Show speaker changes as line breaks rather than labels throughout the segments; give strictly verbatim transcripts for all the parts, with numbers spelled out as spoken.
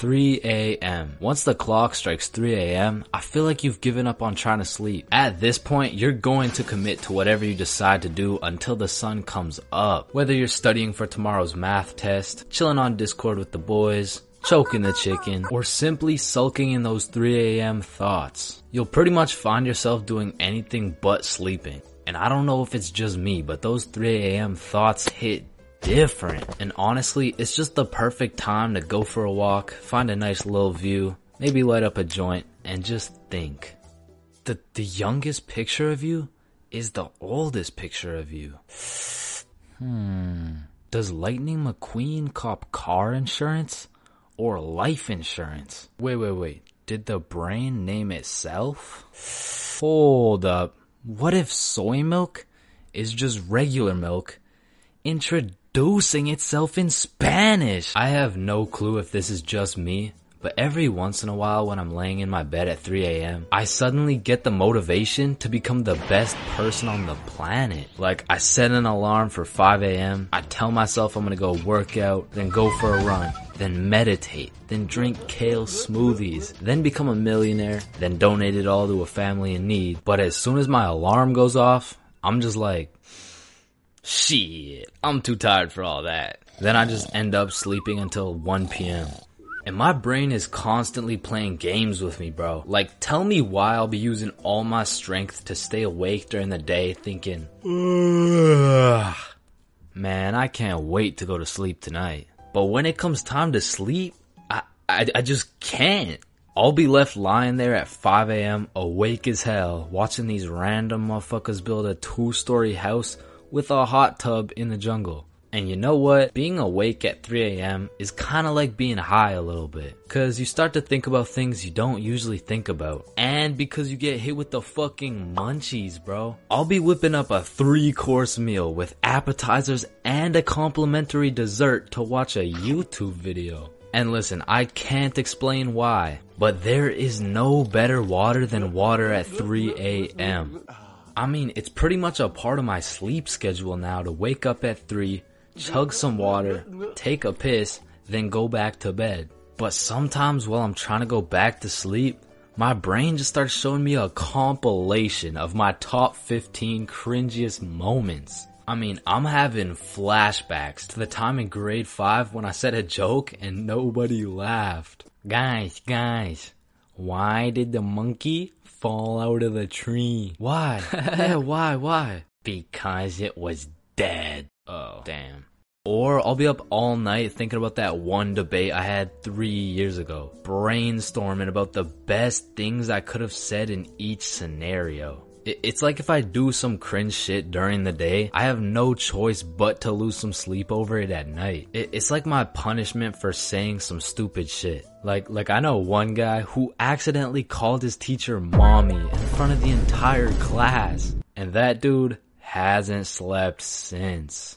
three A M Once the clock strikes three A M, I feel like you've given up on trying to sleep. At this point, you're going to commit to whatever you decide to do until the sun comes up. Whether you're studying for tomorrow's math test, chilling on Discord with the boys, choking the chicken, or simply sulking in those three A M thoughts, you'll pretty much find yourself doing anything but sleeping. And I don't know if it's just me, but those three A M thoughts hit different. And honestly, it's just the perfect time to go for a walk, find a nice little view, maybe light up a joint, and just think. The, the youngest picture of you is the oldest picture of you. Hmm. Does Lightning McQueen cop car insurance or life insurance? Wait, wait, wait. Did the brain name itself? Hold up. What if soy milk is just regular milk introducing itself in Spanish? I have no clue if this is just me, but every once in a while when I'm laying in my bed at three A M, I suddenly get the motivation to become the best person on the planet. Like, I set an alarm for five A M, I tell myself I'm gonna go work out, then go for a run, then meditate, then drink kale smoothies, then become a millionaire, then donate it all to a family in need. But as soon as my alarm goes off, I'm just like, shit, I'm too tired for all that. Then I just end up sleeping until one P M And my brain is constantly playing games with me, bro. Like, tell me why I'll be using all my strength to stay awake during the day thinking, ugh, man, I can't wait to go to sleep tonight. But when it comes time to sleep, I, I, I just can't. I'll be left lying there at five A M awake as hell, watching these random motherfuckers build a two-story house with a hot tub in the jungle. And you know what? Being awake at three A M is kinda like being high a little bit. Cause you start to think about things you don't usually think about. And because you get hit with the fucking munchies, bro. I'll be whipping up a three course meal with appetizers and a complimentary dessert to watch a YouTube video. And listen, I can't explain why, but there is no better water than water at three A M I mean, it's pretty much a part of my sleep schedule now to wake up at three, chug some water, take a piss, then go back to bed. But sometimes while I'm trying to go back to sleep, my brain just starts showing me a compilation of my top fifteen cringiest moments. I mean, I'm having flashbacks to the time in grade five when I said a joke and nobody laughed. Guys, guys, why did the monkey fall out of the tree? Why? Yeah, why, why? Because it was dead. Oh, damn. Or I'll be up all night thinking about that one debate I had three years ago. Brainstorming about the best things I could have said in each scenario. It's like if I do some cringe shit during the day, I have no choice but to lose some sleep over it at night. It's like my punishment for saying some stupid shit. Like, like I know one guy who accidentally called his teacher mommy in front of the entire class. And that dude hasn't slept since.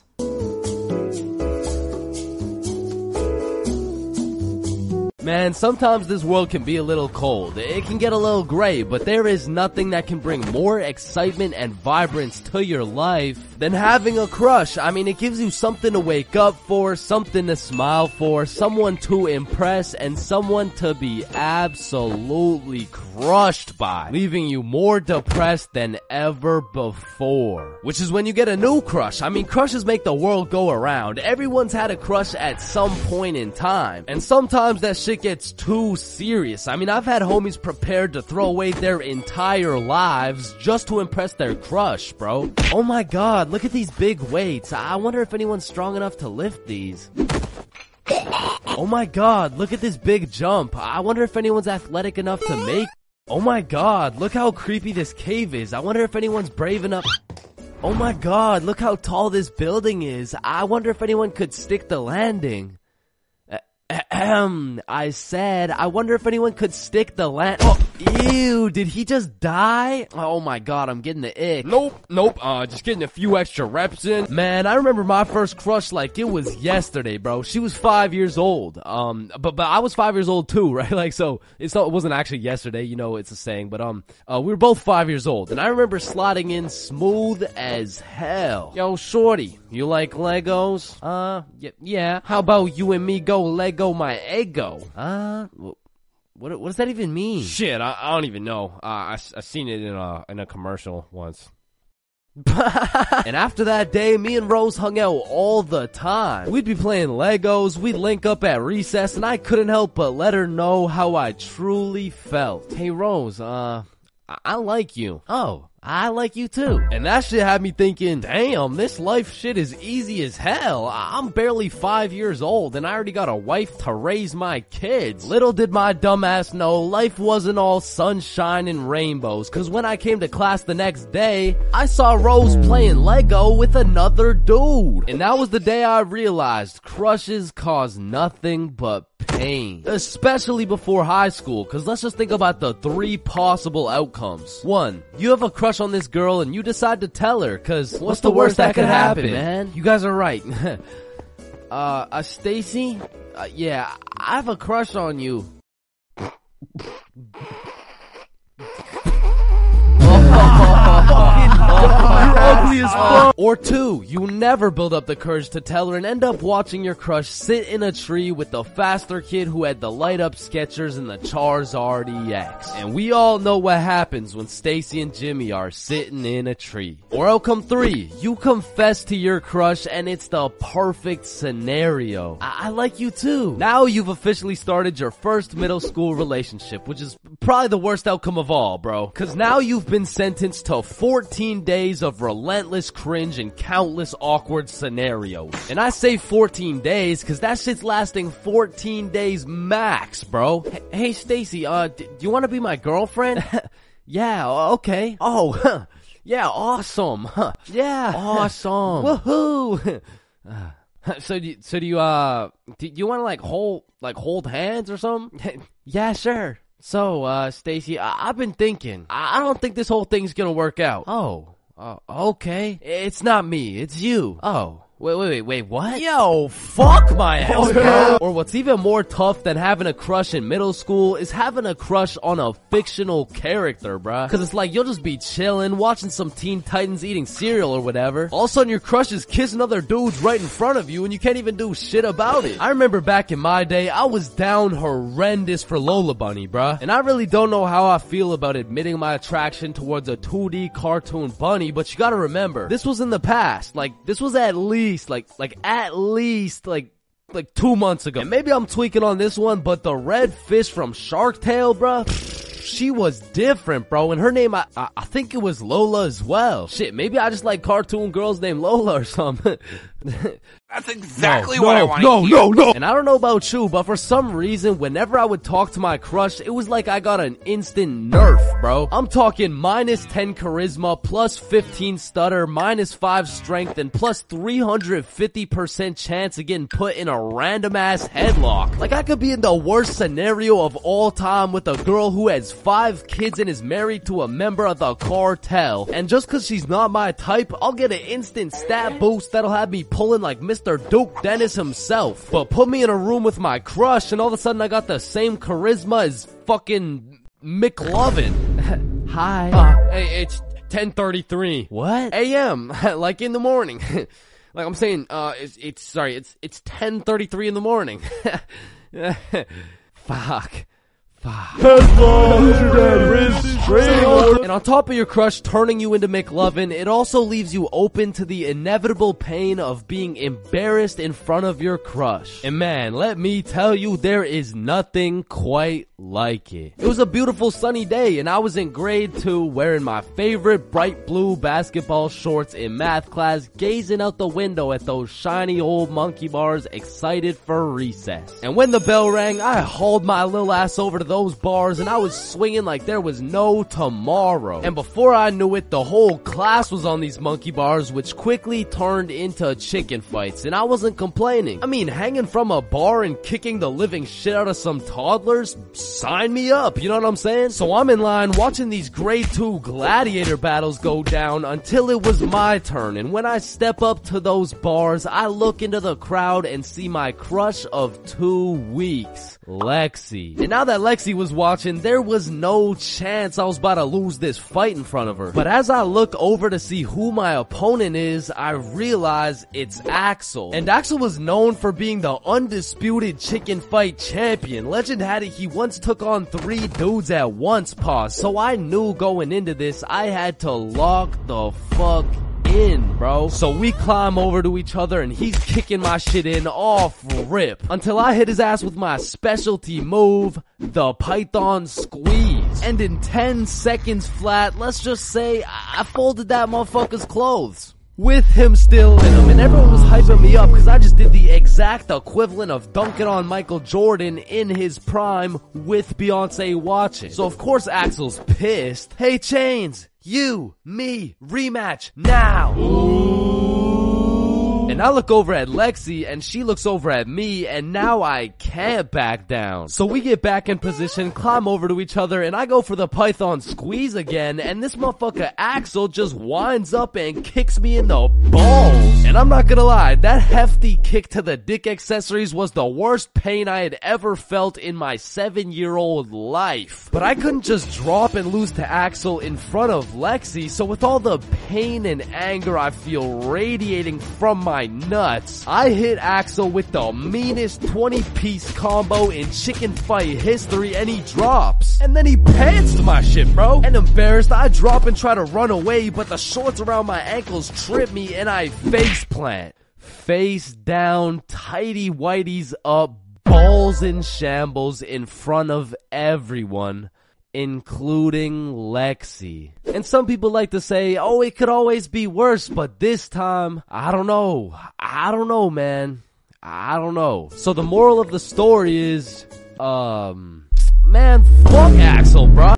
Man, sometimes this world can be a little cold. It can get a little gray, but there is nothing that can bring more excitement and vibrance to your life than having a crush. I mean, it gives you something to wake up for, something to smile for, someone to impress, and someone to be absolutely crushed by, leaving you more depressed than ever before. Which is when you get a new crush. I mean, crushes make the world go around. Everyone's had a crush at some point in time, and sometimes that shit gets too serious. I mean, I've had homies prepared to throw away their entire lives just to impress their crush, bro. Oh my god, look at these big weights. I wonder if anyone's strong enough to lift these. Oh my god, look at this big jump. I wonder if anyone's athletic enough to make. Oh my god, look how creepy this cave is. I wonder if anyone's brave enough. Oh my god, look how tall this building is. I wonder if anyone could stick the landing. Ahem, I said, I wonder if anyone could stick the land- Oh! Ew, did he just die? Oh my god, I'm getting the ick.
Nope, nope, uh, just getting a few extra reps in.
Man, I remember my first crush like it was yesterday, bro. She was five years old. Um, but, but I was five years old too, right? Like, so, it's not, it wasn't actually yesterday, you know, it's a saying, but, um, uh, we were both five years old. And I remember sliding in smooth as hell. Yo, shorty, you like Legos? Uh, y- yeah. How about you and me go Lego my ego? Uh, w- What what does that even mean?
Shit, I, I don't even know. Uh, I I seen it in a in a commercial once.
And after that day, me and Rose hung out all the time. We'd be playing Legos, we'd link up at recess, and I couldn't help but let her know how I truly felt. Hey Rose, uh, I, I like you. Oh, I like you too. And that shit had me thinking, damn, this life shit is easy as hell. I'm barely five years old and I already got a wife to raise my kids. Little did my dumbass know life wasn't all sunshine and rainbows, cause when I came to class the next day, I saw Rose playing Lego with another dude. And that was the day I realized crushes cause nothing but pain. Especially before high school, cause let's just think about the three possible outcomes. One, you have a crush on this girl and you decide to tell her, cause what's, what's the, the worst, worst that, that could happen, happen, man? You guys are right. uh, uh, Stacy? Uh, yeah, I have a crush on you. Ugly as fuck. Or two, you never build up the courage to tell her and end up watching your crush sit in a tree with the faster kid who had the light up Skechers and the Charizard E X. And we all know what happens when Stacy and Jimmy are sitting in a tree. Or outcome three, you confess to your crush and it's the perfect scenario. I, I like you too. Now you've officially started your first middle school relationship, which is probably the worst outcome of all, bro. Cause now you've been sentenced to fourteen days of relentless cringe and countless awkward scenarios. And I say fourteen days cause that shit's lasting fourteen days max, bro. H- hey Stacy, uh, d- do you wanna be my girlfriend? Yeah, okay. Oh, huh. Yeah, awesome. Huh. Yeah, awesome. Woohoo. So do you, so do you, uh, do you wanna like hold, like hold hands or something? Yeah, sure. So, uh, Stacy, I- I've been thinking, I-, I don't think this whole thing's gonna work out. Oh, uh, okay. It's not me, it's you. Oh. Wait, wait, wait, wait, what? Yo, fuck my ass, bro. Or what's even more tough than having a crush in middle school is having a crush on a fictional character, bruh. Cause it's like you'll just be chilling, watching some Teen Titans eating cereal or whatever. All of a sudden your crush is kissing other dudes right in front of you and you can't even do shit about it. I remember back in my day, I was down horrendous for Lola Bunny, bruh. And I really don't know how I feel about admitting my attraction towards a two D cartoon bunny, but you gotta remember, this was in the past. Like, this was at least like like at least like like two months ago. And maybe I'm tweaking on this one, but the red fish from Shark Tale, bruh, she was different, bro. And her name, I, I I think it was Lola as well. Shit, maybe I just like cartoon girls named Lola or something.
That's exactly
no,
what
no,
I want to
no,
hear.
No, no, no. And I don't know about you, but for some reason, whenever I would talk to my crush, it was like I got an instant nerf, bro. I'm talking minus ten charisma, plus fifteen stutter, minus five strength, and plus three hundred fifty percent chance of getting put in a random ass headlock. Like I could be in the worst scenario of all time with a girl who has five kids and is married to a member of the cartel. And just cause she's not my type, I'll get an instant stat boost that'll have me pulling like Mister Duke Dennis himself. But put me in a room with my crush and all of a sudden I got the same charisma as fucking McLovin. Hi. Uh, hey, it's ten thirty-three. What? A M Like in the morning. Like I'm saying, uh, it's, it's, sorry, it's, it's ten thirty-three in the morning. Fuck. And on top of your crush turning you into McLovin, it also leaves you open to the inevitable pain of being embarrassed in front of your crush. And man, let me tell you, there is nothing quite like it. It was a beautiful sunny day and I was in grade two wearing my favorite bright blue basketball shorts in math class, gazing out the window at those shiny old monkey bars, excited for recess. And when the bell rang, I hauled my little ass over to the those bars and I was swinging like there was no tomorrow. And before I knew it, the whole class was on these monkey bars, which quickly turned into chicken fights, and I wasn't complaining. I mean, hanging from a bar and kicking the living shit out of some toddlers, sign me up, you know what I'm saying? So I'm in line watching these grade two gladiator battles go down until it was my turn, and when I step up to those bars, I look into the crowd and see my crush of two weeks, Lexi. And now that Lexi was watching, there was no chance I was about to lose this fight in front of her. But as I look over to see who my opponent is, I realize it's Axel. And Axel was known for being the undisputed chicken fight champion. Legend had it he once took on three dudes at once, pause. So I knew going into this, I had to lock the fuck in, bro. So we climb over to each other and he's kicking my shit in off rip until I hit his ass with my specialty move, the Python Squeeze. And in ten seconds flat, let's just say I folded that motherfucker's clothes. With him still in him, and everyone was hyping me up because I just did the exact equivalent of dunking on Michael Jordan in his prime with Beyonce watching. So of course Axel's pissed. Hey Chains, you, me, rematch, now! Ooh. And I look over at Lexi, and she looks over at me, and now I can't back down. So we get back in position, climb over to each other, and I go for the Python Squeeze again, and this motherfucker Axel just winds up and kicks me in the balls. And I'm not gonna lie, that hefty kick to the dick accessories was the worst pain I had ever felt in my seven-year-old life. But I couldn't just drop and lose to Axel in front of Lexi, so with all the pain and anger I feel radiating from my nuts, I hit Axel with the meanest twenty piece combo in chicken fight history, and he drops. And then he pantsed my shit, bro. And embarrassed, I drop and try to run away, but the shorts around my ankles trip me and I face plant. Face down, tighty whities up, balls in shambles in front of everyone, including Lexi. And some people like to say, oh, it could always be worse, but this time, I don't know. I don't know, man. I don't know. So the moral of the story is, um, man, fuck Axel, bro.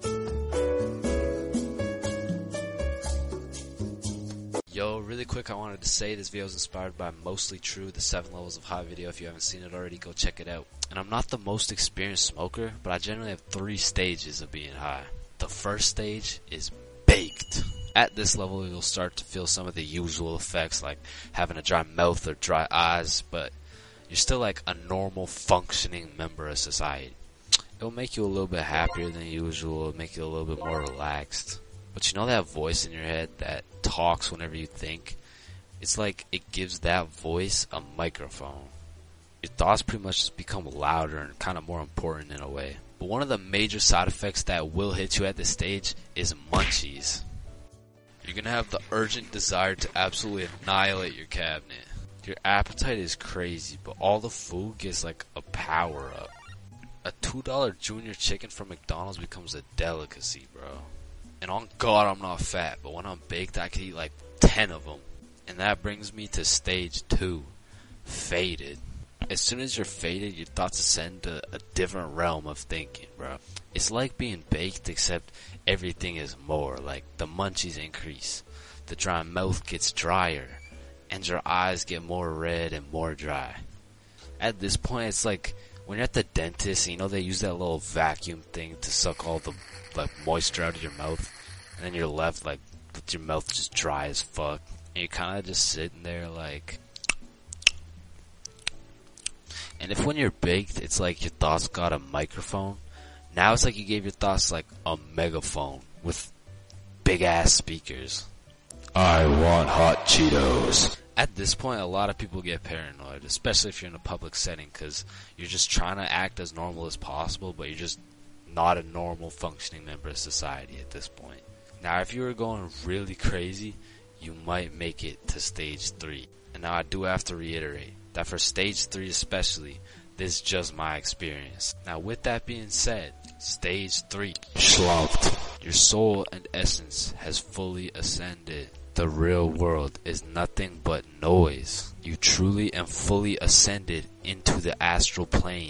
Yo, really quick, I wanted to say this video is inspired by Mostly True, the seven levels of high video. If you haven't seen it already, go check it out. And I'm not the most experienced smoker, but I generally have three stages of being high. The first stage is baked. At this level, you'll start to feel some of the usual effects, like having a dry mouth or dry eyes, but you're still like a normal functioning member of society. It'll make you a little bit happier than usual, it'll make you a little bit more relaxed. But you know that voice in your head that talks whenever you think? It's like it gives that voice a microphone. Your thoughts pretty much just become louder and kind of more important in a way. But one of the major side effects that will hit you at this stage is munchies. You're gonna have the urgent desire to absolutely annihilate your cabinet. Your appetite is crazy, but all the food gets like a power up. A two dollar junior chicken from McDonald's becomes a delicacy, bro. And on God, I'm not fat, but when I'm baked, I could eat like ten of them. And that brings me to stage two, faded. As soon as you're faded, your thoughts ascend to a different realm of thinking, bro. It's like being baked, except everything is more. Like, the munchies increase, the dry mouth gets drier, and your eyes get more red and more dry. At this point, it's like when you're at the dentist, you know they use that little vacuum thing to suck all the like moisture out of your mouth, and then you're left like with your mouth just dry as fuck, and you're kind of just sitting there like. And if when you're baked, it's like your thoughts got a microphone, now it's like you gave your thoughts like a megaphone with big ass speakers.
I want hot Cheetos.
At this point, a lot of people get paranoid, especially if you're in a public setting, because you're just trying to act as normal as possible, but you're just not a normal functioning member of society at this point. Now, if you were going really crazy, you might make it to stage three. And now I do have to reiterate that for stage three especially, this is just my experience. Now, with that being said, stage three,
Schlumped.
Your soul and essence has fully ascended. The real world is nothing but noise. You truly and fully ascended into the astral plane.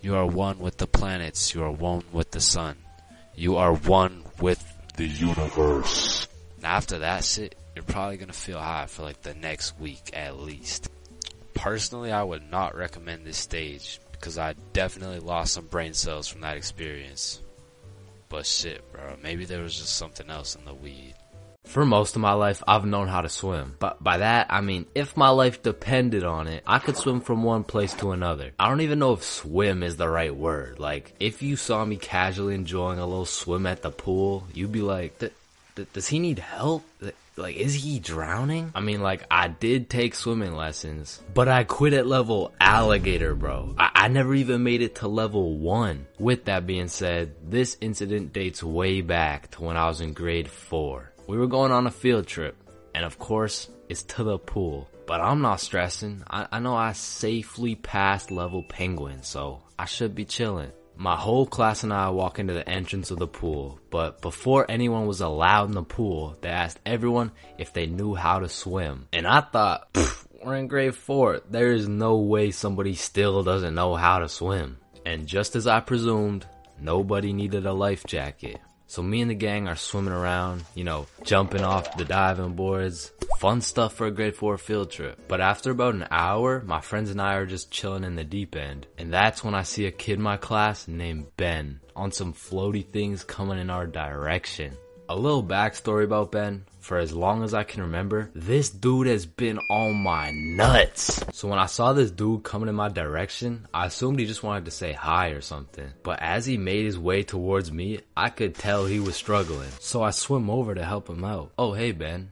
You are one with the planets. You are one with the sun. You are one with
The universe.
Now after that shit, you're probably gonna feel high for like the next week at least. Personally, I would not recommend this stage because I definitely lost some brain cells from that experience. But shit, bro, maybe there was just something else in the weed. For most of my life, I've known how to swim. But by that, I mean, if my life depended on it, I could swim from one place to another. I don't even know if swim is the right word. Like, if you saw me casually enjoying a little swim at the pool, you'd be like, th- th- does he need help? Like, is he drowning? I mean, like, I did take swimming lessons, but I quit at level alligator, bro. I, I never even made it to level one. With that being said, this incident dates way back to when I was in grade four. We were going on a field trip, and of course, it's to the pool. But I'm not stressing. I, I know I safely passed level penguin, so I should be chilling. My whole class and I walk into the entrance of the pool, but before anyone was allowed in the pool, they asked everyone if they knew how to swim. And I thought, we're in grade four. There is no way somebody still doesn't know how to swim. And just as I presumed, nobody needed a life jacket. So me and the gang are swimming around, you know, jumping off the diving boards. Fun stuff for a grade four field trip. But after about an hour, my friends and I are just chilling in the deep end. And that's when I see a kid in my class named Ben on some floaty things coming in our direction. A little backstory about Ben. For as long as I can remember, this dude has been on my nuts. So when I saw this dude coming in my direction, I assumed he just wanted to say hi or something. But as he made his way towards me, I could tell he was struggling. So I swim over to help him out. Oh, hey Ben.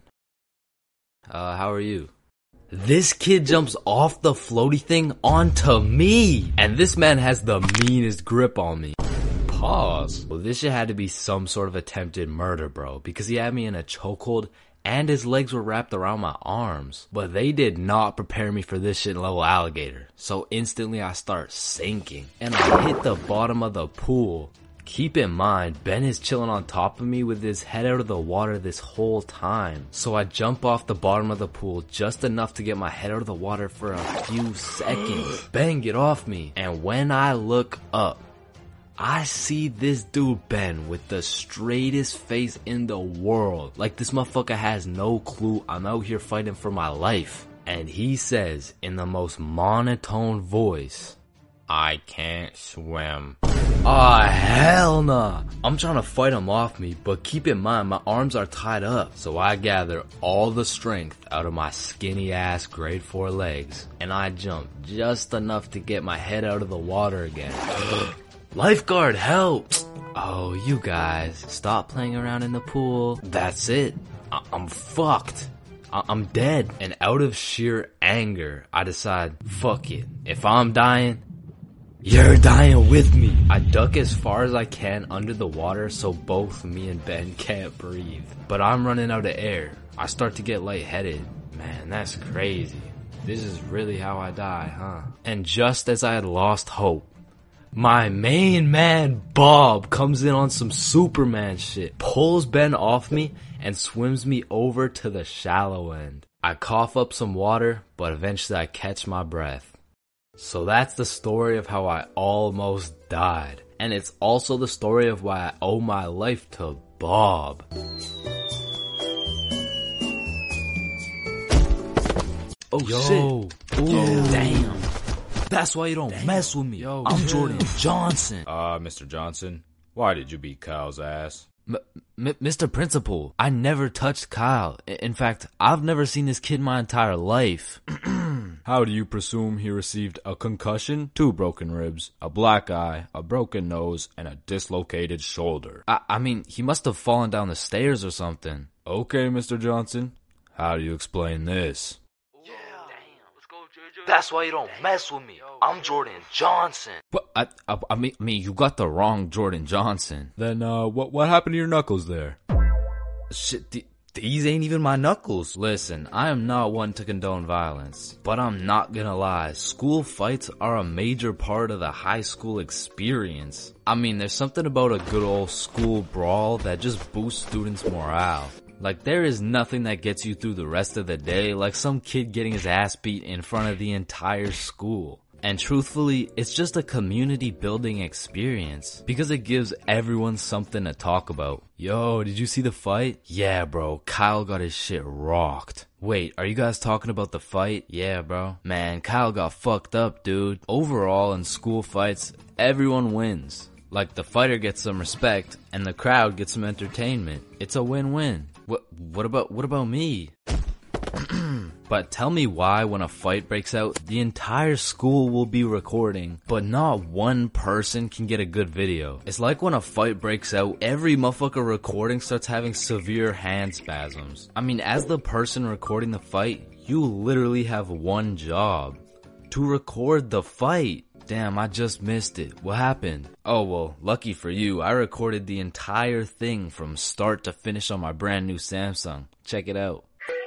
Uh, how are you? This kid jumps off the floaty thing onto me. And this man has the meanest grip on me. Pause. Well, this shit had to be some sort of attempted murder, bro, because he had me in a chokehold and his legs were wrapped around my arms. But they did not prepare me for this shit in level alligator. So instantly I start sinking and I hit the bottom of the pool. Keep in mind, Ben is chilling on top of me with his head out of the water this whole time. So I jump off the bottom of the pool just enough to get my head out of the water for a few seconds. Ben, get off me. And when I look up, I see this dude Ben with the straightest face in the world. Like this motherfucker has no clue I'm out here fighting for my life. And he says in the most monotone voice, I can't swim. Ah, hell nah. I'm trying to fight him off me, but keep in mind my arms are tied up. So I gather all the strength out of my skinny ass grade four legs. And I jump just enough to get my head out of the water again. Lifeguard, help! Oh, you guys, stop playing around in the pool. That's it. I- I'm fucked. I- I'm dead. And out of sheer anger, I decide, fuck it. If I'm dying, you're dying with me. I duck as far as I can under the water so both me and Ben can't breathe. But I'm running out of air. I start to get lightheaded. Man, that's crazy. This is really how I die, huh? And just as I had lost hope, my main man, Bob, comes in on some Superman shit, pulls Ben off me, and swims me over to the shallow end. I cough up some water, but eventually I catch my breath. So that's the story of how I almost died. And it's also the story of why I owe my life to Bob. Oh
Yo.
shit. Ooh, damn. That's why you don't Damn. mess with me.
Yo,
I'm
chill.
Jordan Johnson.
Uh, Mister Johnson, why did you beat Kyle's ass?
M- M- Mister Principal, I never touched Kyle. I- In fact, I've never seen this kid my entire life.
How do you presume he received a concussion, two broken ribs, a black eye, a broken nose, and a dislocated shoulder?
I, I mean, he must have fallen down the stairs or something.
Okay, Mister Johnson, how do you explain this?
That's why you don't mess with me. I'm Jordan Johnson. But I, I, I mean, I mean, you got the wrong Jordan Johnson.
Then, uh, what what happened to your knuckles there?
Shit, th- these ain't even my knuckles. Listen, I am not one to condone violence, but I'm not gonna lie. School fights are a major part of the high school experience. I mean, there's something about a good old school brawl that just boosts students' morale. Like, there is nothing that gets you through the rest of the day like some kid getting his ass beat in front of the entire school. And truthfully, it's just a community building experience because it gives everyone something to talk about. Yo, did you see the fight? Yeah, bro, Kyle got his shit rocked. Wait, are you guys talking about the fight? Yeah, bro. Man, Kyle got fucked up, dude. Overall, in school fights, everyone wins. Like, the fighter gets some respect, and the crowd gets some entertainment. It's a win-win. What, what about, what about me? But tell me why when a fight breaks out, the entire school will be recording, but not one person can get a good video. It's like when a fight breaks out, every motherfucker recording starts having severe hand spasms. I mean, as the person recording the fight, you literally have one job. To record the fight. Damn, I just missed it. What happened? Oh well, lucky for you, I recorded the entire thing from start to finish on my brand new Samsung. Check it out.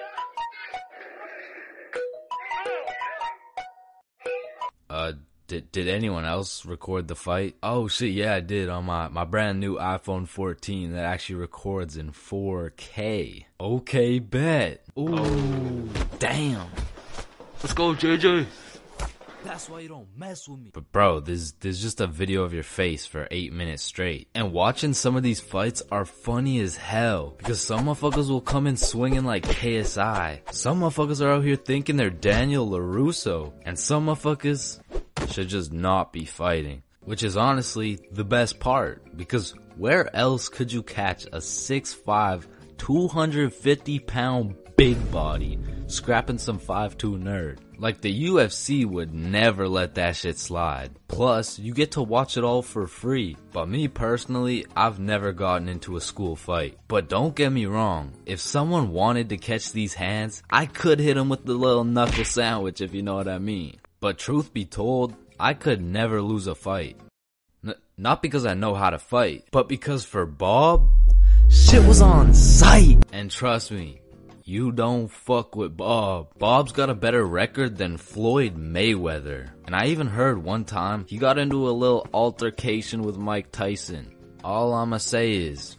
Uh, did, did anyone else record the fight? Oh shit, yeah I did on my, my brand new iPhone fourteen that actually records in four K. Okay, bet. Ooh, oh. Damn. Let's go, J J. That's why you don't mess with me. But bro, there's, there's just a video of your face for eight minutes straight. And watching some of these fights are funny as hell. Because some motherfuckers will come in swinging like K S I. Some motherfuckers are out here thinking they're Daniel LaRusso. And some motherfuckers should just not be fighting. Which is honestly the best part. Because where else could you catch a six five, two hundred fifty pound big body scrapping some five two nerd? Like, the U F C would never let that shit slide. Plus, you get to watch it all for free. But me personally, I've never gotten into a school fight. But don't get me wrong, if someone wanted to catch these hands, I could hit them with the little knuckle sandwich, if you know what I mean. But truth be told, I could never lose a fight. N- not because I know how to fight, but because for Bob, shit was on sight. And trust me, you don't fuck with Bob. Bob's got a better record than Floyd Mayweather. And I even heard one time he got into a little altercation with Mike Tyson. All I'ma say is,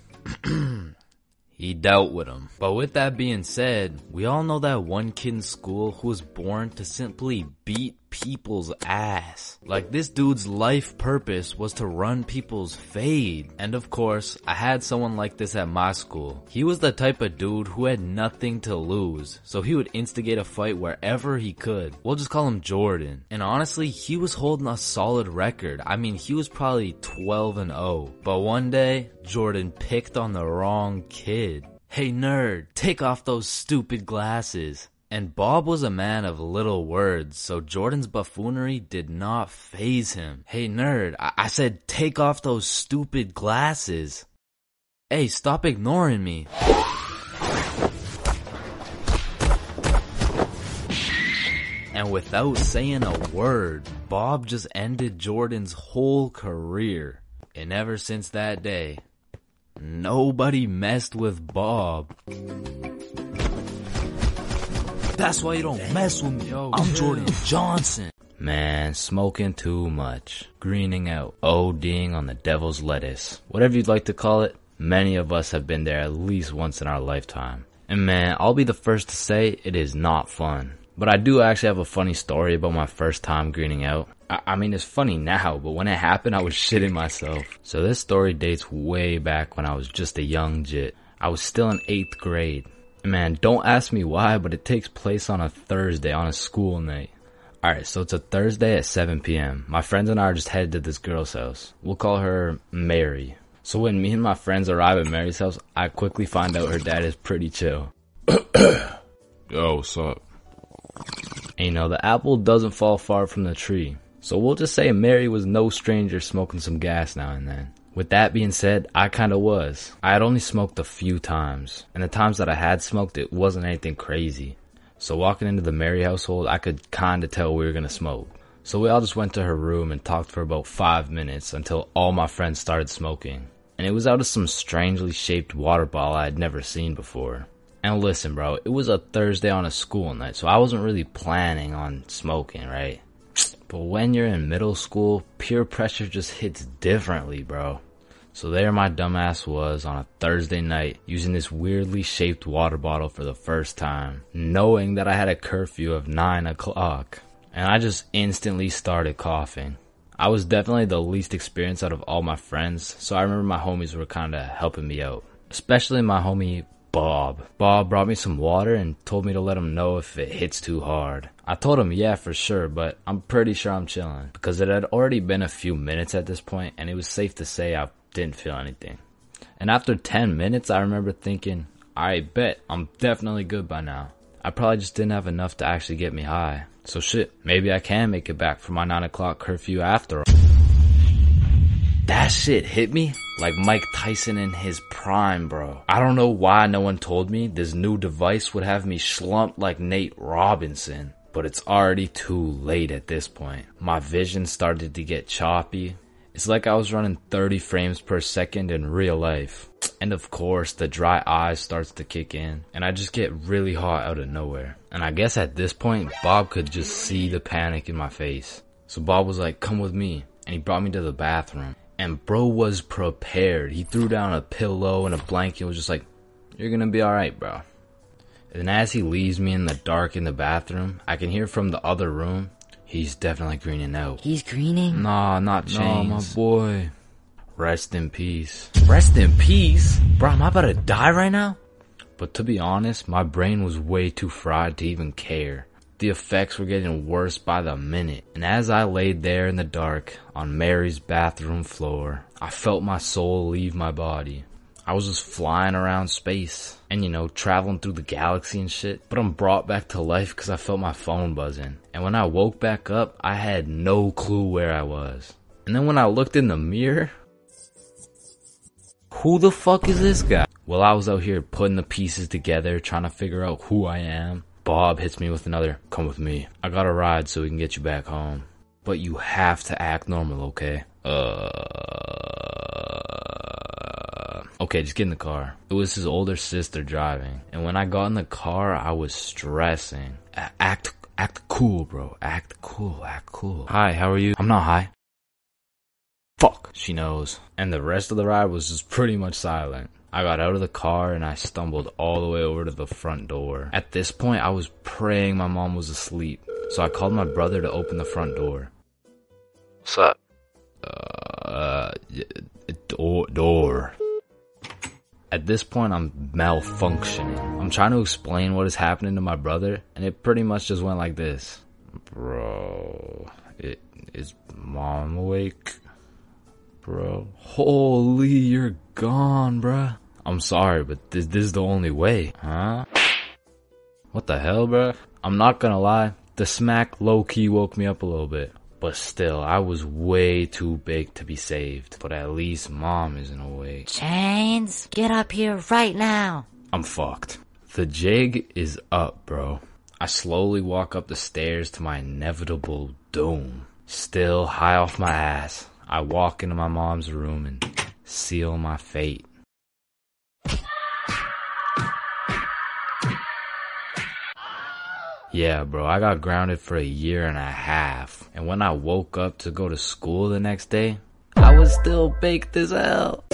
he dealt with him. But with that being said, we all know that one kid in school who was born to simply beat people's ass. Like, this dude's life purpose was to run people's fade. And of course, I had someone like this at my school. He was the type of dude who had nothing to lose, so he would instigate a fight wherever he could. We'll just call him Jordan. And honestly, he was holding a solid record. I mean, he was probably twelve and oh. But one day, Jordan picked on the wrong kid. Hey nerd, take off those stupid glasses. And Bob was a man of little words, so Jordan's buffoonery did not faze him. Hey nerd, I, I said take off those stupid glasses. Hey, stop ignoring me. And without saying a word, Bob just ended Jordan's whole career. And ever since that day, nobody messed with Bob. That's why you don't mess with me. Yo, I'm Jordan Johnson. Man, smoking too much, greening out, ODing on the devil's lettuce. Whatever you'd like to call it, many of us have been there at least once in our lifetime. And man, I'll be the first to say it is not fun. But I do actually have a funny story about my first time greening out. I, I mean, it's funny now, but when it happened, I was shitting myself. So this story dates way back when I was just a young jit. I was still in eighth grade. Man, don't ask me why, but it takes place on a Thursday, on a school night. Alright, so it's a Thursday at seven p.m. My friends and I are just headed to this girl's house. We'll call her Mary. So when me and my friends arrive at Mary's house, I quickly find out her dad is pretty chill.
Yo, what's up?
And you know, the apple doesn't fall far from the tree. So we'll just say Mary was no stranger smoking some gas now and then. With that being said, I kinda was. I had only smoked a few times, and the times that I had smoked, it wasn't anything crazy. So walking into the Mary household, I could kinda tell we were gonna smoke. So we all just went to her room and talked for about five minutes until all my friends started smoking. And it was out of some strangely shaped water bottle I had never seen before. And listen bro, it was a Thursday on a school night, so I wasn't really planning on smoking, right? But when you're in middle school, peer pressure just hits differently, bro. So there my dumbass was on a Thursday night using this weirdly shaped water bottle for the first time, knowing that I had a curfew of nine o'clock. and I just instantly started coughing. I was definitely the least experienced out of all my friends, so I remember my homies were kinda helping me out. Especially my homie Bob. Bob brought me some water and told me to let him know if it hits too hard. I told him yeah for sure, but I'm pretty sure I'm chilling, because it had already been a few minutes at this point and it was safe to say I didn't feel anything. And after ten minutes I remember thinking, I bet I'm definitely good by now. I probably just didn't have enough to actually get me high. So shit, maybe I can make it back for my nine o'clock curfew after all. That shit hit me like Mike Tyson in his prime, bro. I don't know why no one told me this new device would have me slumped like Nate Robinson, but it's already too late at this point. My vision started to get choppy. It's like I was running thirty frames per second in real life. And of course, the dry eye starts to kick in, and I just get really hot out of nowhere. And I guess at this point, Bob could just see the panic in my face. So Bob was like, come with me, and he brought me to the bathroom. And bro was prepared. He threw down a pillow and a blanket and was just like, you're gonna be alright, bro. And as he leaves me in the dark in the bathroom, I can hear from the other room, he's definitely greening out.
He's greening?
Nah, not Chains.
Nah, my boy.
Rest in peace. Rest in peace? Bro, am I about to die right now? But to be honest, my brain was way too fried to even care. The effects were getting worse by the minute. And as I laid there in the dark on Mary's bathroom floor, I felt my soul leave my body. I was just flying around space and, you know, traveling through the galaxy and shit. But I'm brought back to life because I felt my phone buzzing. And when I woke back up, I had no clue where I was. And then when I looked in the mirror, who the fuck is this guy? Well, I was out here putting the pieces together, trying to figure out who I am. Bob hits me with another, come with me. I got a ride so we can get you back home. But you have to act normal, okay? Uh... Okay, just get in the car. It was his older sister driving. And when I got in the car, I was stressing. A- act, act cool, bro. Act cool, act cool. Hi, how are you? I'm not high. Fuck, she knows. And the rest of the ride was just pretty much silent. I got out of the car and I stumbled all the way over to the front door. At this point, I was praying my mom was asleep. So I called my brother to open the front door.
What's up?
Uh, door, door. At this point, I'm malfunctioning. I'm trying to explain what is happening to my brother, and it pretty much just went like this. Bro, it, is mom awake? Bro, holy, you're gone, bruh. I'm sorry, but this, this is the only way, huh? What the hell, bruh? I'm not gonna lie, the smack low-key woke me up a little bit. But still, I was way too big to be saved. But at least mom isn't awake.
Chains, get up here right now.
I'm fucked. The jig is up, bro. I slowly walk up the stairs to my inevitable doom. Still high off my ass, I walk into my mom's room and seal my fate. Yeah, bro, I got grounded for a year and a half. And when I woke up to go to school the next day, I was still baked as hell.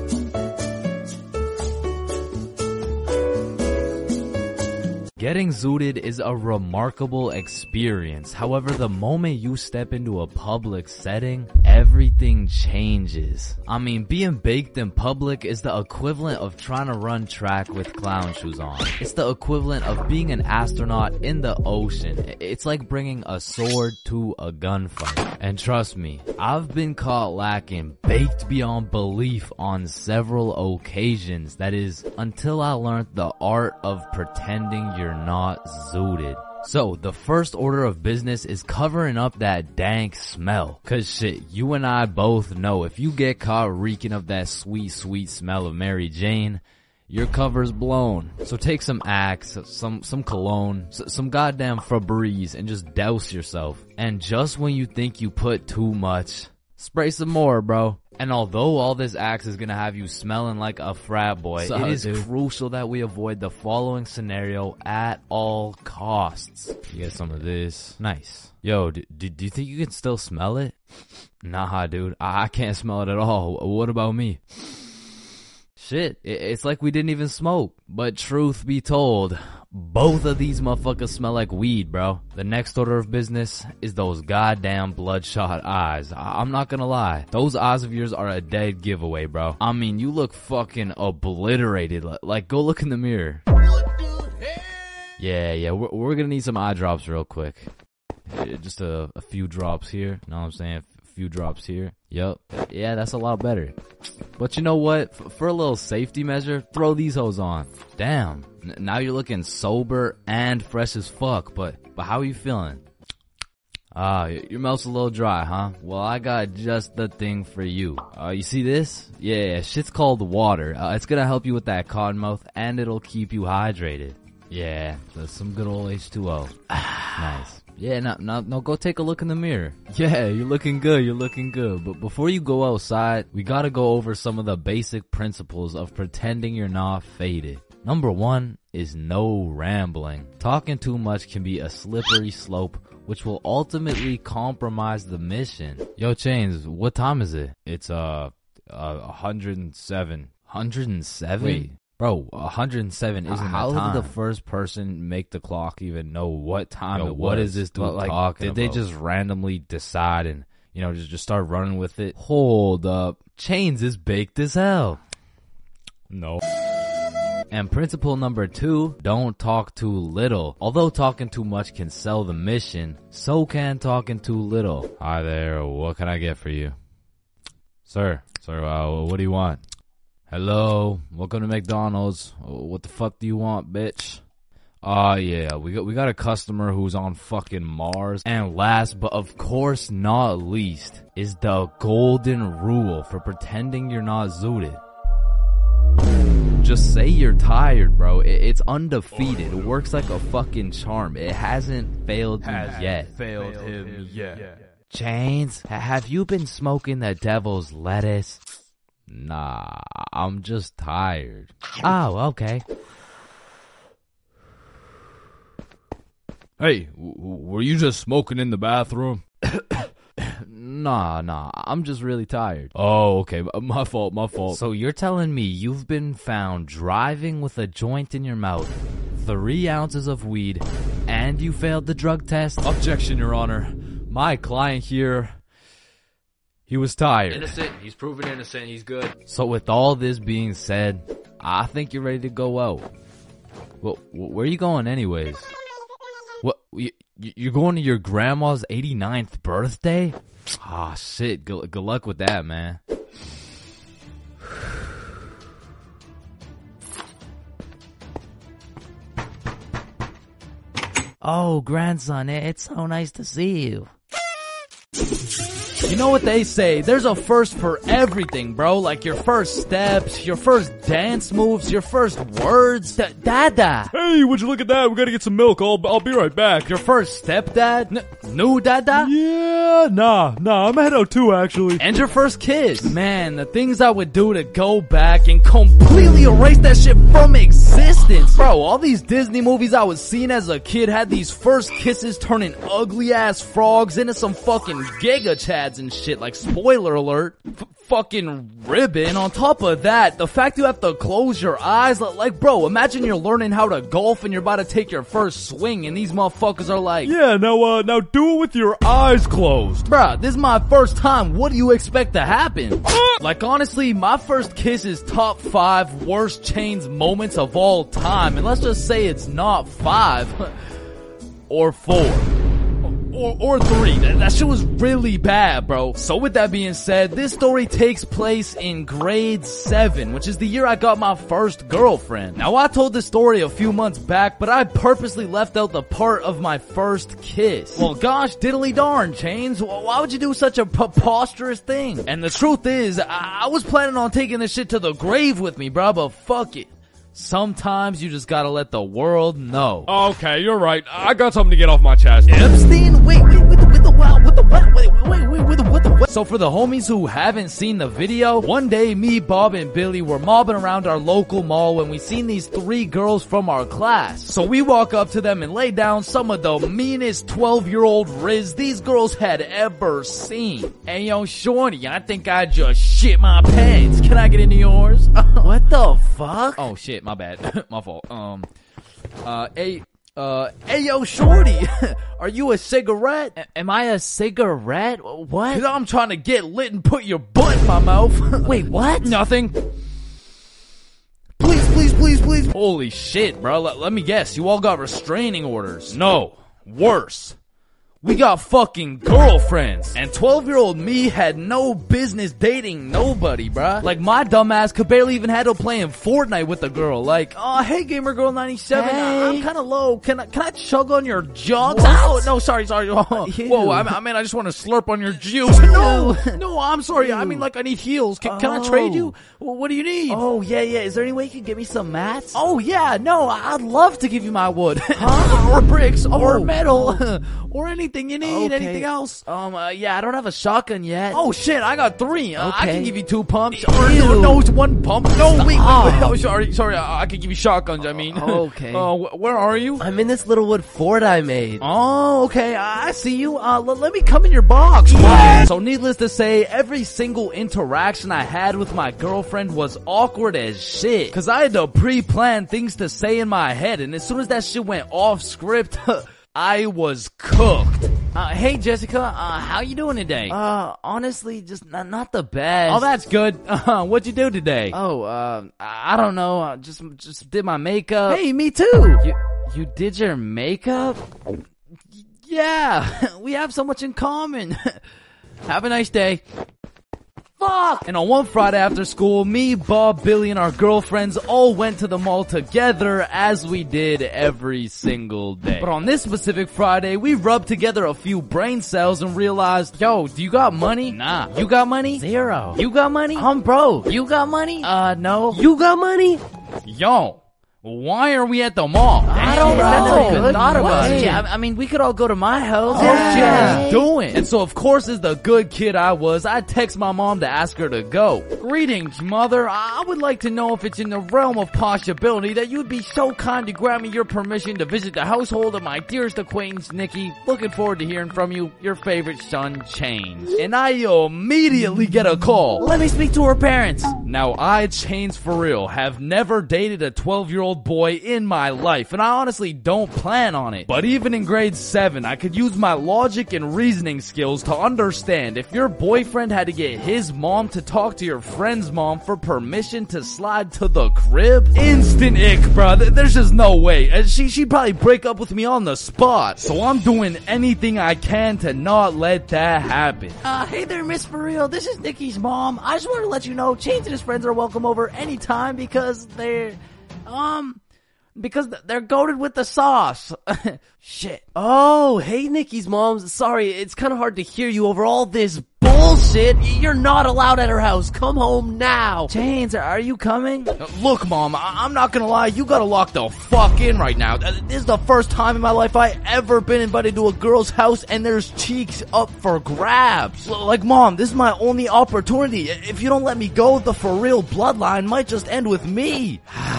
Getting zooted is a remarkable experience. However, the moment you step into a public setting, everything changes. I mean, being baked in public is the equivalent of trying to run track with clown shoes on. It's the equivalent of being an astronaut in the ocean. It's like bringing a sword to a gunfight. And trust me, I've been caught lacking, baked beyond belief on several occasions. That is, until I learned the art of pretending you're not zooted. So, the first order of business is covering up that dank smell. Cause shit, you and I both know if you get caught reeking of that sweet, sweet smell of Mary Jane, your cover's blown. So take some Axe, some, some cologne, some goddamn Febreze and just douse yourself. And just when you think you put too much, spray some more, bro. And although all this Axe is gonna have you smelling like a frat boy,
Suck,
it is
dude.
crucial that we avoid the following scenario at all costs. You get some of this. Nice. Yo, do, do, do you think you can still smell it? Nah, dude. I, I can't smell it at all. What about me? Shit. shit, it's like we didn't even smoke. But truth be told, both of these motherfuckers smell like weed, bro. The next order of business is those goddamn bloodshot eyes. I- I'm not gonna lie. Those eyes of yours are a dead giveaway, bro. I mean, you look fucking obliterated. Like, go look in the mirror. Yeah, yeah, we're, we're gonna need some eye drops real quick. Just a, a few drops here. You know what I'm saying? A few drops here. Yup. Yeah, that's a lot better. But you know what? F- for a little safety measure, throw these hoes on. Damn. N- now you're looking sober and fresh as fuck, but, but how are you feeling? Ah, your mouth's a little dry, huh? Well, I got just the thing for you. Uh, you see this? Yeah, shit's called water. Uh, it's gonna help you with that cotton mouth, and it'll keep you hydrated. Yeah, that's some good old H two O. Nice. Yeah, now, now, now go take a look in the mirror. Yeah, you're looking good, you're looking good. But before you go outside, we gotta go over some of the basic principles of pretending you're not faded. Number one is no rambling. Talking too much can be a slippery slope, which will ultimately compromise the mission. Yo, Chains, what time is it? It's, uh, uh, one hundred seven. one hundred seven? Wait. Bro, one hundred seven isn't How the time. Did the first person make the clock even know what time Yo, it was? What is this dude like, talking Did about? They just randomly decide and, you know, just, just start running with it? Hold up. Chains is baked as hell. No. And principle number two, don't talk too little. Although talking too much can sell the mission, so can talking too little. Hi there, what can I get for you? Sir, sir, uh, what do you want? Hello, welcome to McDonald's. What the fuck do you want, bitch? Aw, uh, yeah, we got we got a customer who's on fucking Mars. And last, but of course not least, is the golden rule for pretending you're not zooted. Just say you're tired, bro. It, it's undefeated. It works like a fucking charm. It hasn't failed
Has
you yet.
Failed him yet.
Chains, have you been smoking the devil's lettuce? Nah, I'm just tired. Oh, okay.
Hey, w- were you just smoking in the bathroom?
Nah, nah, I'm just really tired.
Oh, okay, my fault, my fault.
So you're telling me you've been found driving with a joint in your mouth, three ounces of weed, and you failed the drug test?
Objection, Your Honor. My client here, he was tired.
Innocent. He's proven innocent. He's good.
So with all this being said, I think you're ready to go out. Well, where are you going anyways? What? You're going to your grandma's eighty-ninth birthday? Ah, oh, shit. Good, good luck with that, man.
Oh, grandson, it's so nice to see you.
You know what they say, there's a first for everything, bro. Like your first steps, your first dance moves, your first words. D- dada!
Hey, would you look at that? We gotta get some milk. I'll, I'll be right back.
Your first stepdad? N- new dada?
Yeah, nah, nah, I'm head out too, actually.
And your first kiss? Man, the things I would do to go back and completely erase that shit from existence. Bro, all these Disney movies I was seeing as a kid had these first kisses turning ugly ass frogs into some fucking giga chads and shit, like spoiler alert, F- fucking ribbon. On top of that, the fact you have to close your eyes, like bro, imagine you're learning how to golf and you're about to take your first swing and these motherfuckers are like,
yeah, now uh, now do it with your eyes closed.
Bruh, this is my first time, what do you expect to happen? Like honestly, my first kiss is top five worst Chains moments of all time, and let's just say it's not five, or four. Or, or three. That, that shit was really bad, bro. So with that being said, this story takes place in grade seven, which is the year I got my first girlfriend. Now I told this story a few months back, but I purposely left out the part of my first kiss. Well gosh diddly darn, Chains, why would you do such a preposterous thing? And the truth is, I, I was planning on taking this shit to the grave with me, bro, but fuck it. Sometimes you just gotta let the world know.
Okay, you're right. I got something to get off my chest.
Epstein? Wait, wait, with the, with the, what, with the, what, wait, wait, wait, with the, what the, what? So for the homies who haven't seen the video, one day me, Bob, and Billy were mobbing around our local mall when we seen these three girls from our class. So we walk up to them and lay down some of the meanest twelve-year-old riz these girls had ever seen. Hey yo, shorty, I think I just shit my pants.
can I get into yours?
What the fuck?
Oh shit, my bad. My fault. Um, uh, hey, uh, hey yo, shorty, are you a cigarette?
A- am I a cigarette? What?
Cause I'm trying to get lit and put your butt in my mouth.
Wait, what?
Nothing. Please, please, please, please. Holy shit, bro. Let, let me guess. You all got restraining orders. No. Worse. We got fucking girlfriends. And twelve-year-old me had no business dating nobody, bruh. Like, my dumbass could barely even handle playing Fortnite with a girl. Like, oh, hey, Gamer Girl ninety-seven,
Hey.
I'm kind of low. Can I, can I chug on your jugs?
What?
Oh, no, sorry, sorry. Oh, whoa, I, I mean, I just want to slurp on your juice. No, no, I'm sorry. I mean, like, I need heels. Can, can I trade you? Well, what do you need?
Oh, yeah, yeah. Is there any way you can give me some mats?
Oh, yeah, no, I'd love to give you my wood. or bricks, or
Oh.
metal, or anything you need,
Okay.
anything else.
Um, uh, yeah, I don't have a shotgun yet.
Oh, shit, I got three. Uh, I
Okay.
can give you two pumps. Or,
Ew.
no, no, it's one pump. No, wait, wait, wait.
Stop.
Oh, sorry, sorry, I, I can give you shotguns, I mean.
Okay.
Uh, wh- where are you?
I'm in this little wood fort I made.
Oh, okay, I I see you. Uh, l- let me come in your box. So needless to say, every single interaction I had with my girlfriend was awkward as shit. Cause I had to pre-plan things to say in my head, and as soon as that shit went off script, I was cooked.
Uh, hey, Jessica, uh, how you doing today?
Uh, honestly, just not, not the best.
Oh, that's good. Uh, what'd you do today?
Oh, uh, I I don't know. I just, just did my makeup.
Hey, me too.
You, you did your makeup?
Yeah, we have so much in common. Have a nice day. Fuck! And on one Friday after school, me, Bob, Billy, and our girlfriends all went to the mall together as we did every single day. But on this specific Friday, we rubbed together a few brain cells and realized, yo, do you got money? Nah. You got money?
Zero.
You got money?
I'm broke. You got money? Uh, no.
You got money?
Yo, why are we at the mall?
I don't
That's
know.
a good
Good
thought about
question.
it.
I, I mean, we could all go to my house.
Oh, shit,
Yeah.
let's do it. And so, of course, as the good kid I was, I text my mom to ask her to go. Greetings, mother. I would like to know if it's in the realm of possibility that you'd be so kind to grant me your permission to visit the household of my dearest acquaintance, Nikki. Looking forward to hearing from you. Your favorite son, Chains. And I immediately get a call.
Let me speak to her parents.
Now, I, Chains for real, have never dated a twelve-year-old boy in my life, and I honestly don't plan on it. But even in grade seven, I could use my logic and reasoning skills to understand if your boyfriend had to get his mom to talk to your friend's mom for permission to slide to the crib. Instant ick, bruh. Th- There's just no way. And she, she'd probably break up with me on the spot. So I'm doing anything I can to not let that happen.
Uh, hey there, Miss For Real. This is Nikki's mom. I just wanted to let you know Chains and his friends are welcome over anytime because they're, um, because they're goated with the sauce. Shit.
Oh, hey, Nikki's mom. Sorry, it's kind of hard to hear you over all this bullshit. You're not allowed at her house. Come home now.
Chains, are you coming?
Uh, Look, Mom, I- I'm not gonna lie, you gotta lock the fuck in right now. Uh, This is the first time in my life I ever been invited to a girl's house and there's cheeks up for grabs. L- Like, Mom, this is my only opportunity. If you don't let me go, the for real bloodline might just end with me.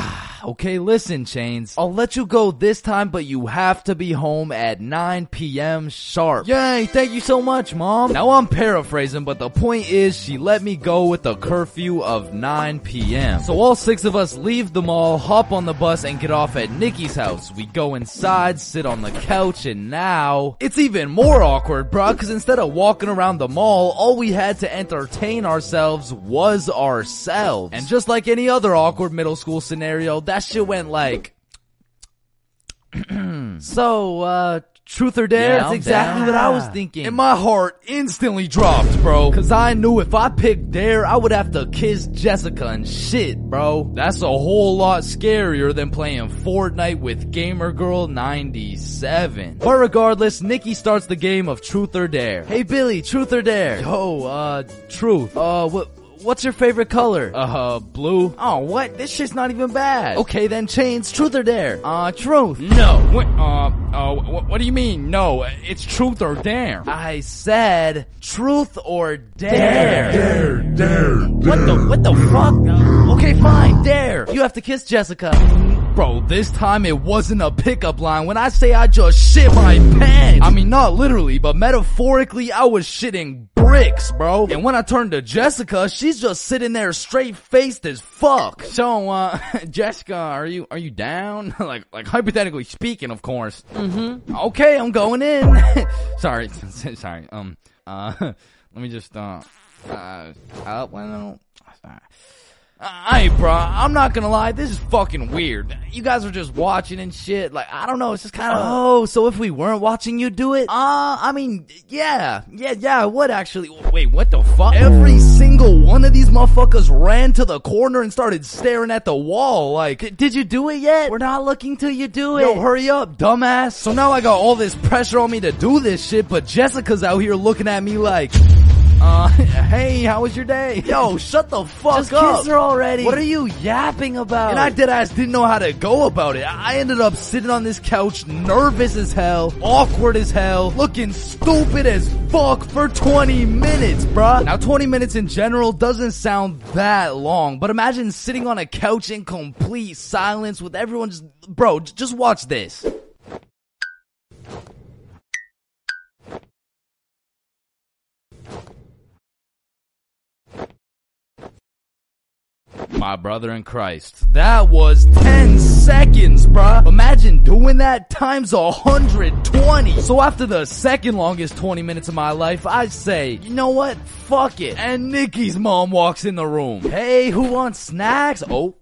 Okay, listen, Chains. I'll let you go this time, but you have to be home at nine p.m. sharp. Yay, thank you so much, Mom. Now I'm paraphrasing, but the point is she let me go with a curfew of nine p.m. So all six of us leave the mall, hop on the bus, and get off at Nikki's house. We go inside, sit on the couch, and now it's even more awkward, bruh, because instead of walking around the mall, all we had to entertain ourselves was ourselves. And just like any other awkward middle school scenario, that shit went like... So, uh, truth or dare?
Yeah,
That's
I'm
exactly
down.
what I was thinking. And my heart instantly dropped, bro. Cause I knew if I picked dare, I would have to kiss Jessica and shit, bro. That's a whole lot scarier than playing Fortnite with Gamer Girl ninety-seven. But regardless, Nikki starts the game of truth or dare. Hey Billy, truth or dare? Yo, uh, truth. Uh, what? What's your favorite color? Uh, blue. Oh, what? This shit's not even bad. Okay, then Chains, truth or dare? Uh, truth. No. Wait, uh, Oh, wh- what do you mean? No, it's truth or dare.
I said truth or dare.
Dare, dare,
What the, what the fuck? Uh, okay, fine, dare. You have to kiss Jessica.
Bro, this time it wasn't a pickup line. When I say I just shit my pants, I mean not literally, but metaphorically, I was shitting bricks, bro. And when I turned to Jessica, she's just sitting there straight-faced as fuck. So, uh, Jessica, are you, are you down? like, like hypothetically speaking, of course. Mm-hmm. Okay, I'm going in. sorry, sorry, um, uh, let me just, uh, uh, uh, well, sorry. Hey, bro, I'm not gonna lie, this is fucking weird. You guys are just watching and shit. Like, I don't know, it's just kind of.
Oh, so if we weren't watching you do it?
Uh, I mean, yeah, yeah, yeah, I would actually. Wait, what the fuck? Every single one of these motherfuckers ran to the corner and started staring at the wall. Like,
D- did you do it yet? We're not looking till you do it.
yo, hurry up, dumbass. So now I got all this pressure on me to do this shit, but Jessica's out here looking at me like, uh, hey, how was your day? Yo, shut the fuck
Just
up.
kiss her already.
What
are you yapping about?
And I deadass didn't know how to go about it. I ended up sitting on this couch, nervous as hell, awkward as hell, looking stupid as fuck for twenty minutes, bruh. Now, twenty minutes in general doesn't sound that long, but imagine sitting on a couch in complete silence with everyone just, bro, j- just watch this. My brother in Christ. That was ten seconds, bruh. Imagine doing that times one hundred twenty. So after the second longest twenty minutes of my life, I say, you know what? Fuck it. And Nikki's mom walks in the room.
Hey, who wants snacks?
Oh.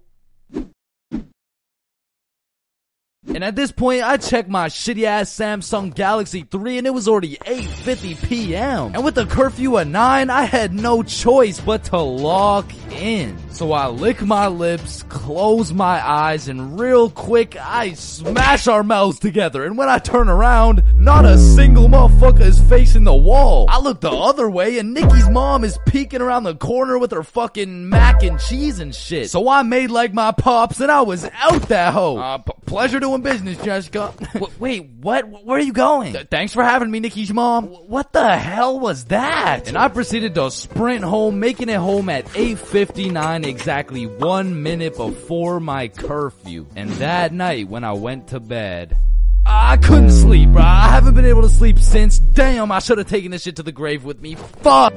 And at this point, I checked my shitty ass Samsung Galaxy three and it was already eight fifty p.m. And with the curfew at nine, I had no choice but to log in. So I lick my lips, close my eyes, and real quick, I smash our mouths together. And when I turn around, not a single motherfucker is facing the wall. I look the other way and Nikki's mom is peeking around the corner with her fucking mac and cheese and shit. So I made like my pops and I was out that hoe. Uh, p- pleasure doing business, Jessica.
W- wait, what? Where are you going?
Th- Thanks for having me, Nikki's mom.
What the hell was that?
And I proceeded to sprint home, making it home at eight fifty-nine, exactly one minute before my curfew. And that night, when I went to bed, I couldn't sleep, bro. I haven't been able to sleep since. Damn, I should have taken this shit to the grave with me. Fuck.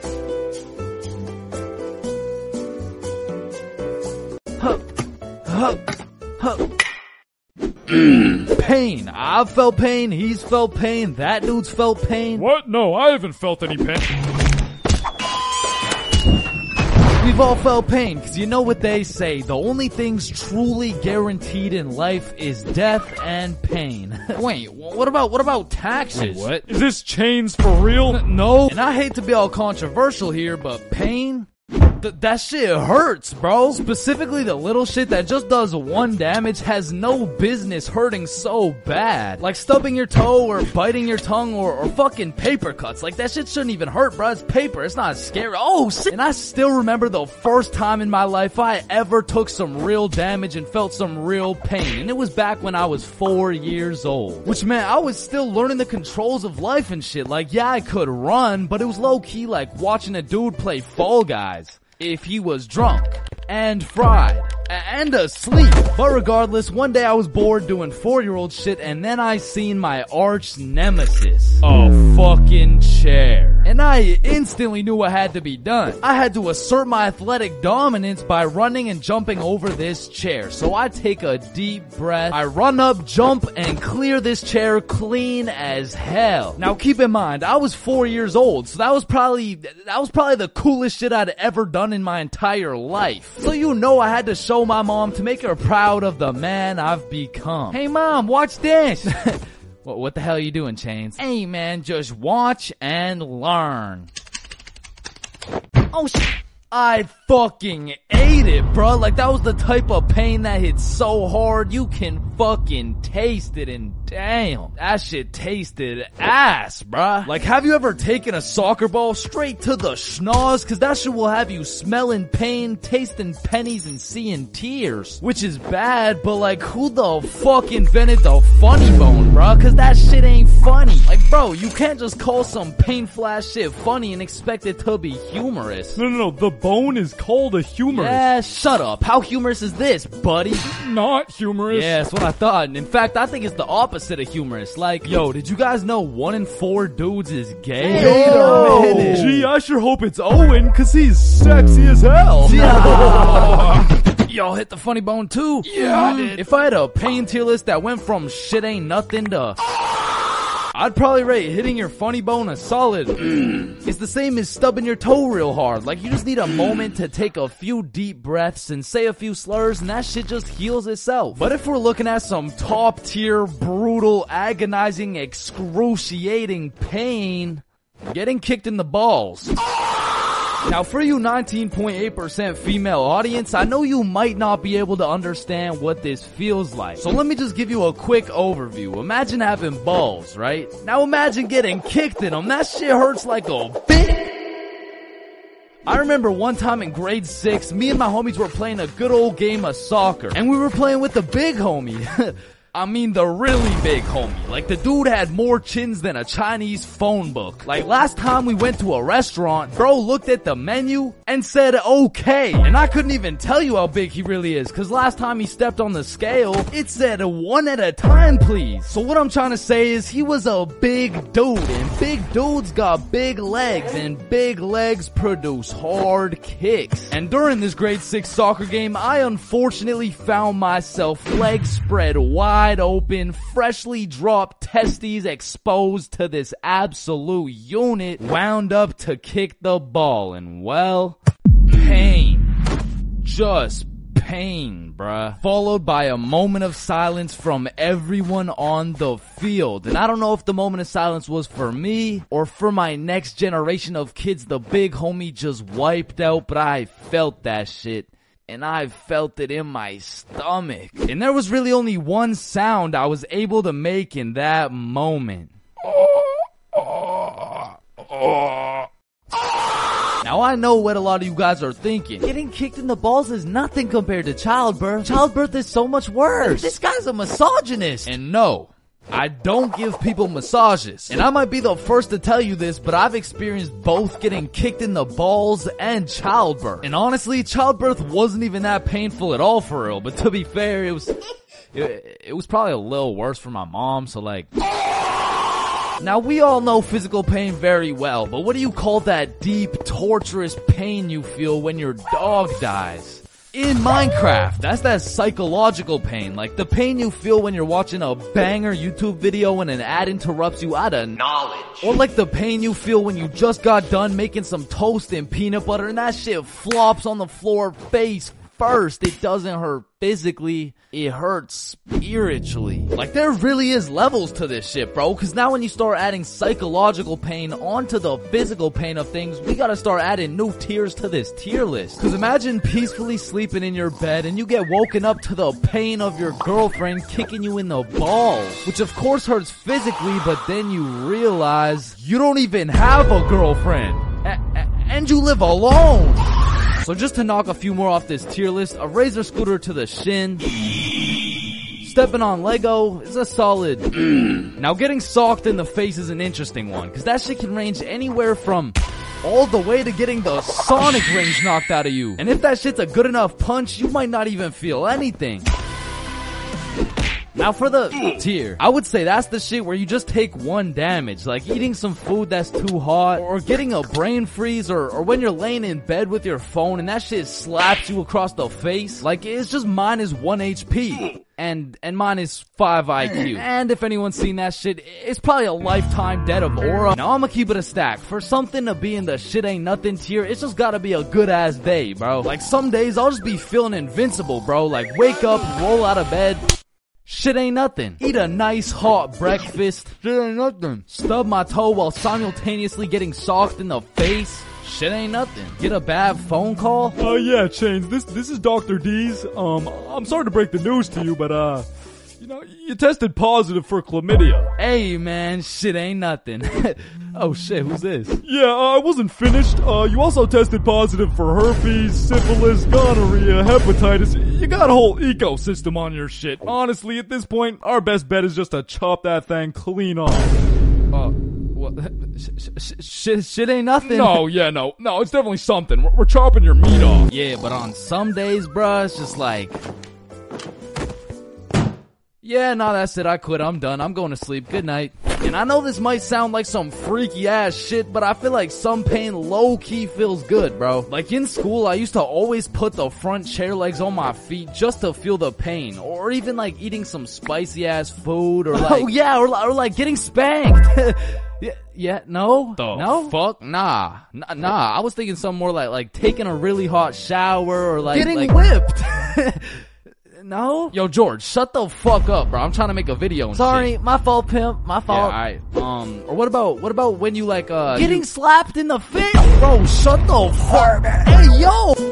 Huh. Huh. Huh. Pain. I've felt pain. He's felt pain. That dude's felt pain.
What? No, I haven't felt any pain.
We've all felt pain, cause you know what they say, the only things truly guaranteed in life is death and pain. Wait, what about, what about taxes?
What? Is this chains for real?
No. And I hate to be all controversial here, but pain? Th- that shit hurts, bro. Specifically the little shit that just does one damage has no business hurting so bad. Like stubbing your toe or biting your tongue or, or fucking paper cuts. Like that shit shouldn't even hurt, bro. It's paper. It's not scary. Oh, shit. And I still remember the first time in my life I ever took some real damage and felt some real pain. And it was back when I was four years old. Which meant I was still learning the controls of life and shit. Like, yeah, I could run, but it was low-key like watching a dude play Fall Guys. If he was drunk and fried and asleep. But regardless, one day I was bored doing four-year-old shit and then I seen my arch nemesis, a fucking chair. And I instantly knew what had to be done. I had to assert my athletic dominance by running and jumping over this chair. So I take a deep breath, I run up, jump, and clear this chair clean as hell. Now keep in mind, I was four years old, so that was probably, that was probably the coolest shit I'd ever done in my entire life. So you know I had to show my mom to make her proud of the man I've become. Hey mom, watch this! What, what the hell are you doing, Chains? Hey man, just watch and learn. Oh shit! I fucking ate it, bruh. Like, that was the type of pain that hits so hard, you can fucking taste it, and damn, that shit tasted ass, bruh. Like, have you ever taken a soccer ball straight to the schnoz? Cause that shit will have you smelling pain, tasting pennies, and seeing tears. Which is bad, but like, who the fuck invented the funny bone, bruh? Cause that shit ain't funny. Like, bro, you can't just call some painful ass shit funny and expect it to be humorous.
No, no, no, the bone is called a humorous.
Yeah, shut up. How humorous is this, buddy?
Not humorous.
Yeah, that's what I thought. And in fact, I think it's the opposite of humorous. Like, yo, did you guys know one in four dudes is gay?
Yo, gee, I sure hope it's Owen, cause he's sexy as hell.
Y'all hit the funny bone too? Yeah, I did. If I had a pain tier list that went from shit ain't nothing to... I'd probably rate hitting your funny bone a solid. It's the same as stubbing your toe real hard. Like, you just need a moment to take a few deep breaths and say a few slurs, and that shit just heals itself. But if we're looking at some top tier, brutal, agonizing, excruciating pain, getting kicked in the balls. Now, for you nineteen point eight percent female audience, I know you might not be able to understand what this feels like. So let me just give you a quick overview. Imagine having balls, right? Now imagine getting kicked in them. That shit hurts like a bitch. I remember one time in grade six, me and my homies were playing a good old game of soccer. And we were playing with the big homie. I mean the really big homie. Like, the dude had more chins than a Chinese phone book. Like, last time we went to a restaurant, bro looked at the menu and said okay. And I couldn't even tell you how big he really is, cause last time he stepped on the scale, it said one at a time please. So what I'm trying to say is he was a big dude, and big dudes got big legs, and big legs produce hard kicks. And during this grade six soccer game, I unfortunately found myself legs spread wide open, freshly dropped testes exposed to this absolute unit, wound up to kick the ball, and well, pain. Just pain, bruh. Followed by a moment of silence from everyone on the field. And I don't know if the moment of silence was for me or for my next generation of kids the big homie just wiped out, but I felt that shit. And I felt it in my stomach. And there was really only one sound I was able to make in that moment. Now I know what a lot of you guys are thinking. Getting kicked in the balls is nothing compared to childbirth. Childbirth is so much worse. This guy's a misogynist. And no, I don't give people massages. And I might be the first to tell you this, but I've experienced both getting kicked in the balls and childbirth. And honestly, childbirth wasn't even that painful at all for real. But to be fair, it was, it, it was probably a little worse for my mom, so like... Now, we all know physical pain very well, but what do you call that deep, torturous pain you feel when your dog dies? In Minecraft, that's that psychological pain, like the pain you feel when you're watching a banger YouTube video and an ad interrupts you out of knowledge. Or like the pain you feel when you just got done making some toast and peanut butter and that shit flops on the floor face first. It doesn't hurt physically, it hurts spiritually. Like, there really is levels to this shit, bro, cause now when you start adding psychological pain onto the physical pain of things, we gotta start adding new tiers to this tier list. Cause imagine peacefully sleeping in your bed and you get woken up to the pain of your girlfriend kicking you in the balls, which of course hurts physically, but then you realize you don't even have a girlfriend, a- a- and you live alone. So just to knock a few more off this tier list, a razor scooter to the shin, stepping on Lego is a solid. Now, getting socked in the face is an interesting one, cause that shit can range anywhere from all the way to getting the Sonic rings knocked out of you. And if that shit's a good enough punch, you might not even feel anything. Now for the tier, I would say that's the shit where you just take one damage, like eating some food that's too hot, or getting a brain freeze, or, or when you're laying in bed with your phone and that shit slaps you across the face. Like, it's just minus one H P. And, and minus five I Q. And if anyone's seen that shit, it's probably a lifetime debt of aura. Now I'ma keep it a stack. For something to be in the shit ain't nothing tier, it's just gotta be a good ass day, bro. Like, some days I'll just be feeling invincible, bro. Like, wake up, roll out of bed, shit ain't nothing. Eat a nice hot breakfast, shit ain't nothing. Stub my toe while simultaneously getting socked in the face, shit ain't nothing. Get a bad phone call?
Uh, yeah, Chains, this, this is Doctor D's. Um, I'm sorry to break the news to you, but, uh, you know, you tested positive for chlamydia.
Hey, man, shit ain't nothing. Oh, shit, who's this?
Yeah, uh, I wasn't finished. Uh, you also tested positive for herpes, syphilis, gonorrhea, hepatitis. You got a whole ecosystem on your shit. Honestly, at this point, our best bet is just to chop that thing clean off.
Uh, what? Sh- sh- shit, shit ain't nothing.
No, yeah, no. No, it's definitely something. We're, we're chopping your meat off.
Yeah, but on some days, bruh, it's just like... Yeah, nah, that's it. I quit. I'm done. I'm going to sleep. Good night. And I know this might sound like some freaky ass shit, but I feel like some pain low-key feels good, bro. Like in school, I used to always put the front chair legs on my feet just to feel the pain. Or even like eating some spicy ass food or like... Oh yeah, or, or like getting spanked. Yeah, yeah, no,
The
no,
fuck?
nah, nah, nah. I was thinking something more like, like taking a really hot shower or like...
Getting
like,
whipped. No?
Yo, George, shut the fuck up, bro. I'm trying to make a video and
Sorry,
shit.
my fault, pimp. My
Yeah,
fault.
alright. Um, or what about, what about when you like, uh...
Getting
you-
slapped in the face.
Bro, shut the fuck up.
Hey, yo!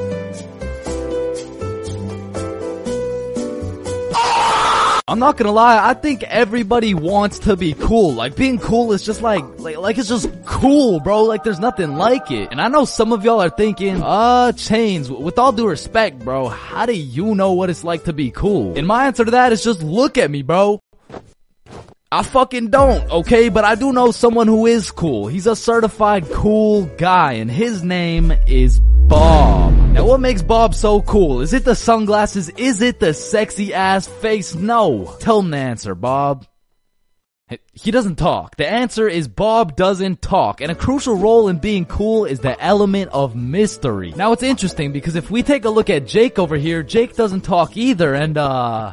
I'm not gonna lie, I think everybody wants to be cool. Like, being cool is just like, like, like it's just cool, bro. Like, there's nothing like it. And I know some of y'all are thinking, uh, Chains, with all due respect, bro, how do you know what it's like to be cool? And my answer to that is just look at me, bro. I fucking don't, okay? But I do know someone who is cool. He's a certified cool guy, and his name is Bob. Now what makes Bob so cool? Is it the sunglasses? Is it the sexy ass face? No. Tell him the answer, Bob. He doesn't talk. The answer is Bob doesn't talk. And a crucial role in being cool is the element of mystery. Now it's interesting because if we take a look at Jake over here, Jake doesn't talk either, and uh...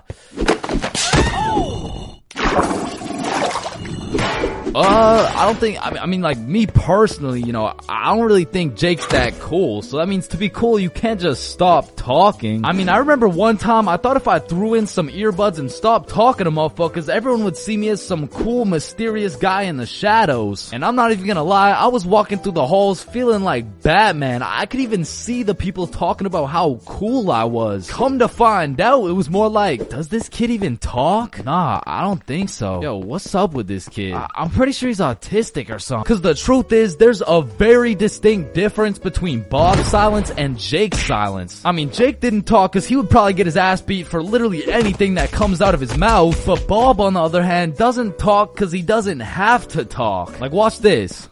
Uh, I don't think, I mean, I mean, like, me personally, you know, I don't really think Jake's that cool. So that means to be cool, you can't just stop talking. I mean, I remember one time, I thought if I threw in some earbuds and stopped talking to motherfuckers, everyone would see me as some cool, mysterious guy in the shadows. And I'm not even gonna lie, I was walking through the halls feeling like Batman. I could even see the people talking about how cool I was. Come to find out, it was more like, does this kid even talk? Nah, I don't think so. Yo, what's up with this kid? I- I'm pretty sure he's autistic or something. Cause the truth is, there's a very distinct difference between Bob's silence and Jake's silence. I mean, Jake didn't talk cause he would probably get his ass beat for literally anything that comes out of his mouth. But Bob, on the other hand, doesn't talk cause he doesn't have to talk. Like, watch this.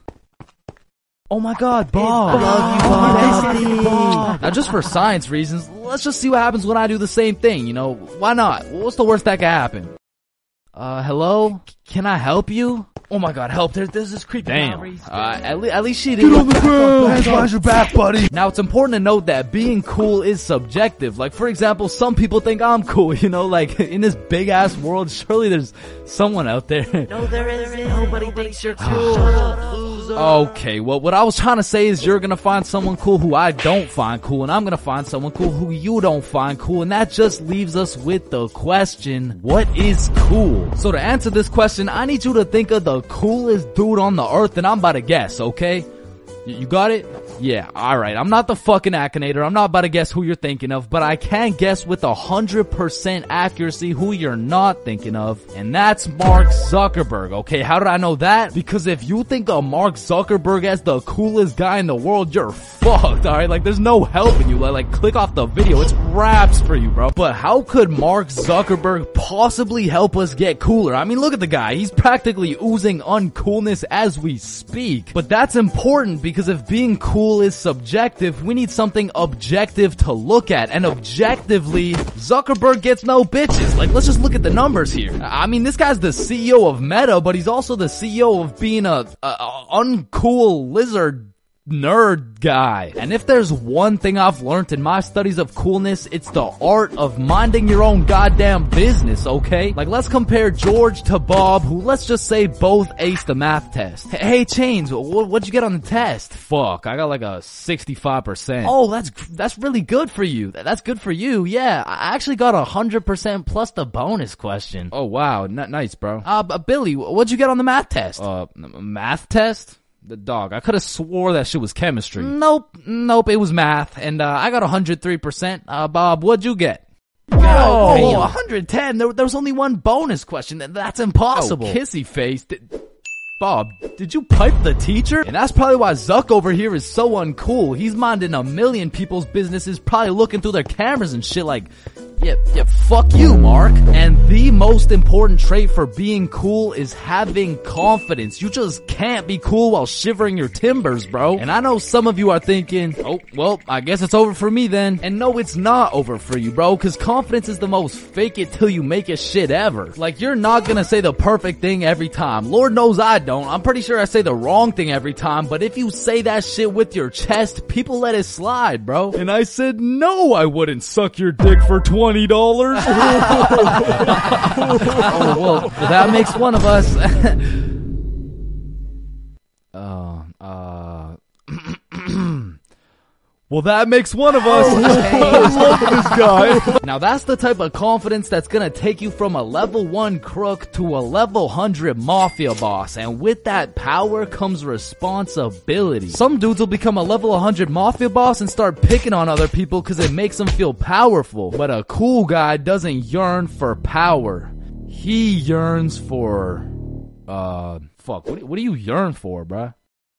Oh my god, Bob.
Love you, Bob.
Now just for science reasons, let's just see what happens when I do the same thing, you know? Why not? What's the worst that could happen? Uh, hello? Can I help you? Oh my god, help. There, there's this creepy
Damn.
guy. Uh, at, le- at least she didn't.
Get on the ground.
Why's your back, buddy? Now, it's important to note that being cool is subjective. Like, for example, some people think I'm cool, you know? Like, in this big-ass world, surely there's someone out there.
No, there isn't. Nobody thinks you're cool. Shut up, loser.
Okay, well, what I was trying to say is you're gonna find someone cool who I don't find cool, and I'm gonna find someone cool who you don't find cool, and that just leaves us with the question, what is cool? So to answer this question, I need you to think of the coolest dude on the earth, and I'm about to guess, okay? Y- You got it? Yeah, alright. I'm not the fucking Akinator. I'm not about to guess who you're thinking of, but I can guess with a hundred percent accuracy who you're not thinking of, and that's Mark Zuckerberg, okay? How did I know that? Because if you think of Mark Zuckerberg as the coolest guy in the world, you're fucked, alright? Like, there's no helping you. Like, like, click off the video. It's raps for you, bro. But how could Mark Zuckerberg possibly help us get cooler? I mean, look at the guy. He's practically oozing uncoolness as we speak. But that's important because if being cool is subjective, we need something objective to look at. And objectively, Zuckerberg gets no bitches. Like, let's just look at the numbers here. I mean, this guy's the C E O of Meta, but he's also the C E O of being a, a, a uncool lizard nerd guy. And if there's one thing I've learned in my studies of coolness, it's the art of minding your own goddamn business, okay? Like, let's compare George to Bob, who, let's just say, both aced the math test. Hey, hey Chains, wh- what'd you get on the test? Fuck, I got like a sixty-five percent. Oh, that's that's really good for you. That's good for you, yeah. I actually got a one hundred percent plus the bonus question. Oh, wow, N- nice, bro. Uh, but Billy, what'd you get on the math test? Uh, math test?
The dog. I could have swore that shit was chemistry.
Nope, nope, it was math, and uh, I got one hundred three percent. Uh, Bob, what'd you get?
Oh,
Oh, one hundred ten. There, there was only one bonus question. That- That's impossible.
Oh, kissy face. Did, Bob, did you pipe the teacher?
And that's probably why Zuck over here is so uncool. He's minding a million people's businesses, probably looking through their cameras and shit like, yeah, yeah, fuck you, Mark. And the most important trait for being cool is having confidence. You just can't be cool while shivering your timbers, bro. And I know some of you are thinking, oh, well, I guess it's over for me then. And no, it's not over for you, bro, cause confidence is the most fake it till you make it shit ever. Like, you're not gonna say the perfect thing every time. Lord knows I don't. I'm pretty sure I say the wrong thing every time, but if you say that shit with your chest, people let it slide, bro.
And I said, no, I wouldn't suck your dick for twenty dollars.
Oh, well, that makes one of us. uh, uh,
Well, that makes one of us. I love this guy.
now that's the type of confidence that's gonna take you from a level one crook to a level one hundred mafia boss, and with that power comes responsibility. Some dudes will become a level one hundred mafia boss and start picking on other people cause it makes them feel powerful, but a cool guy doesn't yearn for power. He yearns for, uh, fuck, what do, what do you yearn for, bruh?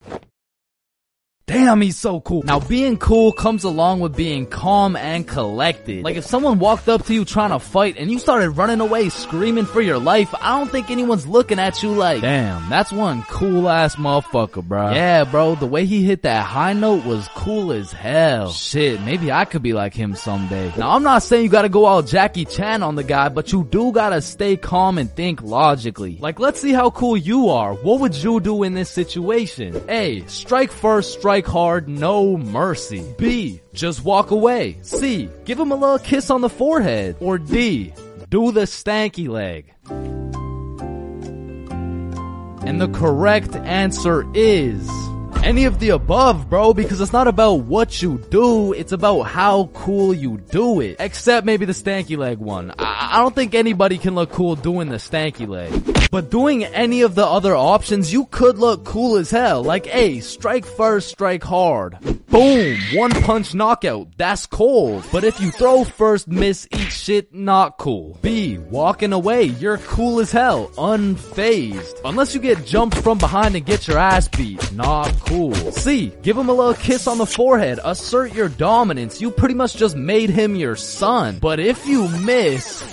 Damn, he's so cool. Now, being cool comes along with being calm and collected. Like, if someone walked up to you trying to fight and you started running away screaming for your life, I don't think anyone's looking at you like, damn, that's one cool ass motherfucker, bro. Yeah, bro, the way he hit that high note was cool as hell. Shit, maybe I could be like him someday. Now, I'm not saying you gotta go all Jackie Chan on the guy, but you do gotta stay calm and think logically. Like, let's see how cool you are. What would you do in this situation? A, strike first, strike hard, no mercy. B, just walk away. C, give him a little kiss on the forehead. Or D, do the stanky leg. And the correct answer is any of the above, bro, because it's not about what you do, it's about how cool you do it. Except maybe the stanky leg one. I, I don't think anybody can look cool doing the stanky leg. But doing any of the other options, you could look cool as hell. Like, A, strike first, strike hard. Boom, one punch knockout. That's cold. But if you throw first, miss, eat shit, not cool. B, walking away. You're cool as hell. Unfazed. Unless you get jumped from behind and get your ass beat. Not cool. C, give him a little kiss on the forehead. Assert your dominance. You pretty much just made him your son. But if you miss,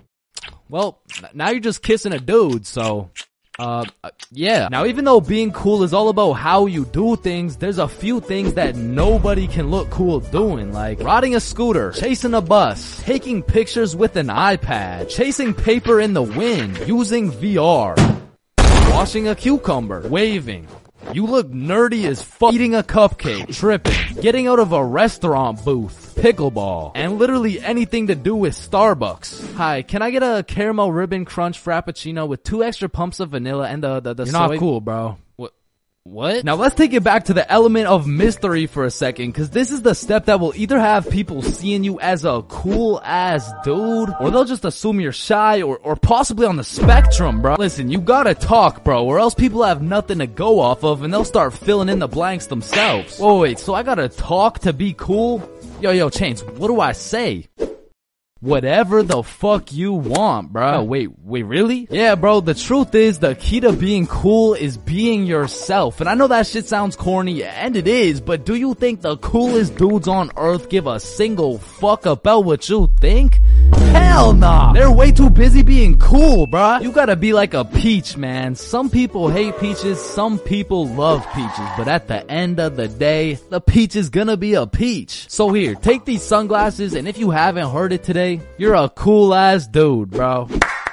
well, now you're just kissing a dude, so, uh, yeah. Now, even though being cool is all about how you do things, there's a few things that nobody can look cool doing, like riding a scooter, chasing a bus, taking pictures with an iPad, chasing paper in the wind, using V R, washing a cucumber, waving. You look nerdy as fuck, eating a cupcake, tripping, getting out of a restaurant booth, pickleball, and literally anything to do with Starbucks. Hi, can I get a caramel ribbon crunch frappuccino with two extra pumps of vanilla and the, the, the
You're
soy?
not cool, bro.
What? What? Now let's take it back to the element of mystery for a second, cause this is the step that will either have people seeing you as a cool ass dude, or they'll just assume you're shy or, or possibly on the spectrum, bro. Listen, you gotta talk, bro, or else people have nothing to go off of and they'll start filling in the blanks themselves. Whoa, wait, so I gotta talk to be cool? Yo, yo, Chains, what do I say? Whatever the fuck you want, bro. Oh, wait, wait, really? Yeah, bro, the truth is the key to being cool is being yourself. And I know that shit sounds corny, and it is, but do you think the coolest dudes on earth give a single fuck about what you think? Hell nah. They're way too busy being cool, bruh. You gotta be like a peach, man. Some people hate peaches, some people love peaches, but at the end of the day, the peach is gonna be a peach. So here, take these sunglasses, and if you haven't heard it today, you're a cool ass dude, bro.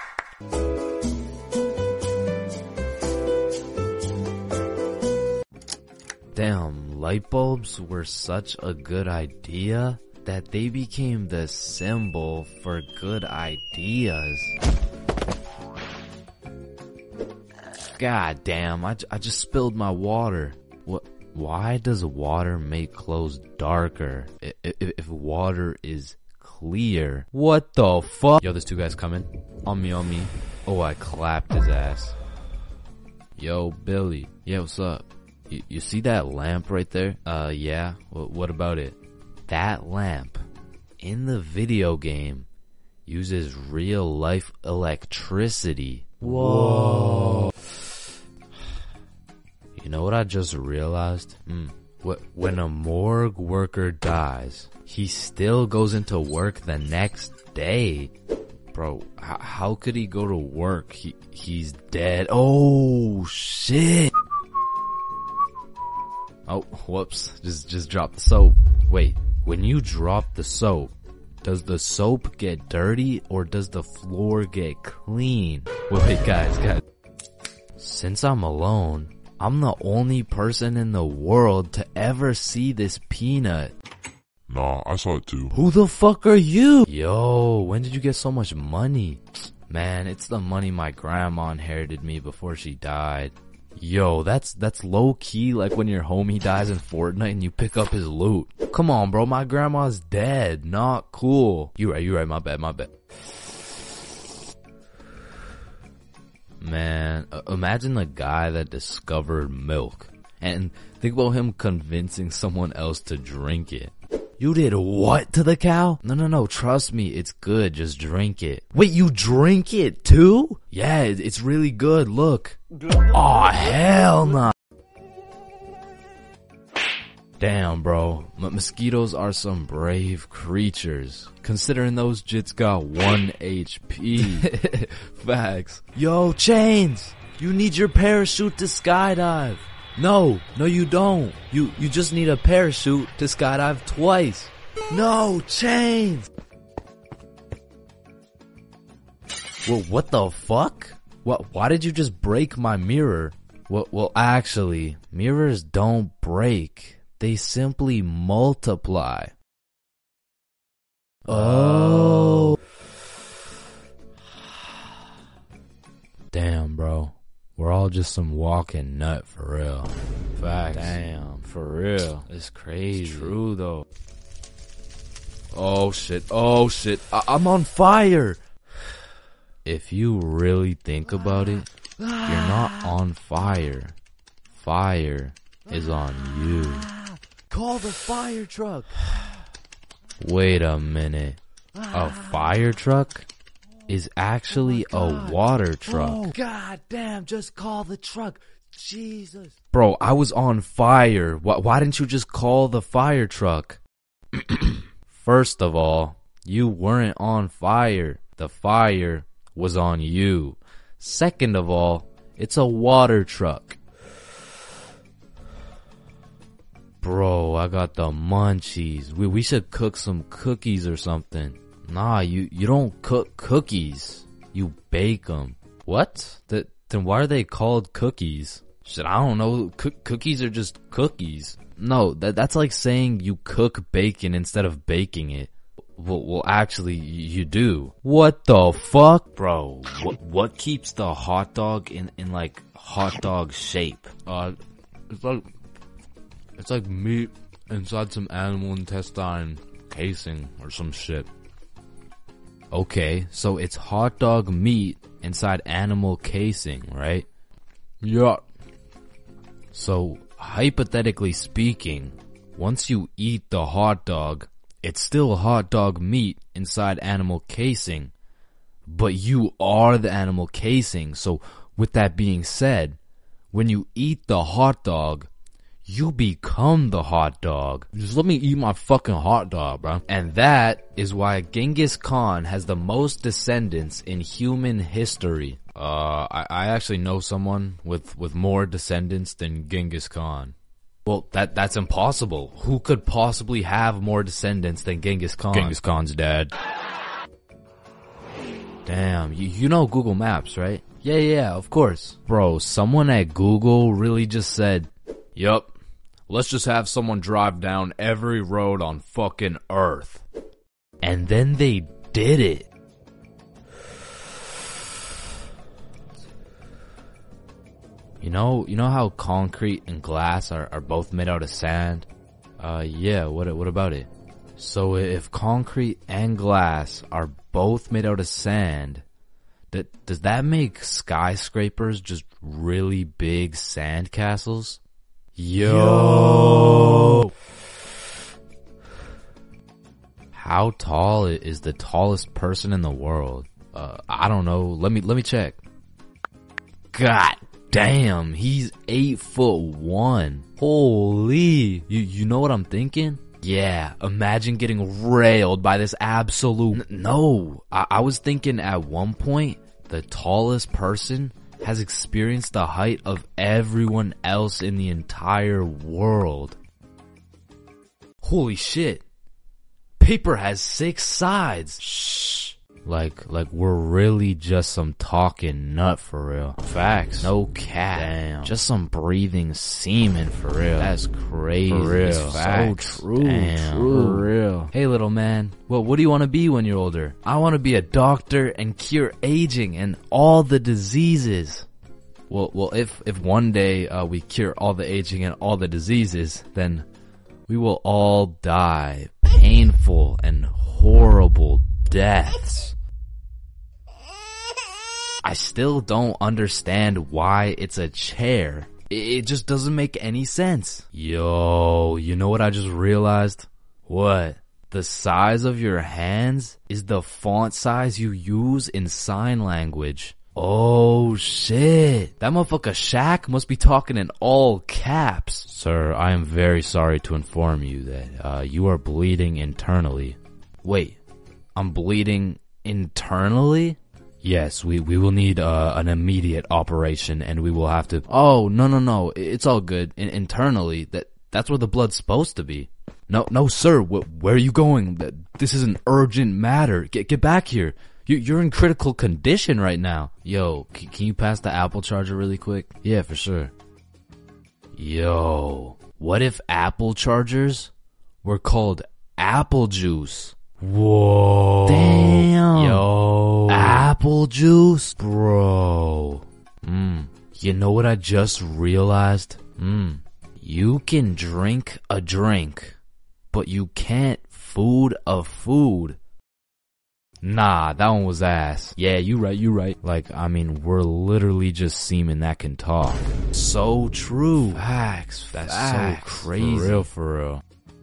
Damn, light bulbs were such a good idea that they became the symbol for good ideas. God damn, I, I just spilled my water. What? Why does water make clothes darker if, if, if water is clear? What the fuck? Yo, there's two guys coming. On me, on me. Oh, I clapped his ass. Yo, Billy. Yeah, what's up? You, you see that lamp right there? Uh, yeah. What, what about it? That lamp in the video game uses real life electricity. Whoa. You know what I just realized? Mm. When a morgue worker dies, he still goes into work the next day. Bro, h- how could he go to work? He he's dead. Oh shit. Oh, whoops. Just just drop the soap. Wait, when you drop the soap, does the soap get dirty or does the floor get clean? Wait, guys, guys. Since I'm alone, I'm the only person in the world to ever see this peanut.
Nah, I saw it too.
Who the fuck are you? Yo, when did you get so much money? Man, it's the money my grandma inherited me before she died. Yo, that's that's low key like when your homie dies in Fortnite and you pick up his loot. Come on, bro, my grandma's dead. Not cool. You right, you right, my bad, my bad. Man, uh, imagine the guy that discovered milk. And think about him convincing someone else to drink it. You did what to the cow? No, no, no, trust me, it's good, just drink it. Wait, you drink it too? Yeah, it, it's really good, look. Aw, hell nah. Damn, bro, M- mosquitoes are some brave creatures. Considering those jits got one H P. Facts. Yo, Chains, you need your parachute to skydive. No, no you don't. You you just need a parachute to skydive twice. No, Chains. Well, what the fuck? What? Why did you just break my mirror? Well, well, actually, mirrors don't break. They simply multiply. Oh. Damn, bro. We're all just some walking nut for real. Facts. Damn, for real. It's crazy. It's true though. Oh shit. Oh shit. I- I'm on fire. If you really think about it, you're not on fire. Fire is on you.
Call the fire truck.
Wait a minute. A fire truck is actually a water truck.
Oh, god damn, just call the truck. Jesus.
Bro, I was on fire. Why, why didn't you just call the fire truck? First of all, you weren't on fire. The fire was on you. Second of all, it's a water truck. Bro, I got the munchies. We, we should cook some cookies or something. Nah, you, you don't cook cookies. You bake them. What? Th- then why are they called cookies? Shit, I don't know. Cook- cookies are just cookies. No, that that's like saying you cook bacon instead of baking it. Well, well, actually, you do. What the fuck? Bro, what what keeps the hot dog in, in like hot dog shape? Uh, it's like, it's like meat inside some animal intestine casing or some shit. Okay, so it's hot dog meat inside animal casing, right? Yeah. So, hypothetically speaking, once you eat the hot dog, it's still hot dog meat inside animal casing, but you are the animal casing. So, with that being said, when you eat the hot dog, you become the hot dog. Just let me eat my fucking hot dog, bro. And that is why Genghis Khan has the most descendants in human history. Uh, I, I actually know someone with, with more descendants than Genghis Khan. Well, that that's impossible. Who could possibly have more descendants than Genghis Khan? Genghis Khan's dad. Damn, you, you know Google Maps, right? Yeah, yeah, of course. Bro, someone at Google really just said, yup. Let's just have someone drive down every road on fucking Earth. And then they did it. You know, you know how concrete and glass are, are both made out of sand? Uh, yeah, what, what about it? So if concrete and glass are both made out of sand, that, does that make skyscrapers just really big sand castles? Yo. How tall is the tallest person in the world? Uh, I don't know. Let me let me check. God damn, he's eight foot one. Holy, you you know what I'm thinking? Yeah, imagine getting railed by this absolute. N- no, I, I was thinking at one point the tallest person has experienced the height of everyone else in the entire world. Holy shit. Paper has six sides. Shh. Like, like we're really just some talking nut for real. Facts. No cap. Damn. Just some breathing semen for real. That's crazy. For real. Facts. So true. Damn. True. For real. Hey little man, well, what do you want to be when you're older? I want to be a doctor and cure aging and all the diseases. Well, well, if, if one day, uh, we cure all the aging and all the diseases, then we will all die painful and horrible deaths. I still don't understand why it's a chair. It just doesn't make any sense. Yo, you know what I just realized? What? The size of your hands is the font size you use in sign language. Oh shit. That motherfucker Shaq must be talking in all caps. Sir, I am very sorry to inform you that uh, you are bleeding internally. Wait, I'm bleeding internally? Yes, we, we will need uh, an immediate operation and we will have to... Oh, no, no, no. It's all good. In- internally, that that's where the blood's supposed to be. No, no, sir. Wh- where are you going? This is an urgent matter. Get get back here. You, you're in critical condition right now. Yo, c- can you pass the Apple charger really quick? Yeah, for sure. Yo, what if Apple chargers were called apple juice? Whoa. Damn. Yo. Apple juice? Bro. Mm. You know what I just realized? Mm. You can drink a drink, but you can't food a food. Nah, that one was ass. Yeah, you right, you right. Like, I mean, we're literally just semen that can talk. So true. Facts. That's Facts. So crazy. For real, for real.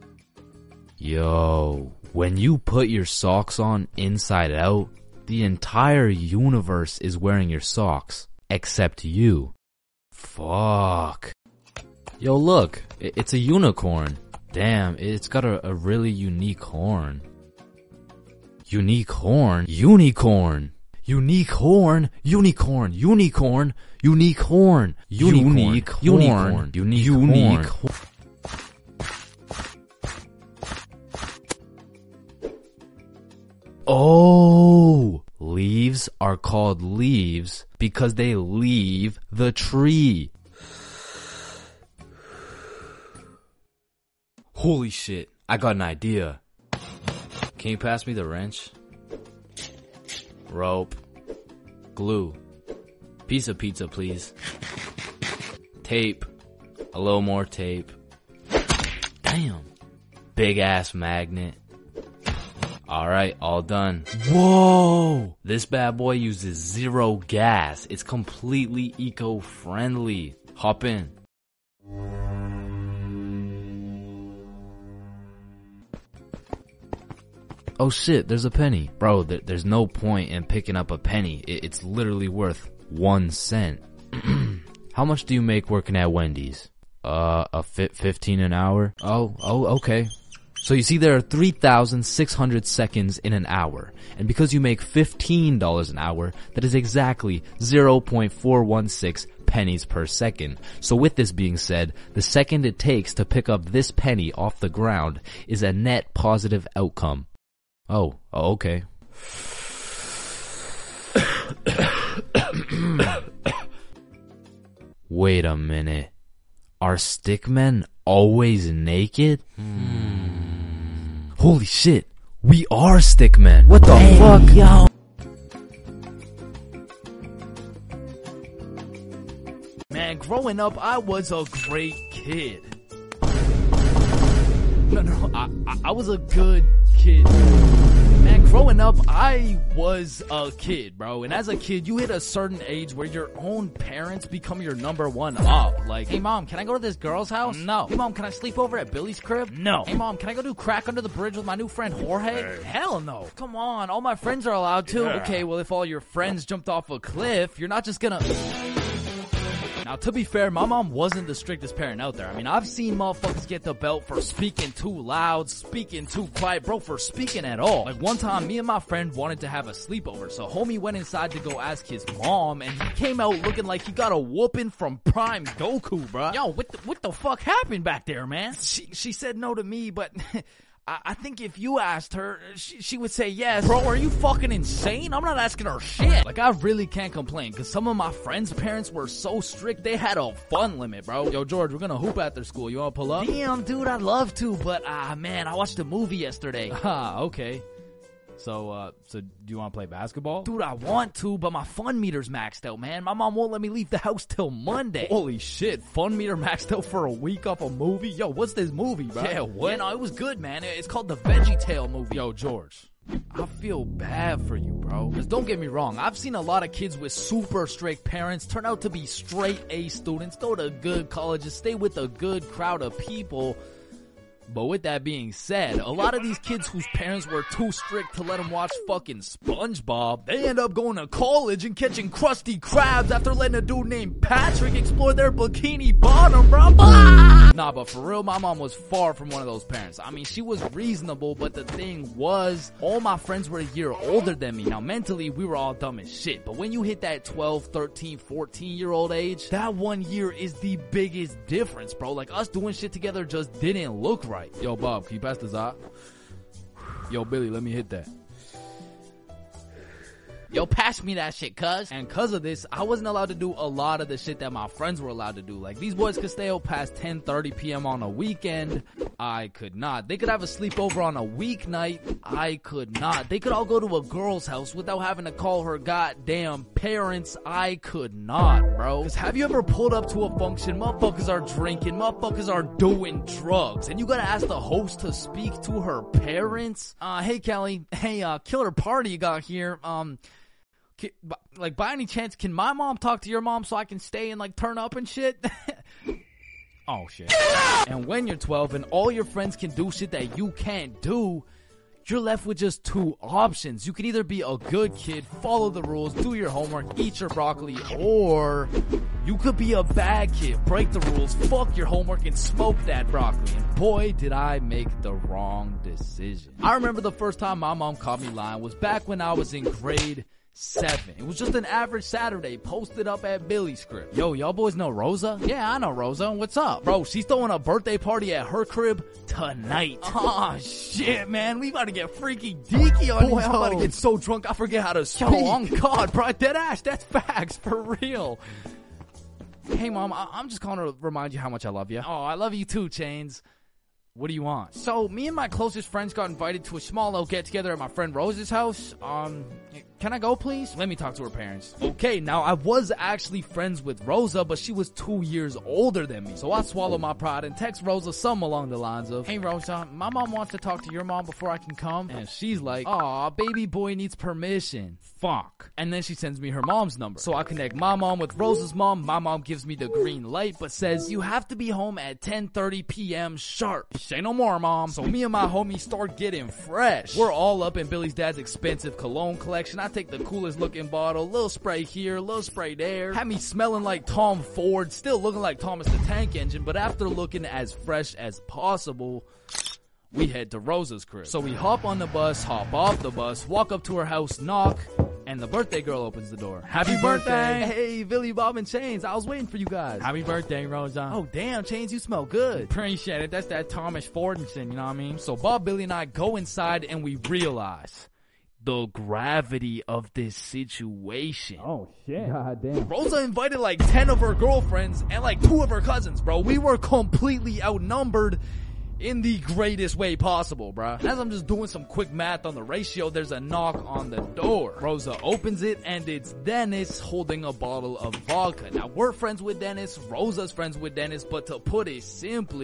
Yo. When you put your socks on inside out, the entire universe is wearing your socks, except you. Fuck. Yo, look, it's a unicorn. Damn, it's got a, a really unique horn. Unique horn? Unicorn. Unique horn? Unicorn. Unicorn. Unique horn. Unique horn. Unicorn. Unique horn. Unique horn. Oh, leaves are called leaves because they leave the tree. Holy shit, I got an idea. Can you pass me the wrench? Rope. Glue. Piece of pizza, please. Tape. A little more tape. Damn. Big ass magnet. Alright, all done. Whoa! This bad boy uses zero gas. It's completely eco-friendly. Hop in. Oh shit, there's a penny. Bro, th- there's no point in picking up a penny. I- it's literally worth one cent. How much do you make working at Wendy's? Uh, a fit fifteen an hour? Oh, oh, okay. So you see there are three thousand six hundred seconds in an hour. And because you make fifteen dollars an hour, that is exactly zero point four one six pennies per second. So with this being said, the second it takes to pick up this penny off the ground is a net positive outcome. Oh, oh okay. Wait a minute. Are stickmen always naked? Hmm. Holy shit, we are stickmen. What the hey, fuck? Yo.
Man, growing up, I was a great kid. No, no, I, I, I was a good kid. Man, growing growing up, I was a kid, bro. And as a kid, you hit a certain age where your own parents become your number one up. Like, hey mom, can I go to this girl's house? No. Hey mom, can I sleep over at Billy's crib? No. Hey mom, can I go do crack under the bridge with my new friend Jorge? Hey. Hell no. Come on, all my friends are allowed to. Yeah. Okay, well if all your friends jumped off a cliff, you're not just gonna... Now, to be fair, my mom wasn't the strictest parent out there. I mean, I've seen motherfuckers get the belt for speaking too loud, speaking too quiet, bro, for speaking at all. Like, one time, me and my friend wanted to have a sleepover, so homie went inside to go ask his mom, and he came out looking like he got a whooping from Prime Goku, bro. Yo, what the, what the fuck happened back there, man? She, she said no to me, but... I, I think if you asked her, she, she would say yes. Bro, are you fucking insane? I'm not asking her shit. Like, I really can't complain, because some of my friends' parents were so strict, they had a fun limit, bro. Yo, George, we're gonna hoop after school. You wanna pull up? Damn, dude, I'd love to, but, ah, man, I watched a movie yesterday. Ah, okay. So, uh, so do you want to play basketball? Dude, I want to, but my fun meter's maxed out, man. My mom won't let me leave the house till Monday. Holy shit, fun meter maxed out for a week off a movie? Yo, what's this movie, bro? Yeah, what? Yeah, no, it was good, man. It's called the VeggieTale movie. Yo, George, I feel bad for you, bro. Because don't get me wrong, I've seen a lot of kids with super strict parents turn out to be straight A students, go to good colleges, stay with a good crowd of people. But with that being said, a lot of these kids whose parents were too strict to let them watch fucking SpongeBob, they end up going to college and catching Krusty Krabs after letting a dude named Patrick explore their bikini bottom, bro. Nah, but for real, my mom was far from one of those parents. I mean, she was reasonable, but the thing was, all my friends were a year older than me. Now, mentally, we were all dumb as shit. But when you hit that twelve, thirteen, fourteen-year-old age, that one year is the biggest difference, bro. Like, us doing shit together just didn't look right. Yo, Bob, can you pass the Zot? Yo, Billy, let me hit that. Yo, pass me that shit, cuz. And cuz of this, I wasn't allowed to do a lot of the shit that my friends were allowed to do. Like, these boys could stay out past ten thirty p.m. on a weekend. I could not. They could have a sleepover on a weeknight. I could not. They could all go to a girl's house without having to call her goddamn parents. I could not, bro. Cause have you ever pulled up to a function, motherfuckers are drinking, motherfuckers are doing drugs, and you gotta ask the host to speak to her parents? Uh, hey Kelly, hey, uh, killer party you got here, um... like, by any chance, can my mom talk to your mom so I can stay and, like, turn up and shit? Oh, shit. And when you're twelve and all your friends can do shit that you can't do, you're left with just two options. You can either be a good kid, follow the rules, do your homework, eat your broccoli, or you could be a bad kid, break the rules, fuck your homework, and smoke that broccoli. And boy, did I make the wrong decision. I remember the first time my mom caught me lying was back when I was in grade seven. It was just an average Saturday posted up at Billy's crib. Yo, y'all boys know Rosa? Yeah, I know Rosa. What's up? Bro, she's throwing a birthday party at her crib tonight. Oh, shit, man. We about to get freaky deaky on Boy, I'm about to get so drunk I forget how to speak. Yo, on God, bro. Dead ass. That's facts. For real. Hey, Mom. I- I'm just calling to remind you how much I love you. Oh, I love you too, Chains. What do you want? So, me and my closest friends got invited to a small little get-together at my friend Rose's house. Um, can I go, please? Let me talk to her parents. Okay, now, I was actually friends with Rosa, but she was two years older than me. So, I swallowed my pride and text Rosa something along the lines of, hey, Rosa, my mom wants to talk to your mom before I can come. And she's like, aw, baby boy needs permission. Fuck. And then she sends me her mom's number. So, I connect my mom with Rosa's mom. My mom gives me the green light, but says, you have to be home at ten thirty p.m. sharp. Say no more, Mom. So me and my homies start getting fresh. We're all up in Billy's dad's expensive cologne collection. I take the coolest looking bottle, little spray here, little spray there. Had me smelling like Tom Ford, still looking like Thomas the Tank Engine, but after looking as fresh as possible, we head to Rosa's crib. So we hop on the bus, hop off the bus, walk up to her house, knock, and the birthday girl opens the door. Happy, Happy birthday. birthday! Hey, Billy, Bob, and Chains. I was waiting for you guys.
Happy birthday, Rosa.
Oh, damn, Chains, you smell good.
Appreciate it. That's that Thomas Fordinson, you know what I mean?
So Bob, Billy, and I go inside, and we realize the gravity of this situation.
Oh, shit.
God damn.
Rosa invited like ten of her girlfriends and like two of her cousins, bro. We were completely outnumbered in the greatest way possible, bruh. As I'm just doing some quick math on the ratio, there's a knock on the door. Rosa opens it, and it's Dennis holding a bottle of vodka. Now, we're friends with Dennis, Rosa's friends with Dennis, but to put it simply,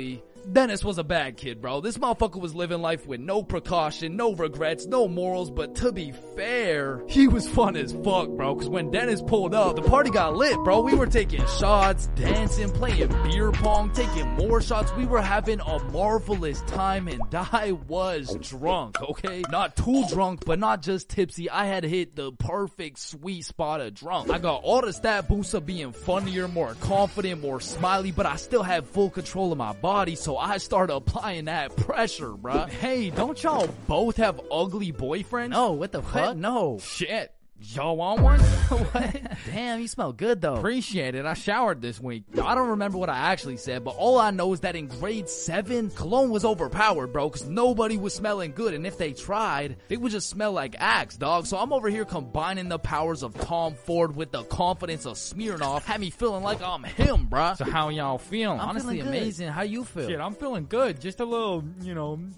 Dennis was a bad kid, bro. This motherfucker was living life with no precaution, no regrets, no morals, but to be fair, he was fun as fuck, bro, cause when Dennis pulled up, the party got lit, bro. We were taking shots, dancing, playing beer pong, taking more shots. We were having a marvelous time, and I was drunk, okay? Not too drunk, but not just tipsy. I had hit the perfect sweet spot of drunk. I got all the stat boosts of being funnier, more confident, more smiley, but I still had full control of my body, so I started applying that pressure, bruh. Hey, don't y'all both have ugly boyfriends?
No, what the fuck? No.
Shit. Y'all want one?
What? Damn, you smell good though.
Appreciate it. I showered this week. I don't remember what I actually said, but all I know is that in grade seven, cologne was overpowered, bro, because nobody was smelling good, and if they tried, they would just smell like Axe, dog. So I'm over here combining the powers of Tom Ford with the confidence of Smirnoff, had me feeling like I'm him, bruh.
So how y'all feeling?
I'm
Honestly,
feeling good.
amazing. How you feel?
Shit, I'm feeling good. Just a little, you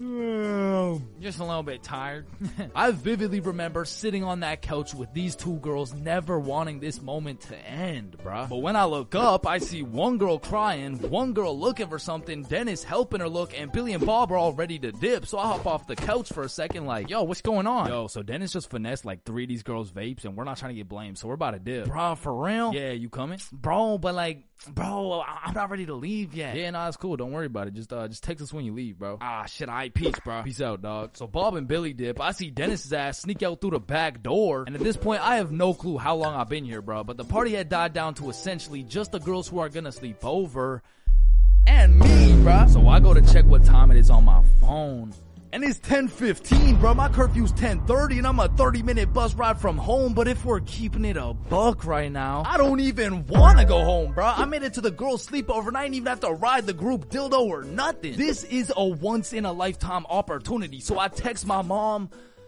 know,
Just a little bit tired. I vividly remember sitting on that couch with these two girls, never wanting this moment to end, bruh. But when I look up, I see one girl crying, one girl looking for something, Dennis helping her look, and Billy and Bob are all ready to dip. So I hop off the couch for a second like, yo, what's going on? Yo, so Dennis just finessed like three of these girls' vapes, and we're not trying to get blamed, so we're about to dip.
Bro, for real?
Yeah, you coming?
Bro, but like, bro, I- I'm not ready to leave yet.
Yeah, nah, it's cool. Don't worry about it. Just uh, just text us when you leave, bro. Ah, shit, all right, peace, bro. Peace out, dog. So Bob and Billy dip. I see Dennis's ass sneak out through the back door, and at this point, I have no clue how long I've been here, bro. But the party had died down to essentially just the girls who are gonna sleep over, and me, bro. So I go to check what time it is on my phone. And it's ten fifteen, bro. My curfew's ten thirty, and I'm a thirty minute bus ride from home. But if we're keeping it a buck right now, I don't even want to go home, bro. I made it to the girls' sleepover, and I didn't even have to ride the group dildo or nothing. This is a once in a lifetime opportunity. So I text my mom,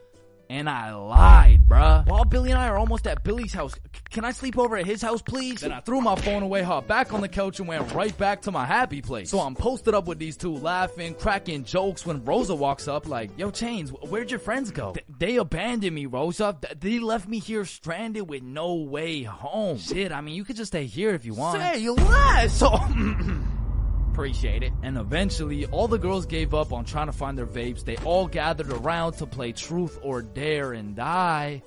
and I lied, bruh. While Billy and I are almost at Billy's house, c- can I sleep over at his house, please? Then I threw my phone away, hopped back on the couch, and went right back to my happy place. So I'm posted up with these two, laughing, cracking jokes, when Rosa walks up like, yo, Chains, where'd your friends go? Th- they abandoned me, Rosa. Th- they left me here stranded with no way home. Shit, I mean, you could just stay here if you want. Say less! So... Appreciate it. And eventually, all the girls gave up on trying to find their vapes. They all gathered around to play Truth or Dare, and I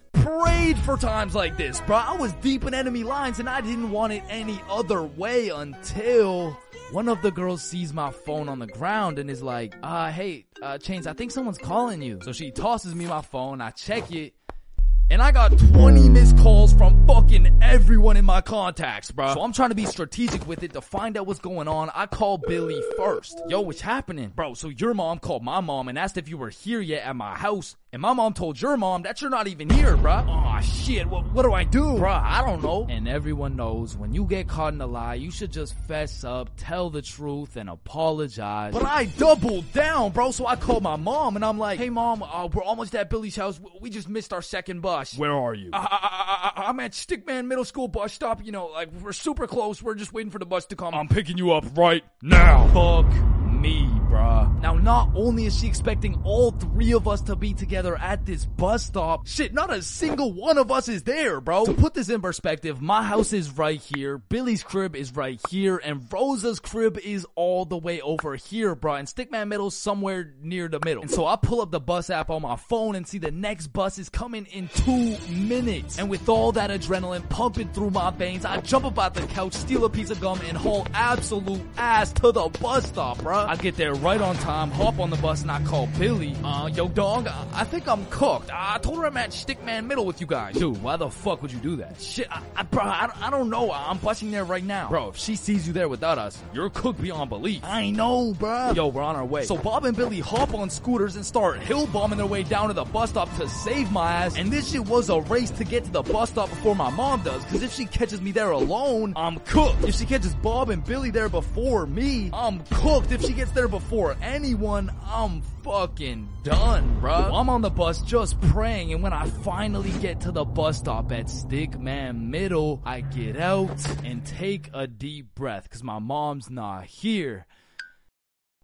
prayed for times like this, bro. I was deep in enemy lines, and I didn't want it any other way until one of the girls sees my phone on the ground and is like, uh, hey, uh, Chains, I think someone's calling you. So she tosses me my phone, I check it, and I got twenty missed calls from fucking everyone in my contacts, bro. So I'm trying to be strategic with it to find out what's going on. I call Billy first. Yo, what's happening? Bro, so your mom called my mom and asked if you were here yet at my house. And my mom told your mom that you're not even here, bro. Aw, shit, what, what do I do? Bro, I don't know. And everyone knows when you get caught in a lie, you should just fess up, tell the truth, and apologize. But I doubled down, bro, so I called my mom, and I'm like, hey, mom, uh, we're almost at Billy's house. We just missed our second bus.
where are you?
I, I, I, I'm at Stickman Middle School bus stop. You know, like, we're super close. We're just waiting for the bus to come.
I'm picking you up right now.
Fuck me, bruh. Now, not only is she expecting all three of us to be together at this bus stop, shit, not a single one of us is there, bro. To put this in perspective, my house is right here, Billy's crib is right here, and Rosa's crib is all the way over here, bro, and Stickman Middle's somewhere near the middle. And so I pull up the bus app on my phone and see the next bus is coming in two minutes. And with all that adrenaline pumping through my veins, I jump up out the couch, steal a piece of gum, and haul absolute ass to the bus stop, bro. I get there right on time, hop on the bus, and I call Billy. Uh, yo, dog, I, I think I'm cooked. I told her I'm at Stickman Middle with you guys. Dude, why the fuck would you do that? Shit, I, I, bro, I, I don't know. I'm busting there right now. Bro, if she sees you there without us, you're cooked beyond belief.
I know, bro.
Yo, we're on our way. So Bob and Billy hop on scooters and start hill bombing their way down to the bus stop to save my ass. And this shit was a race to get to the bus stop before my mom does. Cause if she catches me there alone, I'm cooked. If she catches Bob and Billy there before me, I'm cooked. If she gets there before anyone, I'm fucking done, bruh. I'm on the bus just praying, and when I finally get to the bus stop at Stickman Middle, I get out and take a deep breath, cause my mom's not here.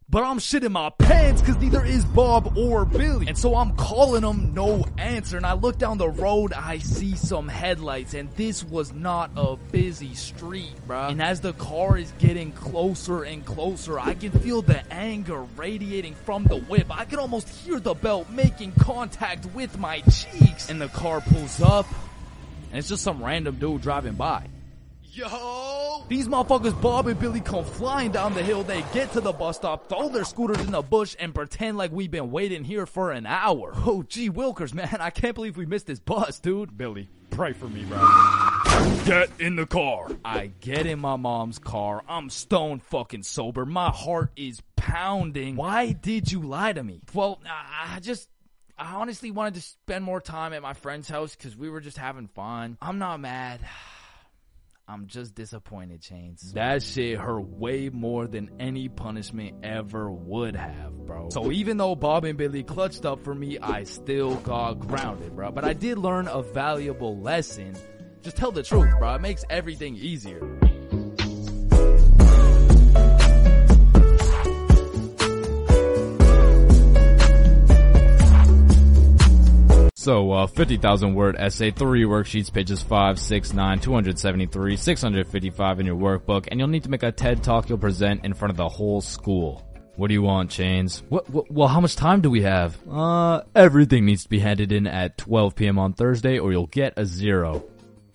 But I'm shitting my pants cause neither is Bob or Billy. And so I'm calling them, no answer. And I look down the road, I see some headlights. And this was not a busy street, bruh. And as the car is getting closer and closer, I can feel the anger radiating from the whip. I can almost hear the belt making contact with my cheeks. And the car pulls up, and it's just some random dude driving by. Yo! These motherfuckers, Bob and Billy, come flying down the hill. They get to the bus stop, throw their scooters in the bush, and pretend like we've been waiting here for an hour. Oh, gee wilkers, man. I can't believe we missed this bus, dude.
Billy, pray for me, bro. Get in the car.
I get in my mom's car. I'm stone fucking sober. My heart is pounding. Why did you lie to me? Well, I just... I honestly wanted to spend more time at my friend's house because we were just having fun. I'm not mad. I'm just disappointed, Chains. That shit hurt way more than any punishment ever would have, bro. So even though Bob and Billy clutched up for me, I still got grounded, bro. But I did learn a valuable lesson. Just tell the truth, bro. It makes everything easier.
So, uh, fifty thousand word essay, three worksheets, pages five, six, nine, two hundred seventy-three, six hundred fifty-five in your workbook, and you'll need to make a TED Talk you'll present in front of the whole school. What do you want, Chains?
What, what, well, how much time do we have?
Uh, everything needs to be handed in at twelve p.m. on Thursday or you'll get a zero.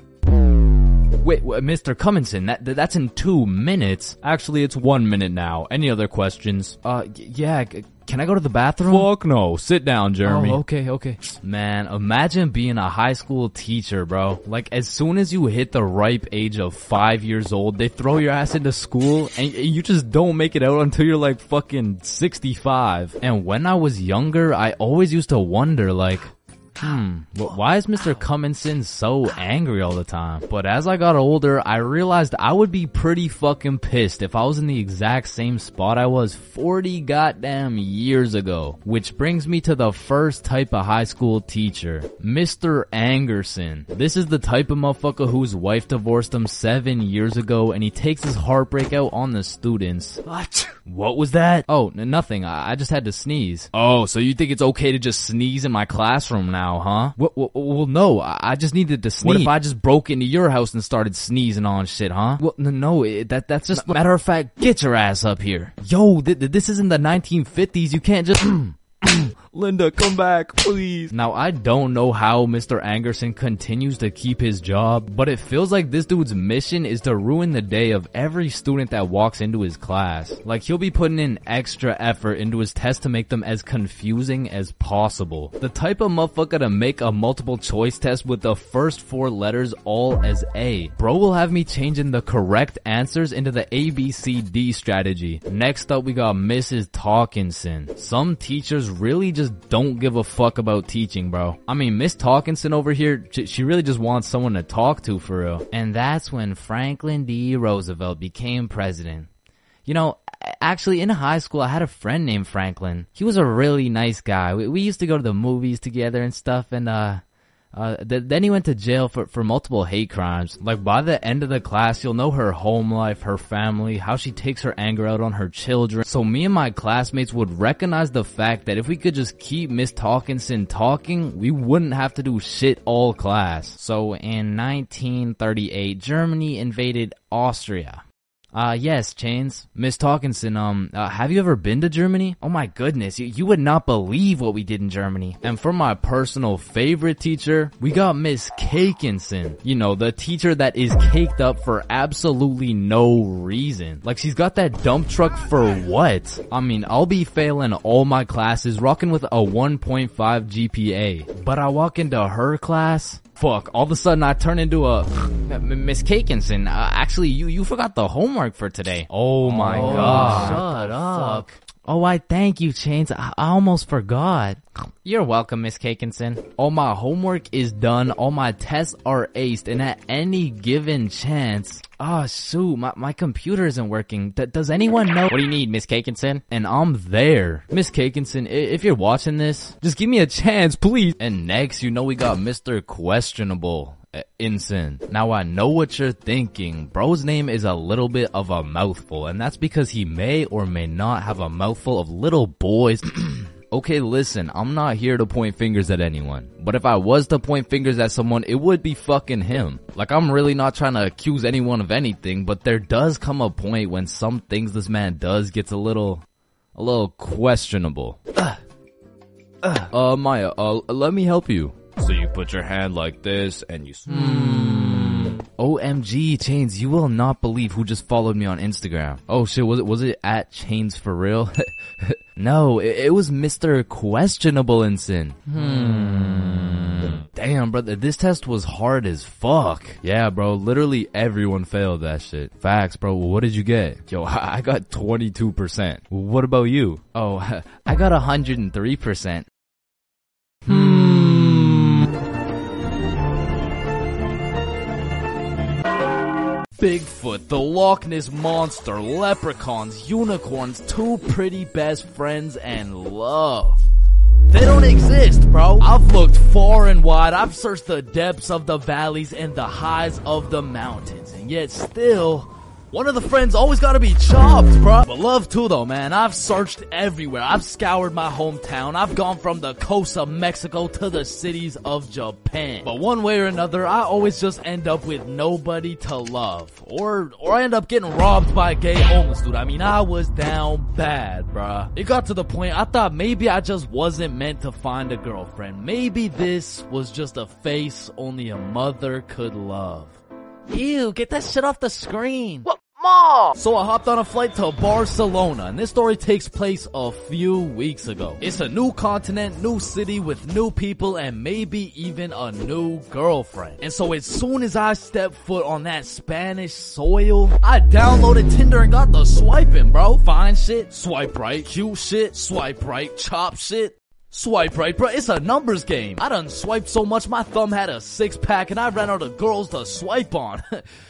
Wait, wait Mister Cumminson, that, that's in two minutes.
Actually, it's one minute now. Any other questions?
Uh, yeah, can I go to the bathroom?
Fuck no. Sit down, Jeremy.
Oh, okay, okay. Man, imagine being a high school teacher, bro. Like, as soon as you hit the ripe age of five years old, they throw your ass into school, and you just don't make it out until you're like fucking sixty-five. And when I was younger, I always used to wonder, like, Hmm, but why is Mister Cumminson so angry all the time? But as I got older, I realized I would be pretty fucking pissed if I was in the exact same spot I was forty goddamn years ago. Which brings me to the first type of high school teacher, Mister Angerson. This is the type of motherfucker whose wife divorced him seven years ago and he takes his heartbreak out on the students.
What?
What was that? Oh, n- nothing. I-, I just had to sneeze.
Oh, so you think it's okay to just sneeze in my classroom now? Huh?
Well, well, well no, I just needed to sneeze.
What if I just broke into your house and started sneezing on shit, huh?
Well, no, no it, that that's just matter of fact. Get your ass up here, yo. Th- th- this isn't the nineteen fifties. You can't just.
Linda, come back, please.
Now, I don't know how Mister Angerson continues to keep his job, but it feels like this dude's mission is to ruin the day of every student that walks into his class. Like, he'll be putting in extra effort into his tests to make them as confusing as possible. The type of motherfucker to make a multiple choice test with the first four letters all as A. Bro will have me changing the correct answers into the A B C D strategy. Next up, we got Missus Talkinson. Some teachers really just don't give a fuck about teaching, bro. I mean, Miss Talkinson over here, she, she really just wants someone to talk to for real. And that's when Franklin D. Roosevelt became president. You know, actually in high school, I had a friend named Franklin. He was a really nice guy. We, we used to go to the movies together and stuff, and uh... Uh, th- then he went to jail for, for multiple hate crimes. Like, by the end of the class, you'll know her home life, her family, how she takes her anger out on her children. So me and my classmates would recognize the fact that if we could just keep Miss Talkinson talking, we wouldn't have to do shit all class. So in nineteen thirty-eight, Germany invaded Austria. Uh, yes, Chains. Miss Talkinson, um, uh, have you ever been to Germany? Oh my goodness, you, you would not believe what we did in Germany. And for my personal favorite teacher, we got Miss Cakinson. You know, the teacher that is caked up for absolutely no reason. Like, she's got that dump truck for what? I mean, I'll be failing all my classes, rocking with a one point five G P A. But I walk into her class, fuck, all of a sudden I turn into a Miss Cakinson. Uh, actually, you you forgot the homework for today. Oh my
oh,
god.
Shut up.
Oh, I thank you, Chains. I, I almost forgot. You're welcome, Miss Cakinson. All my homework is done. All my tests are aced. And at any given chance... Oh, shoot, my, my computer isn't working. D- does anyone know? What do you need, Miss Cakinson? And I'm there. Miss Cakinson, I- if you're watching this, just give me a chance, please. And next, you know we got Mister Questionable.
Uh, Insin. Now I know what you're thinking. Bro's name is a little bit of a mouthful, and that's because he may or may not have a mouthful of little boys. Okay, listen, I'm not here to point fingers at anyone. But if I was to point fingers at someone, it would be fucking him. Like, I'm really not trying to accuse anyone of anything, but there does come a point when some things this man does gets a little, a little questionable. Uh, uh, uh Maya, uh, let me help you. So you put your hand like this, and you... Hmm. O M G, Chains, you will not believe who just followed me on Instagram. Oh shit, was it, was it at Chains for real? No, it, it was Mister Questionable Insin. Hmm. Damn, brother, this test was hard as fuck. Yeah, bro, literally everyone failed that shit. Facts, bro. What did you get? Yo, I got twenty-two percent. What about you? Oh, I got one hundred three percent. Hmm.
Bigfoot, the Loch Ness Monster, leprechauns, unicorns, two pretty best friends, and love. They don't exist, bro. I've looked far and wide. I've searched the depths of the valleys and the highs of the mountains. And yet still, one of the friends always gotta be chopped, bro. But love too, though, man. I've searched everywhere. I've scoured my hometown. I've gone from the coast of Mexico to the cities of Japan. But one way or another, I always just end up with nobody to love. Or, or I end up getting robbed by a gay homeless dude. I mean, I was down bad, bruh. It got to the point I thought maybe I just wasn't meant to find a girlfriend. Maybe this was just a face only a mother could love. Ew, get that shit off the screen. What? Mom! So I hopped on a flight to Barcelona, and this story takes place a few weeks ago. It's a new continent, new city with new people, and maybe even a new girlfriend. And so as soon as I stepped foot on that Spanish soil, I downloaded Tinder and got the swiping, bro. Fine shit, swipe right. Cute shit, swipe right. Chop shit, swipe right, bro. It's a numbers game. I done swiped so much my thumb had a six pack and I ran out of girls to swipe on.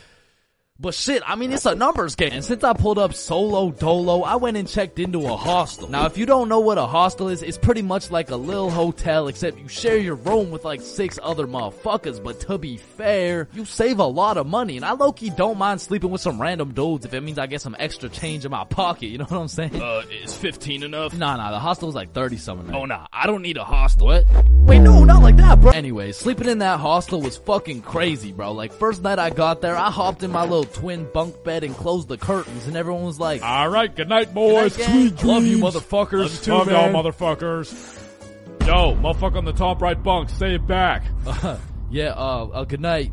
But shit, I mean, it's a numbers game. And since I pulled up solo dolo, I went and checked into a hostel. Now, if you don't know what a hostel is, it's pretty much like a little hotel, except you share your room with like six other motherfuckers. But to be fair, you save a lot of money. And I low-key don't mind sleeping with some random dudes if it means I get some extra change in my pocket. You know what I'm saying?
Uh, is fifteen enough?
Nah, nah, the hostel was like thirty something.
Oh, nah, I don't need a hostel.
What? Wait, no, not like that, bro. Anyways, sleeping in that hostel was fucking crazy, bro. Like, first night I got there, I hopped in my little twin bunk bed and closed the curtains, and everyone was like,
alright, good night, boys.
Good night,
Sweet Love you, motherfuckers.
Love you too,
Love y'all,
man.
motherfuckers. Yo, motherfucker on the top right bunk, say it back.
uh, yeah, uh, uh, good night.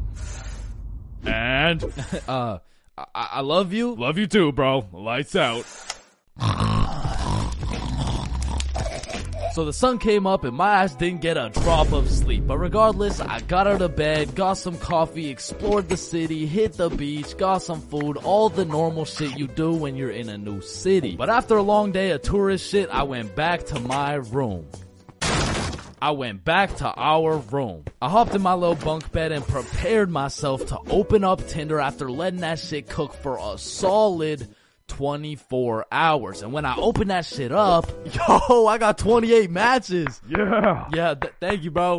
And?
uh, I, I love you.
Love you too, bro. Lights out.
So the sun came up and my ass didn't get a drop of sleep. But regardless, I got out of bed, got some coffee, explored the city, hit the beach, got some food, all the normal shit you do when you're in a new city. But after a long day of tourist shit, I went back to my room. I went back to our room. I hopped in my little bunk bed and prepared myself to open up Tinder after letting that shit cook for a solid twenty-four hours. And when I opened that shit up, yo, I got twenty-eight matches.
Yeah.
Yeah, th- thank you, bro.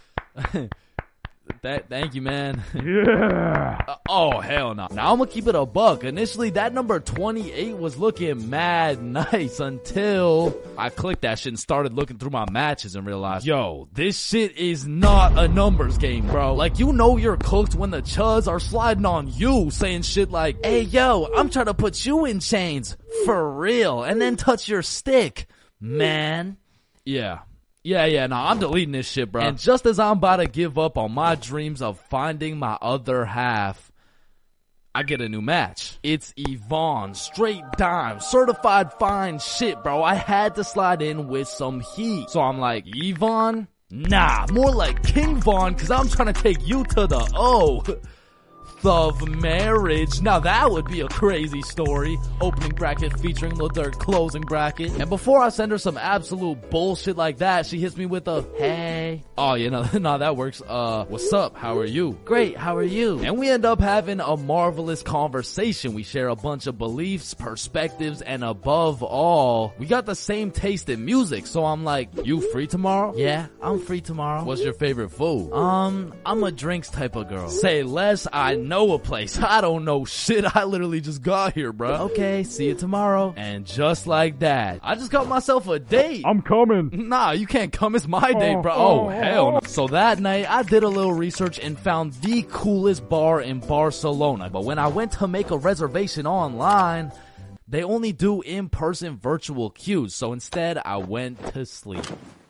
That, thank you, man.
Yeah.
Uh, oh, hell no. Now I'm gonna keep it a buck. Initially, that number twenty-eight was looking mad nice until I clicked that shit and started looking through my matches and realized, yo, this shit is not a numbers game, bro. Like, you know you're cooked when the chuds are sliding on you, saying shit like, hey, yo, I'm trying to put you in chains. For real. And then touch your stick, man. Yeah. Yeah, yeah, nah, I'm deleting this shit, bro. And just as I'm about to give up on my dreams of finding my other half, I get a new match. It's Yvonne, straight dime, certified fine shit, bro. I had to slide in with some heat. So I'm like, Yvonne? Nah, more like King Von, cause I'm trying to take you to the O. Of marriage. Now that would be a crazy story. Opening bracket featuring Lil Durk, closing bracket. And before I send her some absolute bullshit like that, she hits me with a, hey
okay.
Oh, you know, no, that works. Uh, what's up? How are you?
Great, how are you?
And we end up having a marvelous conversation. We share a bunch of beliefs, perspectives, and above all, we got the same taste in music. So I'm like, you free tomorrow?
Yeah, I'm free tomorrow.
What's your favorite food?
Um, I'm a drinks type of girl.
Say less, I know a place. I don't know shit. I literally just got here, bro.
Okay, see you tomorrow.
And just like that, I just got myself a date.
I'm coming.
Nah, you can't come. It's my date, bro. Oh, hell no. So that night, I did a little research and found the coolest bar in Barcelona. But when I went to make a reservation online, they only do in-person virtual queues. So instead, I went to sleep.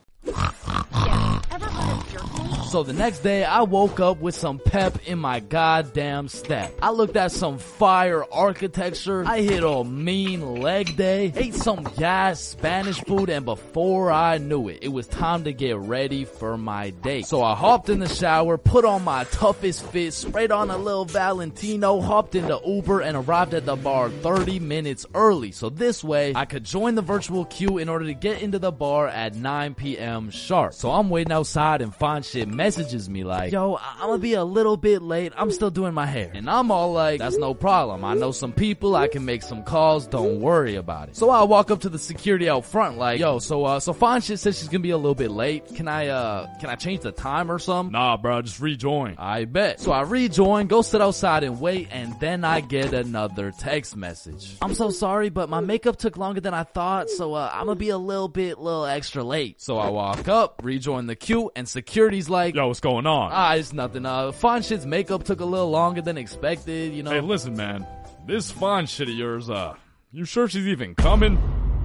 So the next day, I woke up with some pep in my goddamn step. I looked at some fire architecture. I hit a mean leg day, ate some gas Spanish food, and before I knew it, it was time to get ready for my date. So I hopped in the shower, put on my toughest fit, sprayed on a little Valentino, hopped into Uber, and arrived at the bar thirty minutes early. So this way, I could join the virtual queue in order to get into the bar at nine p.m. sharp. So I'm waiting outside and find shit messages me like,
yo, I'm gonna be a little bit late. I'm still doing my hair.
And I'm all like, that's no problem. I know some people. I can make some calls. Don't worry about it. So I walk up to the security out front like, yo, so, uh, so Fine Shit says she's gonna be a little bit late. Can I, uh, can I change the time or something?
Nah, bro, just rejoin.
I bet. So I rejoin, go sit outside and wait, and then I get another text message.
I'm so sorry, but my makeup took longer than I thought, so, uh, I'm gonna be a little bit, little extra late.
So I walk up, rejoin the queue, and security's like,
yo, what's going on?
Ah, it's nothing. Uh, Fine Shit's makeup took a little longer than expected, you know.
Hey, listen, man. This Fine Shit of yours, uh, you sure she's even coming?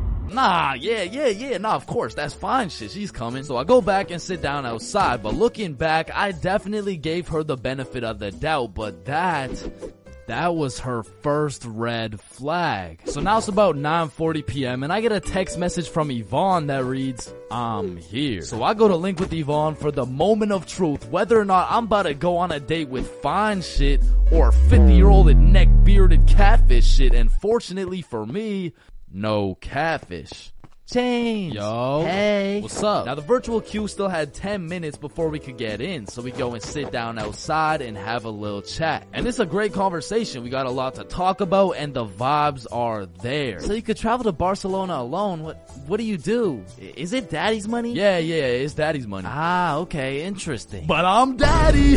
Nah, yeah, yeah, yeah, nah, of course, that's Fine Shit, she's coming. So I go back and sit down outside, but looking back, I definitely gave her the benefit of the doubt, but that... that was her first red flag. So now it's about nine forty p.m. and I get a text message from Yvonne that reads, I'm here. So I go to link with Yvonne for the moment of truth, whether or not I'm about to go on a date with Fine Shit or fifty year old and neck bearded catfish shit. And fortunately for me, no catfish.
James.
Yo.
Hey.
What's up? Now the virtual queue still had ten minutes before we could get in, so we go and sit down outside and have a little chat. And it's a great conversation. We got a lot to talk about and the vibes are there.
So you could travel to Barcelona alone. What what do you do? Is it daddy's money?
Yeah, yeah, it's daddy's money.
Ah, okay, interesting.
But I'm daddy.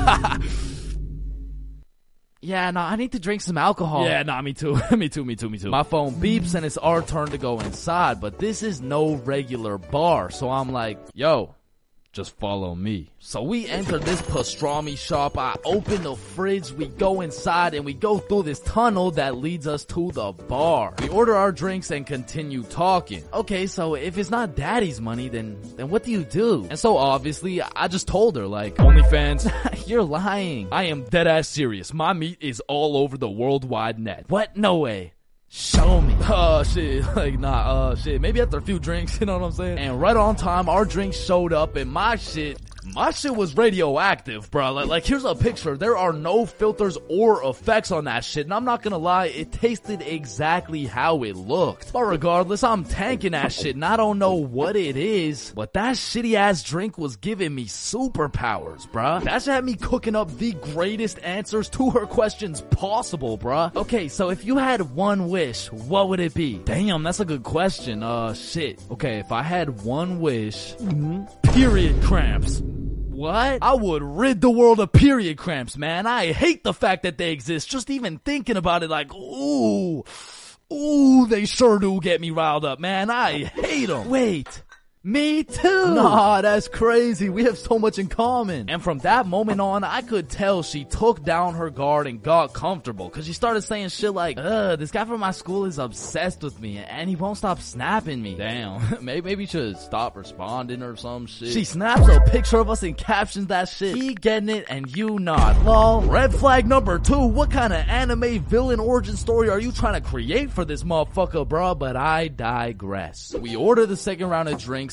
Yeah, no, I need to drink some alcohol.
Yeah, nah, me too. me too, me too, me too. My phone beeps and it's our turn to go inside, but this is no regular bar. So I'm like, yo, just follow me. So we enter this pastrami shop. I open the fridge, we go inside, and we go through this tunnel that leads us to the bar. We order our drinks and continue talking.
Okay, so if it's not daddy's money, then then what do you do?
And so obviously, I just told her, like, OnlyFans.
You're lying.
I am dead ass serious. My meat is all over the world wide net.
What? No way. Show me.
Oh, shit. Like, nah, uh, shit. Maybe after a few drinks, you know what I'm saying? And right on time, our drinks showed up, and my shit, my shit was radioactive, bro. Like, like, here's a picture. There are no filters or effects on that shit, and I'm not gonna lie, it tasted exactly how it looked. But regardless, I'm tanking that shit, and I don't know what it is, but that shitty-ass drink was giving me superpowers, bruh. That shit had me cooking up the greatest answers to her questions possible, bruh.
Okay, so if you had one wish, what would it be?
Damn, that's a good question. Uh, shit. Okay, if I had one wish,
mm-hmm.
period cramps.
What?
I would rid the world of period cramps, man. I hate the fact that they exist. Just even thinking about it, like, ooh, ooh, they sure do get me riled up, man. I hate them.
Wait. Me too.
Nah, that's crazy. We have so much in common. And from that moment on, I could tell she took down her guard and got comfortable. Cause she started saying shit like, ugh, this guy from my school is obsessed with me and he won't stop snapping me. Damn. maybe, maybe you should stop responding or some shit. She snaps a picture of us and captions that shit. He getting it and you not. Lol. Red flag number two. What kind of anime villain origin story are you trying to create for this motherfucker, bruh? But I digress. We order the second round of drinks.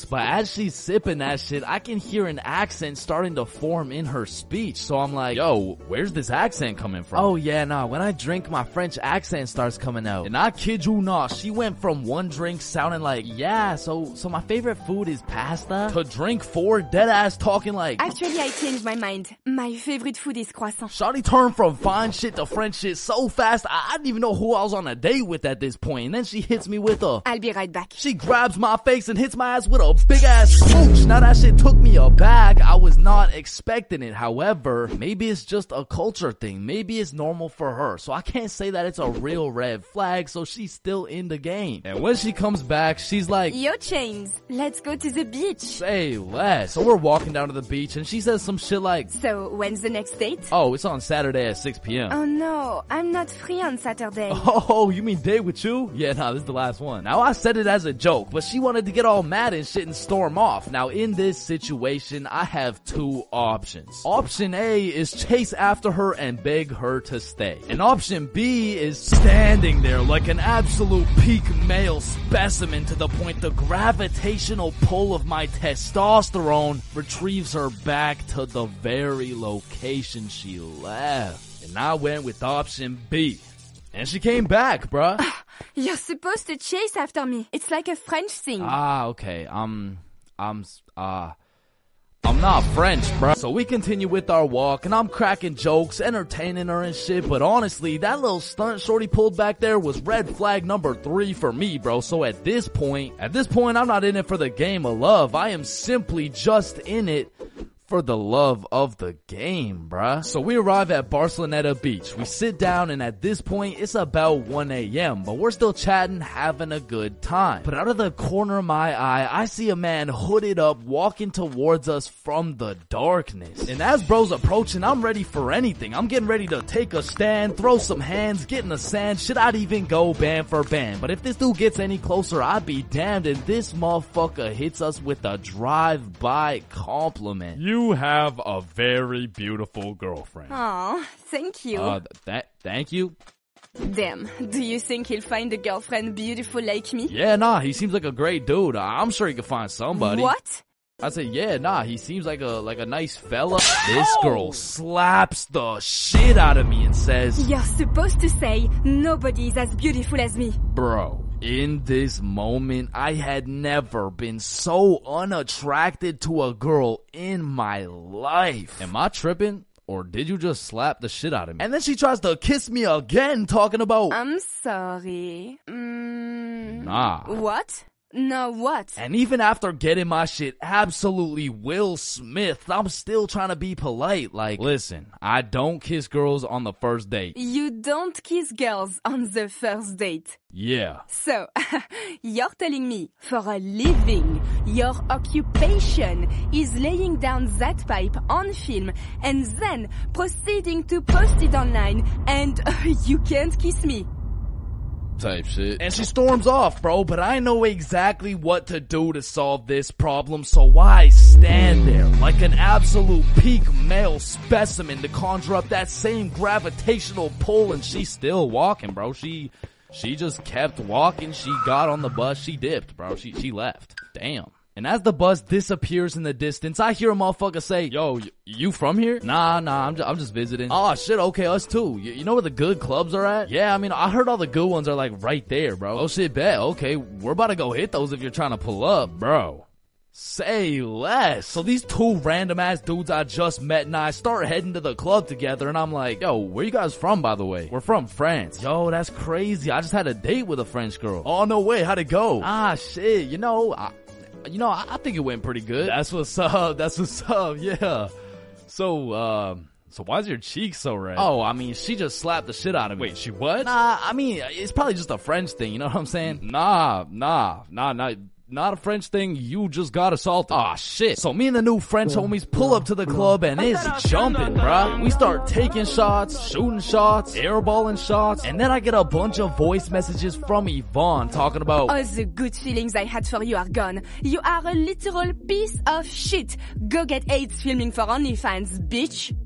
jokes, but as she's sipping that shit, I can hear an accent starting to form in her speech. So I'm like,
Yo, where's this accent coming from?
oh yeah, nah, when I drink, my French accent starts coming out. And I kid you not, she went from one drink sounding like, yeah, so so my favorite food is pasta, to drink four, dead ass talking like,
Actually, I changed my mind. My favorite food is croissant.
Shawty turned from fine shit to French shit so fast, I, I didn't even know who I was on a date with at this point. And then she hits me with a,
I'll be right back.
she grabs my face and hits my ass with a big ass smooch. Now that shit took me aback. I was not expecting it. However, maybe it's just a culture thing. Maybe it's normal for her. So I can't say that it's a real red flag. So she's still in the game. And when she comes back, she's like,
Yo, Chains, let's go to the beach.
say less. So we're walking down to the beach and she says some shit like,
So, when's the next date?
oh, it's on Saturday at six p.m.
Oh no, I'm not free on Saturday.
Oh, you mean date with you? Yeah, nah, this is the last one. Now, I said it as a joke, but she wanted to get all mad and shit and storm off. Now, in this situation, I have two options. Option A is chase after her and beg her to stay. And option B is standing there like an absolute peak male specimen to the point the gravitational pull of my testosterone retrieves her back to the very location she left. And I went with option B. And she came back, bruh.
You're supposed to chase after me. It's like a French thing.
Ah, okay. Um, I'm, uh, I'm not French, bruh. So we continue with our walk, and I'm cracking jokes, entertaining her and shit, but honestly, that little stunt shorty pulled back there was red flag number three for me, bro. So at this point, at this point, I'm not in it for the game of love. I am simply just in it for the love of the game, bruh. So we arrive at Barceloneta Beach. We sit down, and at this point, it's about one a.m., but we're still chatting, having a good time. But out of the corner of my eye, I see a man hooded up walking towards us from the darkness. And as bro's approaching, I'm ready for anything. I'm getting ready to take a stand, throw some hands, get in the sand. Should I even go band for band? But if this dude gets any closer, I'd be damned. And this motherfucker hits us with a drive-by compliment.
You have a very beautiful girlfriend.
Aw, thank you.
Uh, that, thank you.
Damn, do you think he'll find a girlfriend beautiful like me?
Yeah, nah, he seems like a great dude. I'm sure he could find somebody.
What?
I said, yeah, nah, he seems like a like a nice fella. This girl slaps the shit out of me and says,
You're supposed to say, nobody's as beautiful as me.
bro, in this moment, I had never been so unattracted to a girl in my life. Am I tripping? Or did you just slap the shit out of me? And then she tries to kiss me again, talking about,
I'm sorry. Mm,
nah.
What? No, what?
And even after getting my shit absolutely Will Smith, I'm still trying to be polite. Like, listen, I don't kiss girls on the first date.
You don't kiss girls on the first date.
Yeah.
So, you're telling me, for a living, your occupation is laying down that pipe on film and then proceeding to post it online, and uh, you can't kiss me.
Type shit. And she storms off, bro, but I know exactly what to do to solve this problem, so I stand there like an absolute peak male specimen to conjure up that same gravitational pull, and she's still walking, bro. She, she just kept walking. She got on the bus. She dipped, bro. She, she left. Damn. And as the bus disappears in the distance, I hear a motherfucker say, yo, y- you from here? Nah, nah, I'm, ju- I'm just visiting. Oh, shit, okay, us too. Y- you know where the good clubs are at? Yeah, I mean, I heard all the good ones are like right there, bro. Oh, shit, bet. Okay, we're about to go hit those if you're trying to pull up, bro. Say less. So these two random ass dudes I just met and I start heading to the club together, and I'm like, yo, where you guys from, by the way? We're from France. Yo, that's crazy. I just had a date with a French girl. Oh, no way. How'd it go? Ah, shit. You know, I... You know, I, I think it went pretty good. That's what's up. That's what's up. Yeah.
So, uh, so why's your cheek so red?
Oh, I mean, she just slapped the shit out of me.
Wait, she what?
Nah, I mean, it's probably just a French thing. You know what I'm saying?
Nah, nah, nah, nah. Not a French thing. You just got assaulted.
Aw, shit. So me and the new French homies pull up to the club and it's jumping, bruh. We start taking shots, shooting shots, airballing shots, and then I get a bunch of voice messages from Yvonne talking about,
All the good feelings I had for you are gone. You are a literal piece of shit. Go get AIDS filming for OnlyFans, bitch.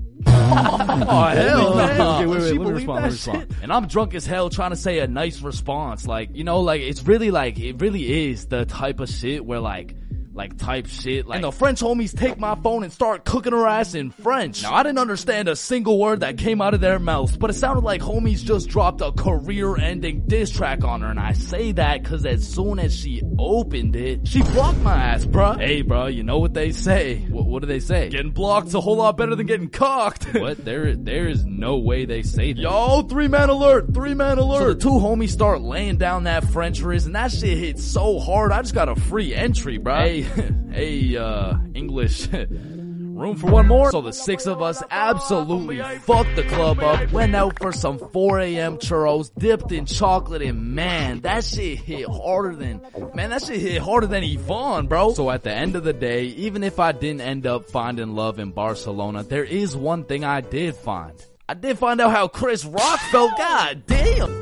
oh, hell no.
Okay, wait, wait,
She
let me
believe
respond,
that
let me respond.
shit? And I'm drunk as hell trying to say a nice response. Like, you know, like, it's really like, it really is the type of shit where like,
like type shit. Like,
and the French homies take my phone and start cooking her ass in French. Now, I didn't understand a single word that came out of their mouths, but it sounded like homies just dropped a career-ending diss track on her, and I say that cause as soon as she opened it, she blocked my ass, bruh.
Hey, bro, you know what they say. What, what do they say?
Getting blocked's a whole lot better than getting cocked.
What? There, there is no way they say that.
Yo, three-man alert, three-man alert. So the two homies start laying down that French riz, and that shit hit so hard, I just got a free entry, bruh.
Hey, hey, uh, English. Room for one more?
So the six of us absolutely fucked the club up, went out for some four a.m. churros, dipped in chocolate, and man, that shit hit harder than, man, that shit hit harder than Yvonne, bro.
So at the end of the day, even if I didn't end up finding love in Barcelona, there is one thing I did find.
I did find out how Chris Rock felt, god damn.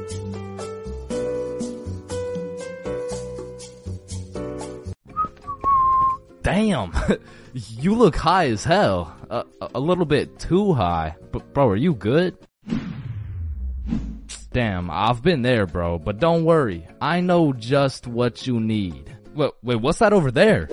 Damn, you look high as hell. Uh, a little bit too high. But bro, are you good? Damn, I've been there, bro. But don't worry, I know just what you need. Wait, wait, what's that over there?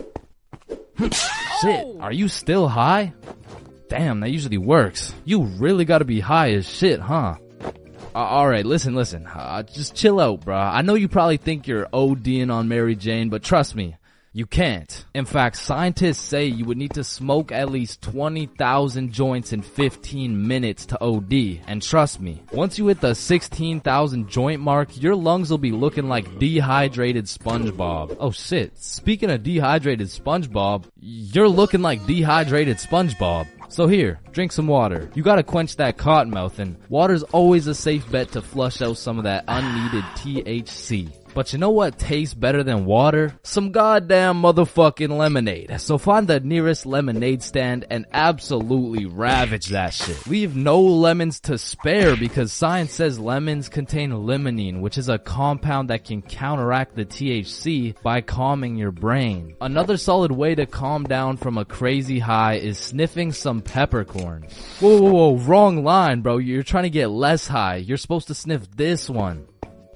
Shit, are you still high? Damn, that usually works. You really gotta be high as shit, huh? Uh, alright, listen, listen. Uh, just chill out, bro. I know you probably think you're ODing on Mary Jane, but trust me. You can't. In fact, scientists say you would need to smoke at least twenty thousand joints in fifteen minutes to O D. And trust me, once you hit the sixteen thousand joint mark, your lungs will be looking like dehydrated SpongeBob. Oh shit, speaking of dehydrated SpongeBob, you're looking like dehydrated SpongeBob. So here, drink some water. You gotta quench that cottonmouth, and water's always a safe bet to flush out some of that unneeded T H C. But you know what tastes better than water? Some goddamn motherfucking lemonade. So find the nearest lemonade stand and absolutely ravage that shit. Leave no lemons to spare because science says lemons contain limonene, which is a compound that can counteract the T H C by calming your brain. Another solid way to calm down from a crazy high is sniffing some peppercorn. Whoa, whoa, whoa, wrong line, bro. You're trying to get less high. You're supposed to sniff this one.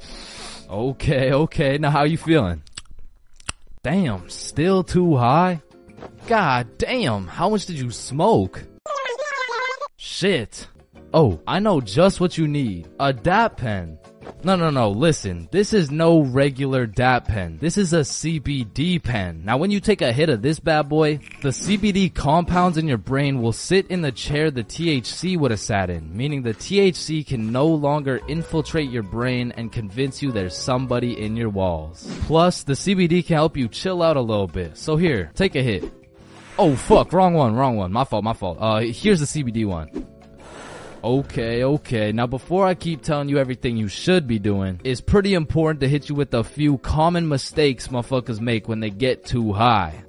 Okay, okay, now how you feeling? Damn, still too high? God damn, how much did you smoke? Shit. Oh, I know just what you need. A D A P pen. No, no, no, listen. This is no regular D A P pen. This is a C B D pen. Now, when you take a hit of this bad boy, the C B D compounds in your brain will sit in the chair the T H C would have sat in, meaning the T H C can no longer infiltrate your brain and convince you there's somebody in your walls. Plus, the C B D can help you chill out a little bit. So here, take a hit. Oh, fuck, wrong one, wrong one. My fault, my fault. Uh, here's the C B D one. Okay, okay. Now before I keep telling you everything you should be doing, it's pretty important to hit you with a few common mistakes motherfuckers make when they get too high.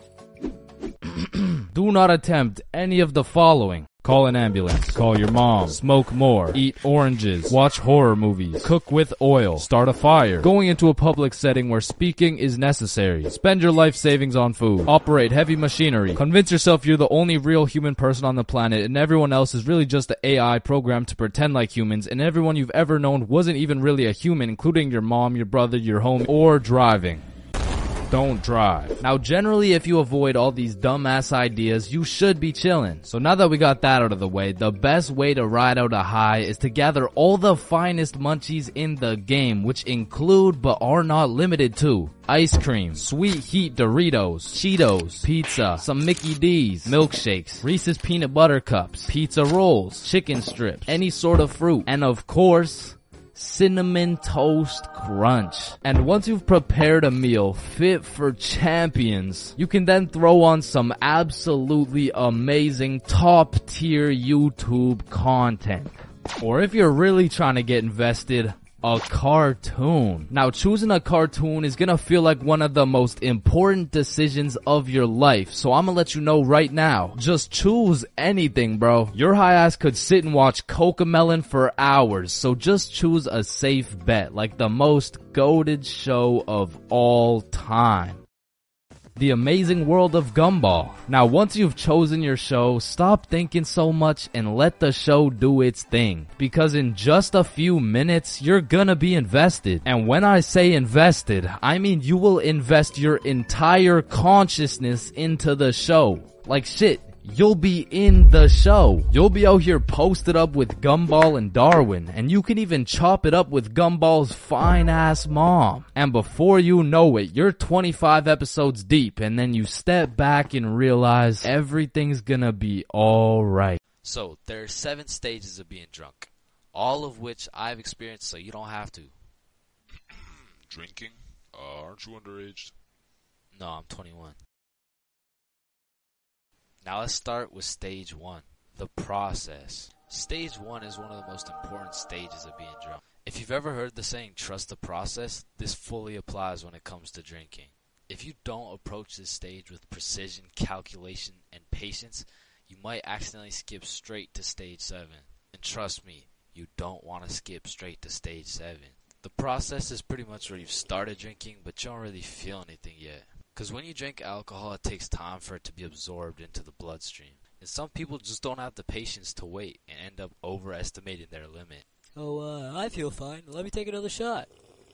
Do not attempt any of the following. Call an ambulance. Call your mom. Smoke more. Eat oranges. Watch horror movies. Cook with oil. Start a fire. Going into a public setting where speaking is necessary. Spend your life savings on food. Operate heavy machinery. Convince yourself you're the only real human person on the planet and everyone else is really just an A I programmed to pretend like humans, and everyone you've ever known wasn't even really a human, including your mom, your brother, your home, or driving. Don't drive. Now generally if you avoid all these dumbass ideas, you should be chilling. So now that we got that out of the way, the best way to ride out a high is to gather all the finest munchies in the game, which include but are not limited to ice cream, sweet heat Doritos, Cheetos, pizza, some Mickey D's, milkshakes, Reese's peanut butter cups, pizza rolls, chicken strips, any sort of fruit, and of course, Cinnamon Toast Crunch. And once you've prepared a meal fit for champions, you can then throw on some absolutely amazing top tier YouTube content. Or if you're really trying to get invested, a cartoon. Now choosing a cartoon is gonna feel like one of the most important decisions of your life, so I'm gonna let you know right now, just choose anything, bro. Your high ass could sit and watch Cocomelon for hours, so just choose a safe bet, like the most goated show of all time. The Amazing World of Gumball. Now, once you've chosen your show, stop thinking so much and let the show do its thing. Because in just a few minutes, you're gonna be invested. And when I say invested, I mean you will invest your entire consciousness into the show. Like shit. You'll be in the show. You'll be out here posted up with Gumball and Darwin, and you can even chop it up with Gumball's fine ass mom. And before you know it, you're twenty-five episodes deep, and then you step back and realize everything's gonna be alright.
So, there are seven stages of being drunk, all of which I've experienced, so you don't have to.
Drinking? Uh, aren't you underage?
No, I'm twenty-one. Now let's start with stage one, the process. Stage one is one of the most important stages of being drunk. If you've ever heard the saying, trust the process, this fully applies when it comes to drinking. If you don't approach this stage with precision, calculation, and patience, you might accidentally skip straight to stage seven. And trust me, you don't want to skip straight to stage seven. The process is pretty much where you've started drinking, but you don't really feel anything yet. Because when you drink alcohol, it takes time for it to be absorbed into the bloodstream. And some people just don't have the patience to wait and end up overestimating their limit.
Oh, uh, I feel fine. Let me take another shot.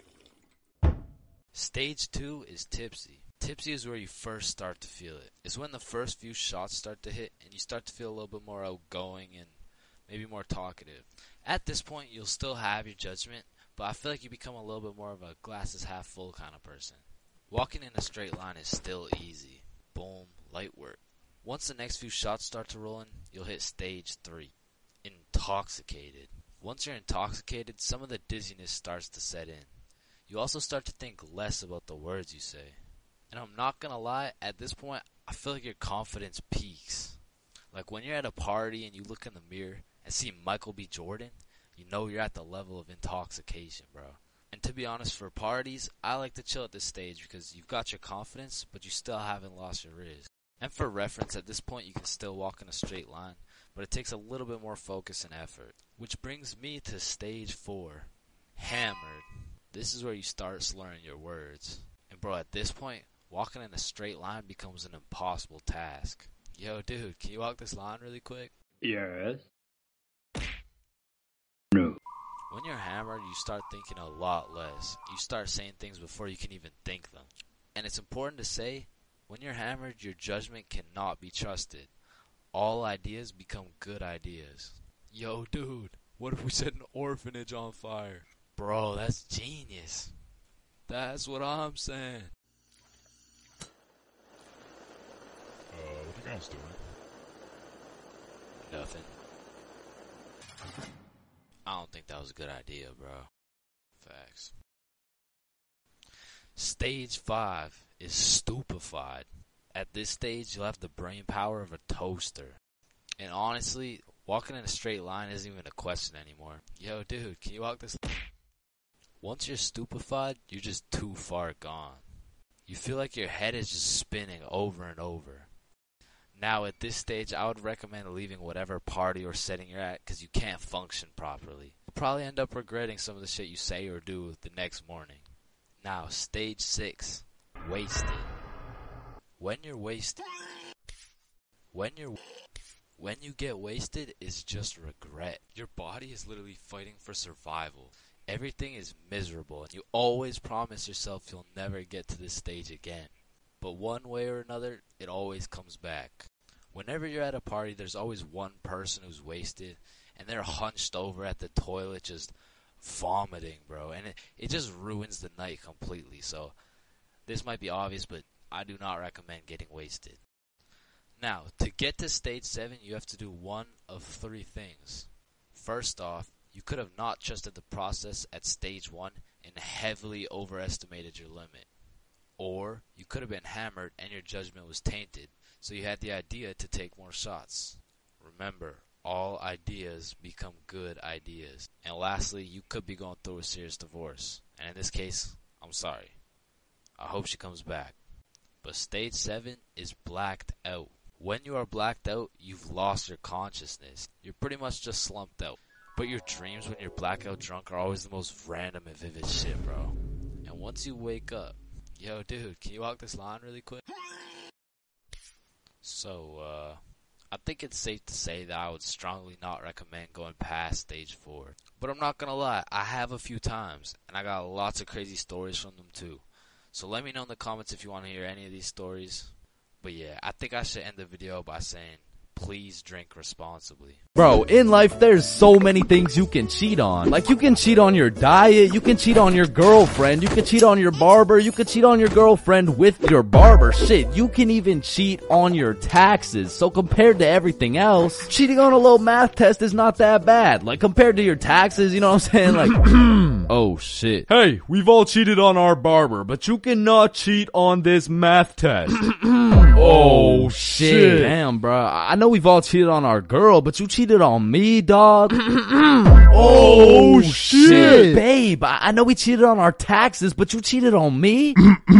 Stage two is tipsy. Tipsy is where you first start to feel it. It's when the first few shots start to hit and you start to feel a little bit more outgoing and maybe more talkative. At this point, you'll still have your judgment, but I feel like you become a little bit more of a glasses half full kind of person. Walking in a straight line is still easy. Boom, light work. Once the next few shots start to roll in, you'll hit stage three. Intoxicated. Once you're intoxicated, some of the dizziness starts to set in. You also start to think less about the words you say. And I'm not gonna lie, at this point, I feel like your confidence peaks. Like when you're at a party and you look in the mirror and see Michael B. Jordan, you know you're at the level of intoxication, bro. And to be honest, for parties, I like to chill at this stage because you've got your confidence, but you still haven't lost your riz. And for reference, at this point, you can still walk in a straight line, but it takes a little bit more focus and effort. Which brings me to stage four, hammered. This is where you start slurring your words. And bro, at this point, walking in a straight line becomes an impossible task. Yo, dude, can you walk this line really quick?
Yes.
When you're hammered, you start thinking a lot less. You start saying things before you can even think them. And it's important to say, when you're hammered, your judgment cannot be trusted. All ideas become good ideas. Yo, dude, what if we set an orphanage on fire? Bro, that's genius. That's what I'm saying.
Uh, what you guys doing?
Nothing. I don't think that was a good idea, bro. Facts. Stage five is stupefied. At this stage, you'll have the brain power of a toaster. And honestly, walking in a straight line isn't even a question anymore. Yo, dude, can you walk this? Once you're stupefied, you're just too far gone. You feel like your head is just spinning over and over. Now, at this stage, I would recommend leaving whatever party or setting you're at because you can't function properly. You'll probably end up regretting some of the shit you say or do the next morning. Now, stage six, wasted. When you're wasted, when you're, when you get wasted, it's just regret. Your body is literally fighting for survival. Everything is miserable, and you always promise yourself you'll never get to this stage again. But one way or another, it always comes back. Whenever you're at a party, there's always one person who's wasted, and they're hunched over at the toilet just vomiting, bro. And it, it just ruins the night completely. So, this might be obvious, but I do not recommend getting wasted. Now, to get to stage seven, you have to do one of three things. First off, you could have not trusted the process at stage one and heavily overestimated your limit. Or, you could have been hammered and your judgment was tainted, so you had the idea to take more shots. Remember, all ideas become good ideas. And lastly, you could be going through a serious divorce. And in this case, I'm sorry. I hope she comes back. But stage seven is blacked out. When you are blacked out, you've lost your consciousness. You're pretty much just slumped out. But your dreams when you're blackout drunk are always the most random and vivid shit, bro. And once you wake up, Yo, dude, can you walk this line really quick? So, uh, I think it's safe to say that I would strongly not recommend going past stage four. But I'm not gonna lie, I have a few times, and I got lots of crazy stories from them too. So let me know in the comments if you want to hear any of these stories. But yeah, I think I should end the video by saying, please drink responsibly.
Bro, in life, there's so many things you can cheat on. Like, you can cheat on your diet, you can cheat on your girlfriend, you can cheat on your barber, you can cheat on your girlfriend with your barber. Shit, you can even cheat on your taxes. So compared to everything else, cheating on a little math test is not that bad. Like, compared to your taxes, you know what I'm saying? Like, oh shit.
Hey, we've all cheated on our barber, but you cannot cheat on this math test.
Oh shit. Damn, bro. I know we've all cheated on our girl, but you cheated on me, dog.
Oh shit.
Babe, I I know we cheated on our taxes, but you cheated on me?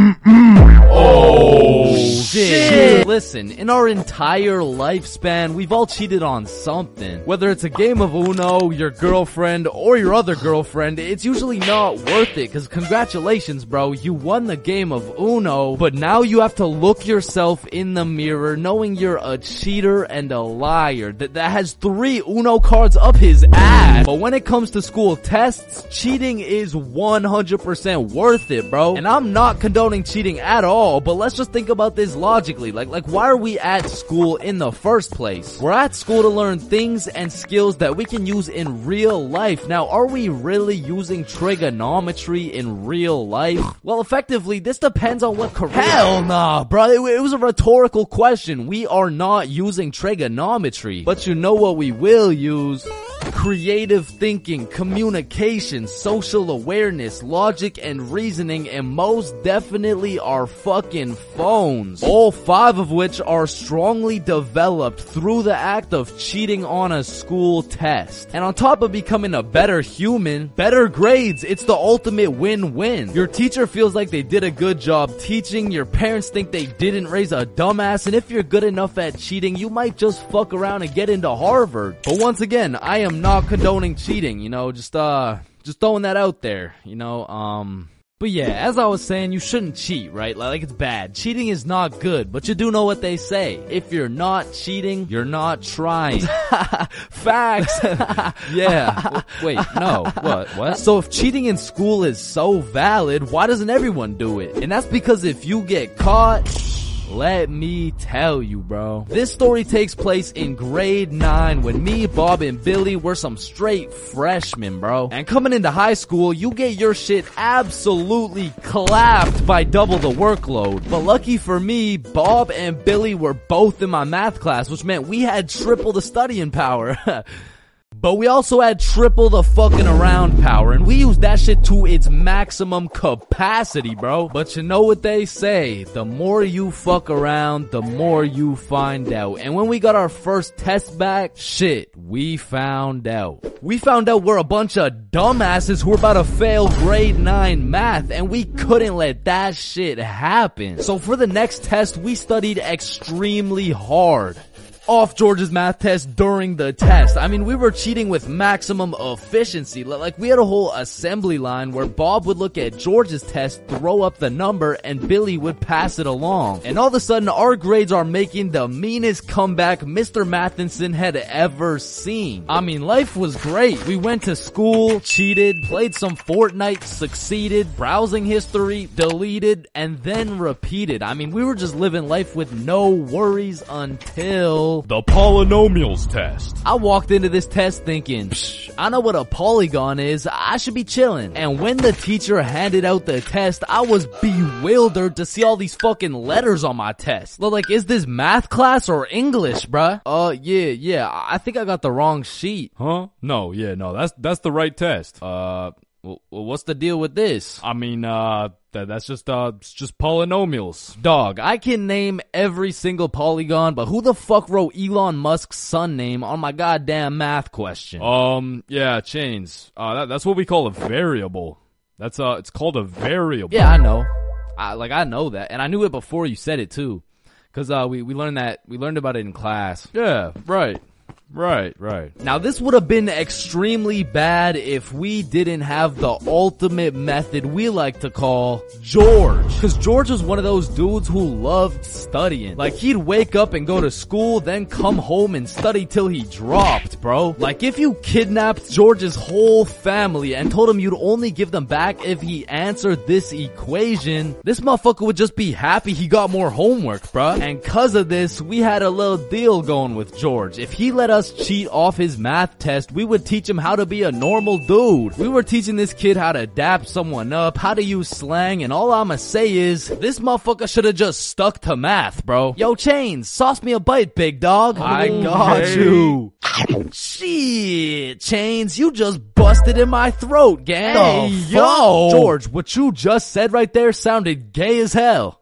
Oh shit.
Listen, in our entire lifespan, we've all cheated on something. Whether it's a game of Uno, your girlfriend, or your other girlfriend, it's usually not worth it, cause congratulations, bro, you won the game of Uno, but now you have to look yourself in the mirror knowing you're a cheater and a liar that, that has three Uno cards up his ass. But when it comes to school tests, cheating is one hundred percent worth it, bro. And I'm not condoning cheating at all, but let's just think about this logically. Like, like why are we at school in the first place? We're at school to learn things and skills that we can use in real life. Now, are we really using trigonometry in real life? Well, effectively, this depends on what career. Hell nah, bro. It, it was a rhetorical question. We are not using trigonometry. But you know what we will use? Creative thinking, communication, social awareness, logic and reasoning, and most definitely our fucking phones. All five of which are strongly developed through the act of cheating on a school test. And on top of becoming a better human, better grades, it's the ultimate win-win. Your teacher feels like they did a good job teaching, your parents think they didn't raise a dumbass, and if you're good enough at cheating, you might just fuck around and get into Harvard. But once again, I am not condoning cheating, you know, just uh just throwing that out there, you know. Um but yeah, as I was saying, you shouldn't cheat, right? Like, it's bad. Cheating is not good, but you do know what they say. If you're not cheating, you're not trying. Facts. Yeah. Wait, no. What? What? So if cheating in school is so valid, why doesn't everyone do it? And that's because if you get caught, let me tell you, bro. This story takes place in grade nine when me, Bob, and Billy were some straight freshmen, bro. And coming into high school, you get your shit absolutely clapped by double the workload. But lucky for me, Bob and Billy were both in my math class, which meant we had triple the studying power. But we also had triple the fucking around power, and we used that shit to its maximum capacity, bro. But you know what they say, the more you fuck around, the more you find out. And when we got our first test back, shit, we found out. We found out we're a bunch of dumbasses who were about to fail grade nine math, and we couldn't let that shit happen. So for the next test, we studied extremely hard. Off George's math test during the test. I mean, we were cheating with maximum efficiency. Like, we had a whole assembly line where Bob would look at George's test, throw up the number, and Billy would pass it along. And all of a sudden, our grades are making the meanest comeback Mister Mathinson had ever seen. I mean, life was great. We went to school, cheated, played some Fortnite, succeeded, browsing history, deleted, and then repeated. I mean, we were just living life with no worries until
the polynomials test.
I walked into this test thinking, psh, I know what a polygon is, I should be chilling. And when the teacher handed out the test, I was bewildered to see all these fucking letters on my test. Like, is this math class or English, bruh? Uh, yeah, yeah, I think I got the wrong sheet.
Huh? No, yeah, no, that's that's the right test.
Uh, well, what's the deal with this?
I mean, uh, that, that's just, uh, it's just polynomials.
Dog, I can name every single polygon, but who the fuck wrote Elon Musk's son name on my goddamn math question?
Um, yeah, Chains. Uh, that, that's what we call a variable. That's, uh, it's called a variable.
Yeah, I know. I, like, I know that, and I knew it before you said it, too. Cause, uh, we, we learned that, we learned about it in class.
Yeah, right.
Right, right.
Now this would have been extremely bad if we didn't have the ultimate method we like to call George. Cause George was one of those dudes who loved studying. Like he'd wake up and go to school, then come home and study till he dropped, bro. Like if you kidnapped George's whole family and told him you'd only give them back if he answered this equation, this motherfucker would just be happy he got more homework, bruh. And cause of this, we had a little deal going with George. If he let us cheat off his math test, we would teach him how to be a normal dude. We were teaching this kid how to dap someone up, how to use slang, and all I'ma say is, this motherfucker should've just stuck to math, bro. Yo, Chains, sauce me a bite, big dog. I got you. Shit, Chains, you just busted in my throat, gang. Hey, yo. George, what you just said right there sounded gay as hell.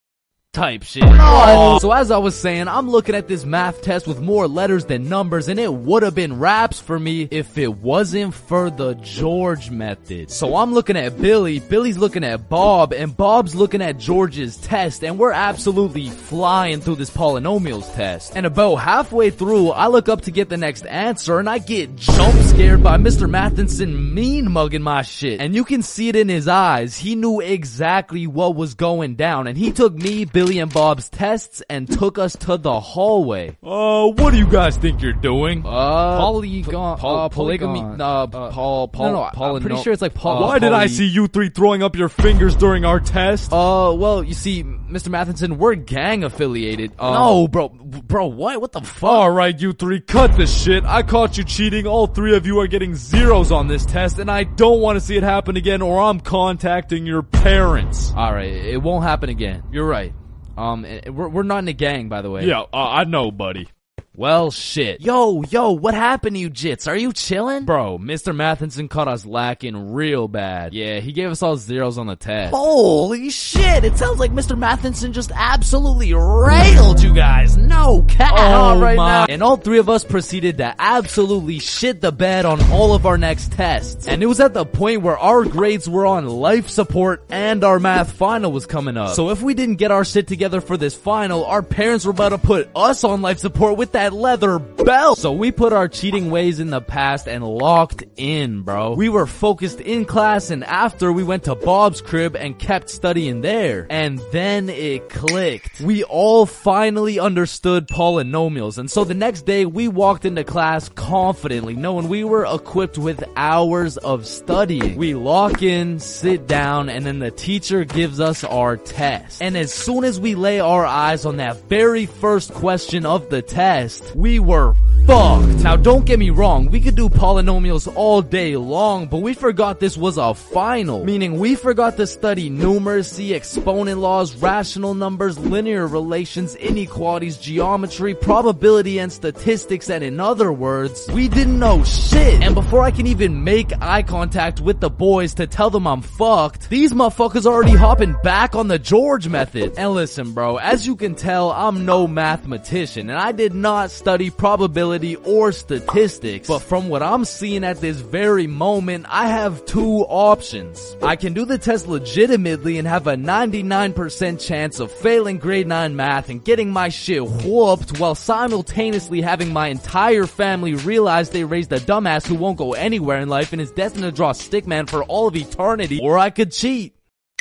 Type shit. No. So as I was saying, I'm looking at this math test with more letters than numbers, and it would have been raps for me if it wasn't for the George method. So I'm looking at Billy, Billy's looking at Bob, and Bob's looking at George's test, and we're absolutely flying through this polynomials test. And about halfway through, I look up to get the next answer, and I get jump scared by Mister Matheson mean mugging my shit. And you can see it in his eyes. He knew exactly what was going down, and he took me, Billy, Billy and Bob's tests and took us to the hallway.
Uh, what do you guys think you're doing?
Uh,
Polygon,
po-
uh,
polygamy,
polygon.
uh,
Uh,
Paul, Paul,
no, no,
Paul,
I'm pretty
no,
sure it's like Paul.
uh,
Why did I
poly-
see you three throwing up your fingers during our test?
Uh, well, you see, Mister Matheson, we're gang affiliated. Um,
no, bro, bro, what? What the fuck?
Alright, you three, cut this shit. I caught you cheating. All three of you are getting zeros on this test, and I don't want to see it happen again, or I'm contacting your parents.
Alright, it won't happen again. You're right. Um, we're, we're not in a gang, by the way.
Yeah, uh, I know, buddy.
Well, shit.
Yo, yo, what happened to you, Jits? Are you chilling?
Bro, Mister Matheson caught us lacking real bad. Yeah, he gave us all zeros on the test.
Holy shit, it sounds like Mister Matheson just absolutely railed you guys. No cap
oh,
right
my.
now.
And all three of us proceeded to absolutely shit the bed on all of our next tests. And it was at the point where our grades were on life support and our math final was coming up. So if we didn't get our shit together for this final, our parents were about to put us on life support with that leather belt. So we put our cheating ways in the past and locked in, bro. We were focused in class, and after we went to Bob's crib and kept studying there. And then it clicked. We all finally understood polynomials, and so the next day we walked into class confidently, knowing we were equipped with hours of studying. We lock in, sit down, and then the teacher gives us our test. And as soon as we lay our eyes on that very first question of the test, we were fucked. Now don't get me wrong, we could do polynomials all day long, but we forgot this was a final. Meaning we forgot to study numeracy, exponent laws, rational numbers, linear relations, inequalities, geometry, probability, and statistics, and in other words, we didn't know shit. And before I can even make eye contact with the boys to tell them I'm fucked, these motherfuckers already hopping back on the George method. And listen, bro, as you can tell, I'm no mathematician, and I did not study probability or statistics, but from what I'm seeing at this very moment, I have two options. I can do the test legitimately and have a ninety-nine percent chance of failing grade nine math and getting my shit whooped, while simultaneously having my entire family realize they raised a dumbass who won't go anywhere in life and is destined to draw stickman for all of eternity, or I could cheat.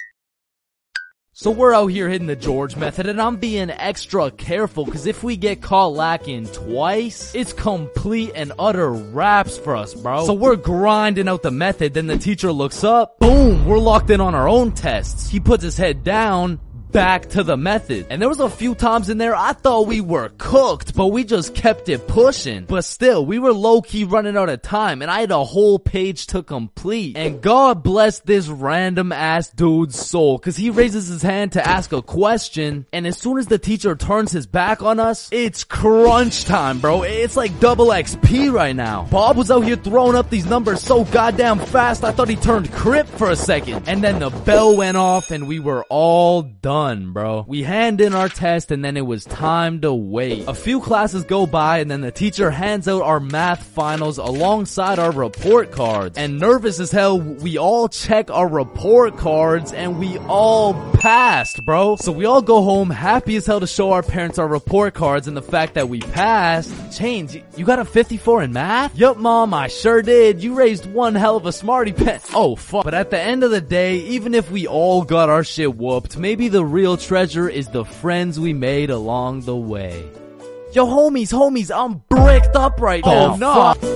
So we're out here hitting the George method, and I'm being extra careful, cause if we get caught lacking twice, it's complete and utter raps for us, bro. So we're grinding out the method, then the teacher looks up, boom, we're locked in on our own tests. He puts his head down, back to the method. And there was a few times in there I thought we were cooked, but we just kept it pushing. But still, we were low-key running out of time, and I had a whole page to complete. And God bless this random ass dude's soul, cause he raises his hand to ask a question, and as soon as the teacher turns his back on us, it's crunch time, bro. It's like double X P right now. Bob was out here throwing up these numbers so goddamn fast I thought he turned Crip for a second. And then the bell went off and we were all done. done, bro. We hand in our test and then it was time to wait. A few classes go by and then the teacher hands out our math finals alongside our report cards. And nervous as hell, we all check our report cards and we all passed, bro. So we all go home happy as hell to show our parents our report cards and the fact that we passed. Chains, you got a fifty-four in math? Yup, mom, I sure did. You raised one hell of a smarty pen. Oh, fuck. But at the end of the day, even if we all got our shit whooped, maybe the real treasure is the friends we made along the way.
Yo, homies, homies, I'm bricked up right now.
Oh, no.
Fuck.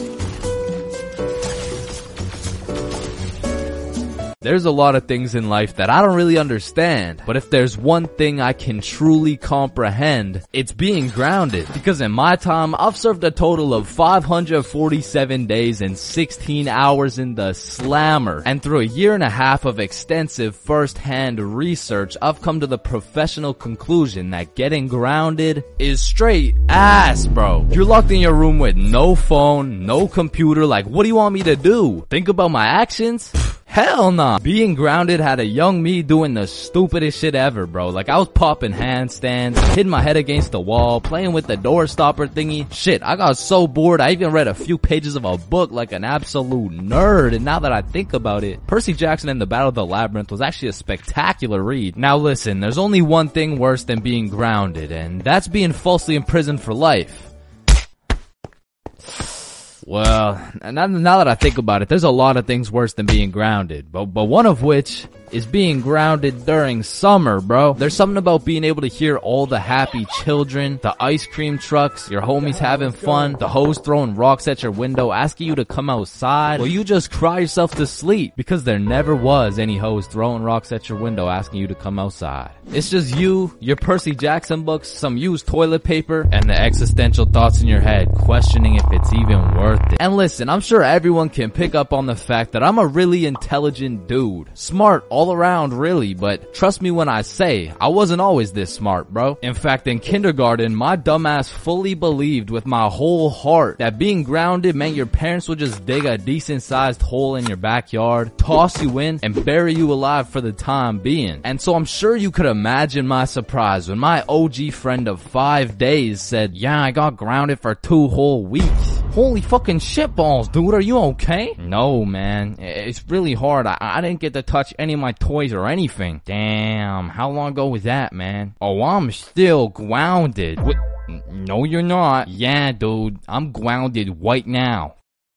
There's a lot of things in life that I don't really understand, but if there's one thing I can truly comprehend, it's being grounded. Because in my time, I've served a total of five hundred forty-seven days and sixteen hours in the slammer. And through a year and a half of extensive first-hand research, I've come to the professional conclusion that getting grounded is straight ass, bro. You're locked in your room with no phone, no computer, like what do you want me to do? Think about my actions? Hell nah. Being grounded had a young me doing the stupidest shit ever, bro. Like I was popping handstands, hitting my head against the wall, playing with the door stopper thingy. Shit, I got so bored I even read a few pages of a book like an absolute nerd. And now that I think about it, Percy Jackson and the Battle of the Labyrinth was actually a spectacular read. Now listen, there's only one thing worse than being grounded, and that's being falsely imprisoned for life. Well, now, now that I think about it, there's a lot of things worse than being grounded, but, but one of which is being grounded during summer, bro. There's something about being able to hear all the happy children, the ice cream trucks, your homies having fun, the hoes throwing rocks at your window, asking you to come outside, or you just cry yourself to sleep because there never was any hoes throwing rocks at your window asking you to come outside. It's just you, your Percy Jackson books, some used toilet paper, and the existential thoughts in your head questioning if it's even worth it. And listen, I'm sure everyone can pick up on the fact that I'm a really intelligent dude. Smart all around, really, but trust me when I say, I wasn't always this smart, bro. In fact, in kindergarten, my dumbass fully believed with my whole heart that being grounded meant your parents would just dig a decent sized hole in your backyard, toss you in, and bury you alive for the time being. And so I'm sure you could imagine my surprise when my O G friend of five days said, yeah, I got grounded for two whole weeks. Holy fucking shitballs, dude, are you okay? No, man, it's really hard. I, I didn't get to touch any of my toys or anything. Damn, how long ago was that, man? Oh, I'm still grounded. What? No, you're not. Yeah, dude, I'm grounded right now.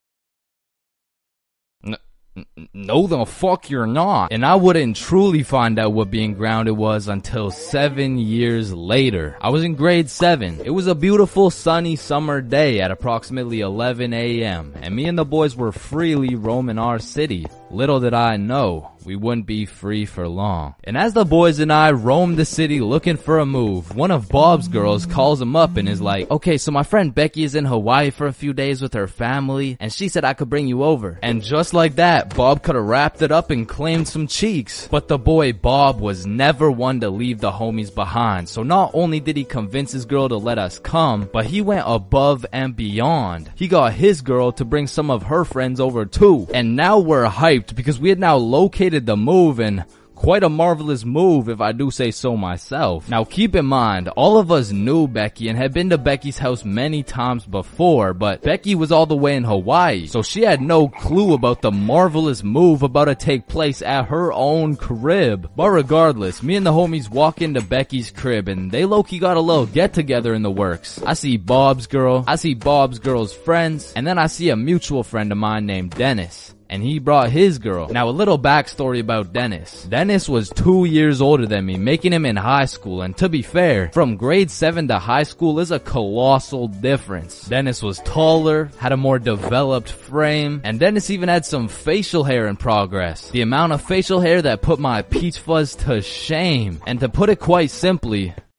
No, the fuck you're not. And I wouldn't truly find out what being grounded was until seven years later. I was in grade seven. It was a beautiful sunny summer day at approximately eleven a m and me and the boys were freely roaming our city. Little did I know, we wouldn't be free for long. And as the boys and I roamed the city looking for a move, one of Bob's girls calls him up and is like, okay, so my friend Becky is in Hawaii for a few days with her family, and she said I could bring you over. And just like that, Bob could have wrapped it up and claimed some cheeks. But the boy Bob was never one to leave the homies behind, so not only did he convince his girl to let us come, but he went above and beyond. He got his girl to bring some of her friends over too, and now we're hyped because we had now located the move, and quite a marvelous move if I do say so myself. Now keep in mind, all of us knew Becky and had been to Becky's house many times before, but Becky was all the way in Hawaii, so she had no clue about the marvelous move about to take place at her own crib. But regardless, me and the homies walk into Becky's crib and they low-key got a little get-together in the works. I see Bob's girl, I see Bob's girl's friends, and then I see a mutual friend of mine named Dennis. And he brought his girl. Now a little backstory about Dennis. Dennis was two years older than me, making him in high school. And to be fair, from grade seven to high school is a colossal difference. Dennis was taller, had a more developed frame, and Dennis even had some facial hair in progress. The amount of facial hair that put my peach fuzz to shame. And to put it quite simply,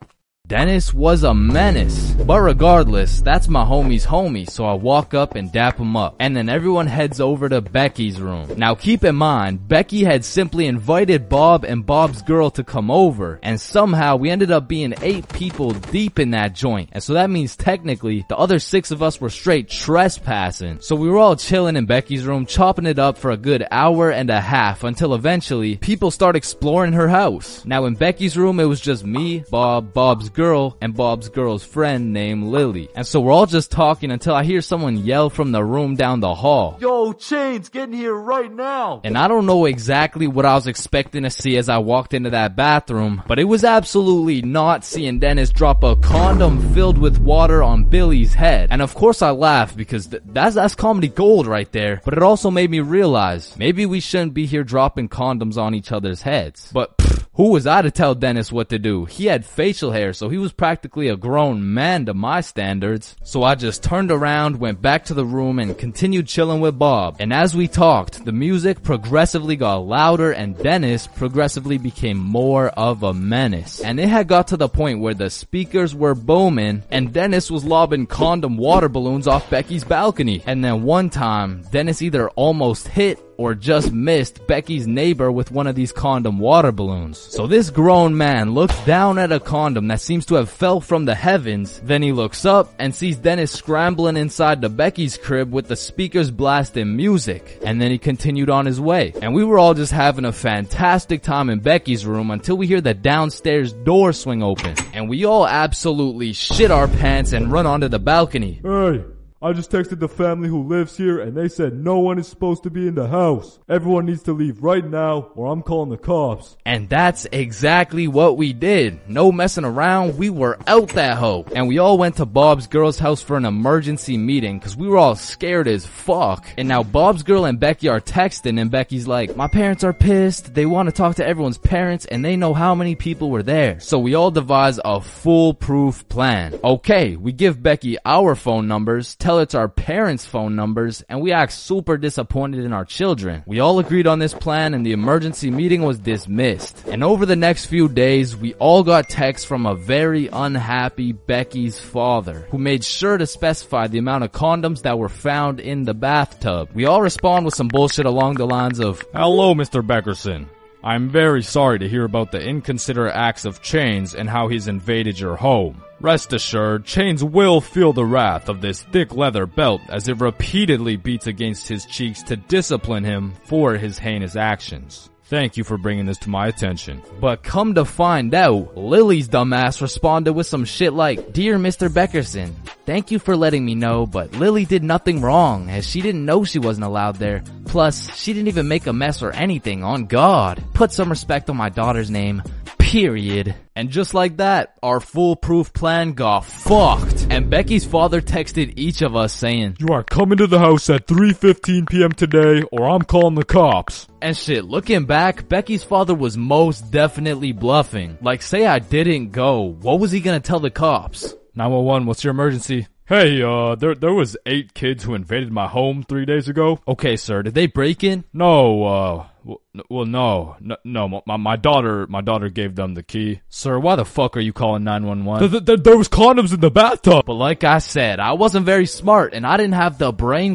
Dennis was a menace. But regardless, that's my homie's homie, so I walk up and dap him up. And then everyone heads over to Becky's room. Now keep in mind, Becky had simply invited Bob and Bob's girl to come over, and somehow we ended up being eight people deep in that joint. And so that means technically, the other six of us were straight trespassing. So we were all chilling in Becky's room, chopping it up for a good hour and a half, until eventually, people start exploring her house. Now in Becky's room, it was just me, Bob, Bob's girl, and Bob's girl's friend named Lily. And so we're all just talking until I hear someone yell from the room down the hall.
Yo, Chains, get in here right now.
And I don't know exactly what I was expecting to see as I walked into that bathroom, but it was absolutely not seeing Dennis drop a condom filled with water on Billy's head. And of course I laughed because th- that's, that's comedy gold right there. But it also made me realize maybe we shouldn't be here dropping condoms on each other's heads. But pfft, who was I to tell Dennis what to do? He had facial hair, so he was practically a grown man to my standards. So I just turned around, went back to the room, and continued chilling with Bob. And as we talked, the music progressively got louder and Dennis progressively became more of a menace. And it had got to the point where the speakers were booming and Dennis was lobbing condom water balloons off Becky's balcony. And then one time, Dennis either almost hit or just missed Becky's neighbor with one of these condom water balloons. So this grown man looks down at a condom that seems to have fell from the heavens, then he looks up and sees Dennis scrambling inside the Becky's crib with the speakers blasting music, and then he continued on his way. And we were all just having a fantastic time in Becky's room until we hear the downstairs door swing open, and we all absolutely shit our pants and run onto the balcony.
Hey, I just texted the family who lives here and they said no one is supposed to be in the house. Everyone needs to leave right now or I'm calling the cops.
And that's exactly what we did. No messing around, we were out that hoe. And we all went to Bob's girl's house for an emergency meeting because we were all scared as fuck. And now Bob's girl and Becky are texting and Becky's like, my parents are pissed, they want to talk to everyone's parents and they know how many people were there. So we all devise a foolproof plan. Okay, we give Becky our phone numbers, tell it's our parents' phone numbers, and we act super disappointed in our children. We all agreed on this plan and the emergency meeting was dismissed. And over the next few days, we all got texts from a very unhappy Becky's father, who made sure to specify the amount of condoms that were found in the bathtub. We all respond with some bullshit along the lines of,
hello, Mister Beckerson. I'm very sorry to hear about the inconsiderate acts of Chains and how he's invaded your home. Rest assured, Chains will feel the wrath of this thick leather belt as it repeatedly beats against his cheeks to discipline him for his heinous actions. Thank you for bringing this to my attention.
But come to find out, Lily's dumbass responded with some shit like, Dear Mister Beckerson, thank you for letting me know, but Lily did nothing wrong as she didn't know she wasn't allowed there. Plus, she didn't even make a mess or anything, on God. Put some respect on my daughter's name. Period. And just like that, our foolproof plan got fucked. And Becky's father texted each of us saying,
you are coming to the house at three fifteen p.m. today or I'm calling the cops.
And shit, looking back, Becky's father was most definitely bluffing. Like, say I didn't go, what was he gonna tell the cops?
nine one one, what's your emergency?
Hey, uh, there there was eight kids who invaded my home three days ago.
Okay, sir, did they break in?
No, uh, well, well no, no, no, my, my daughter, my daughter gave them the key.
Sir, why the fuck are you calling nine one one?
Th- th- th- there was condoms in the bathtub.
But like I said, I wasn't very smart and I didn't have the brain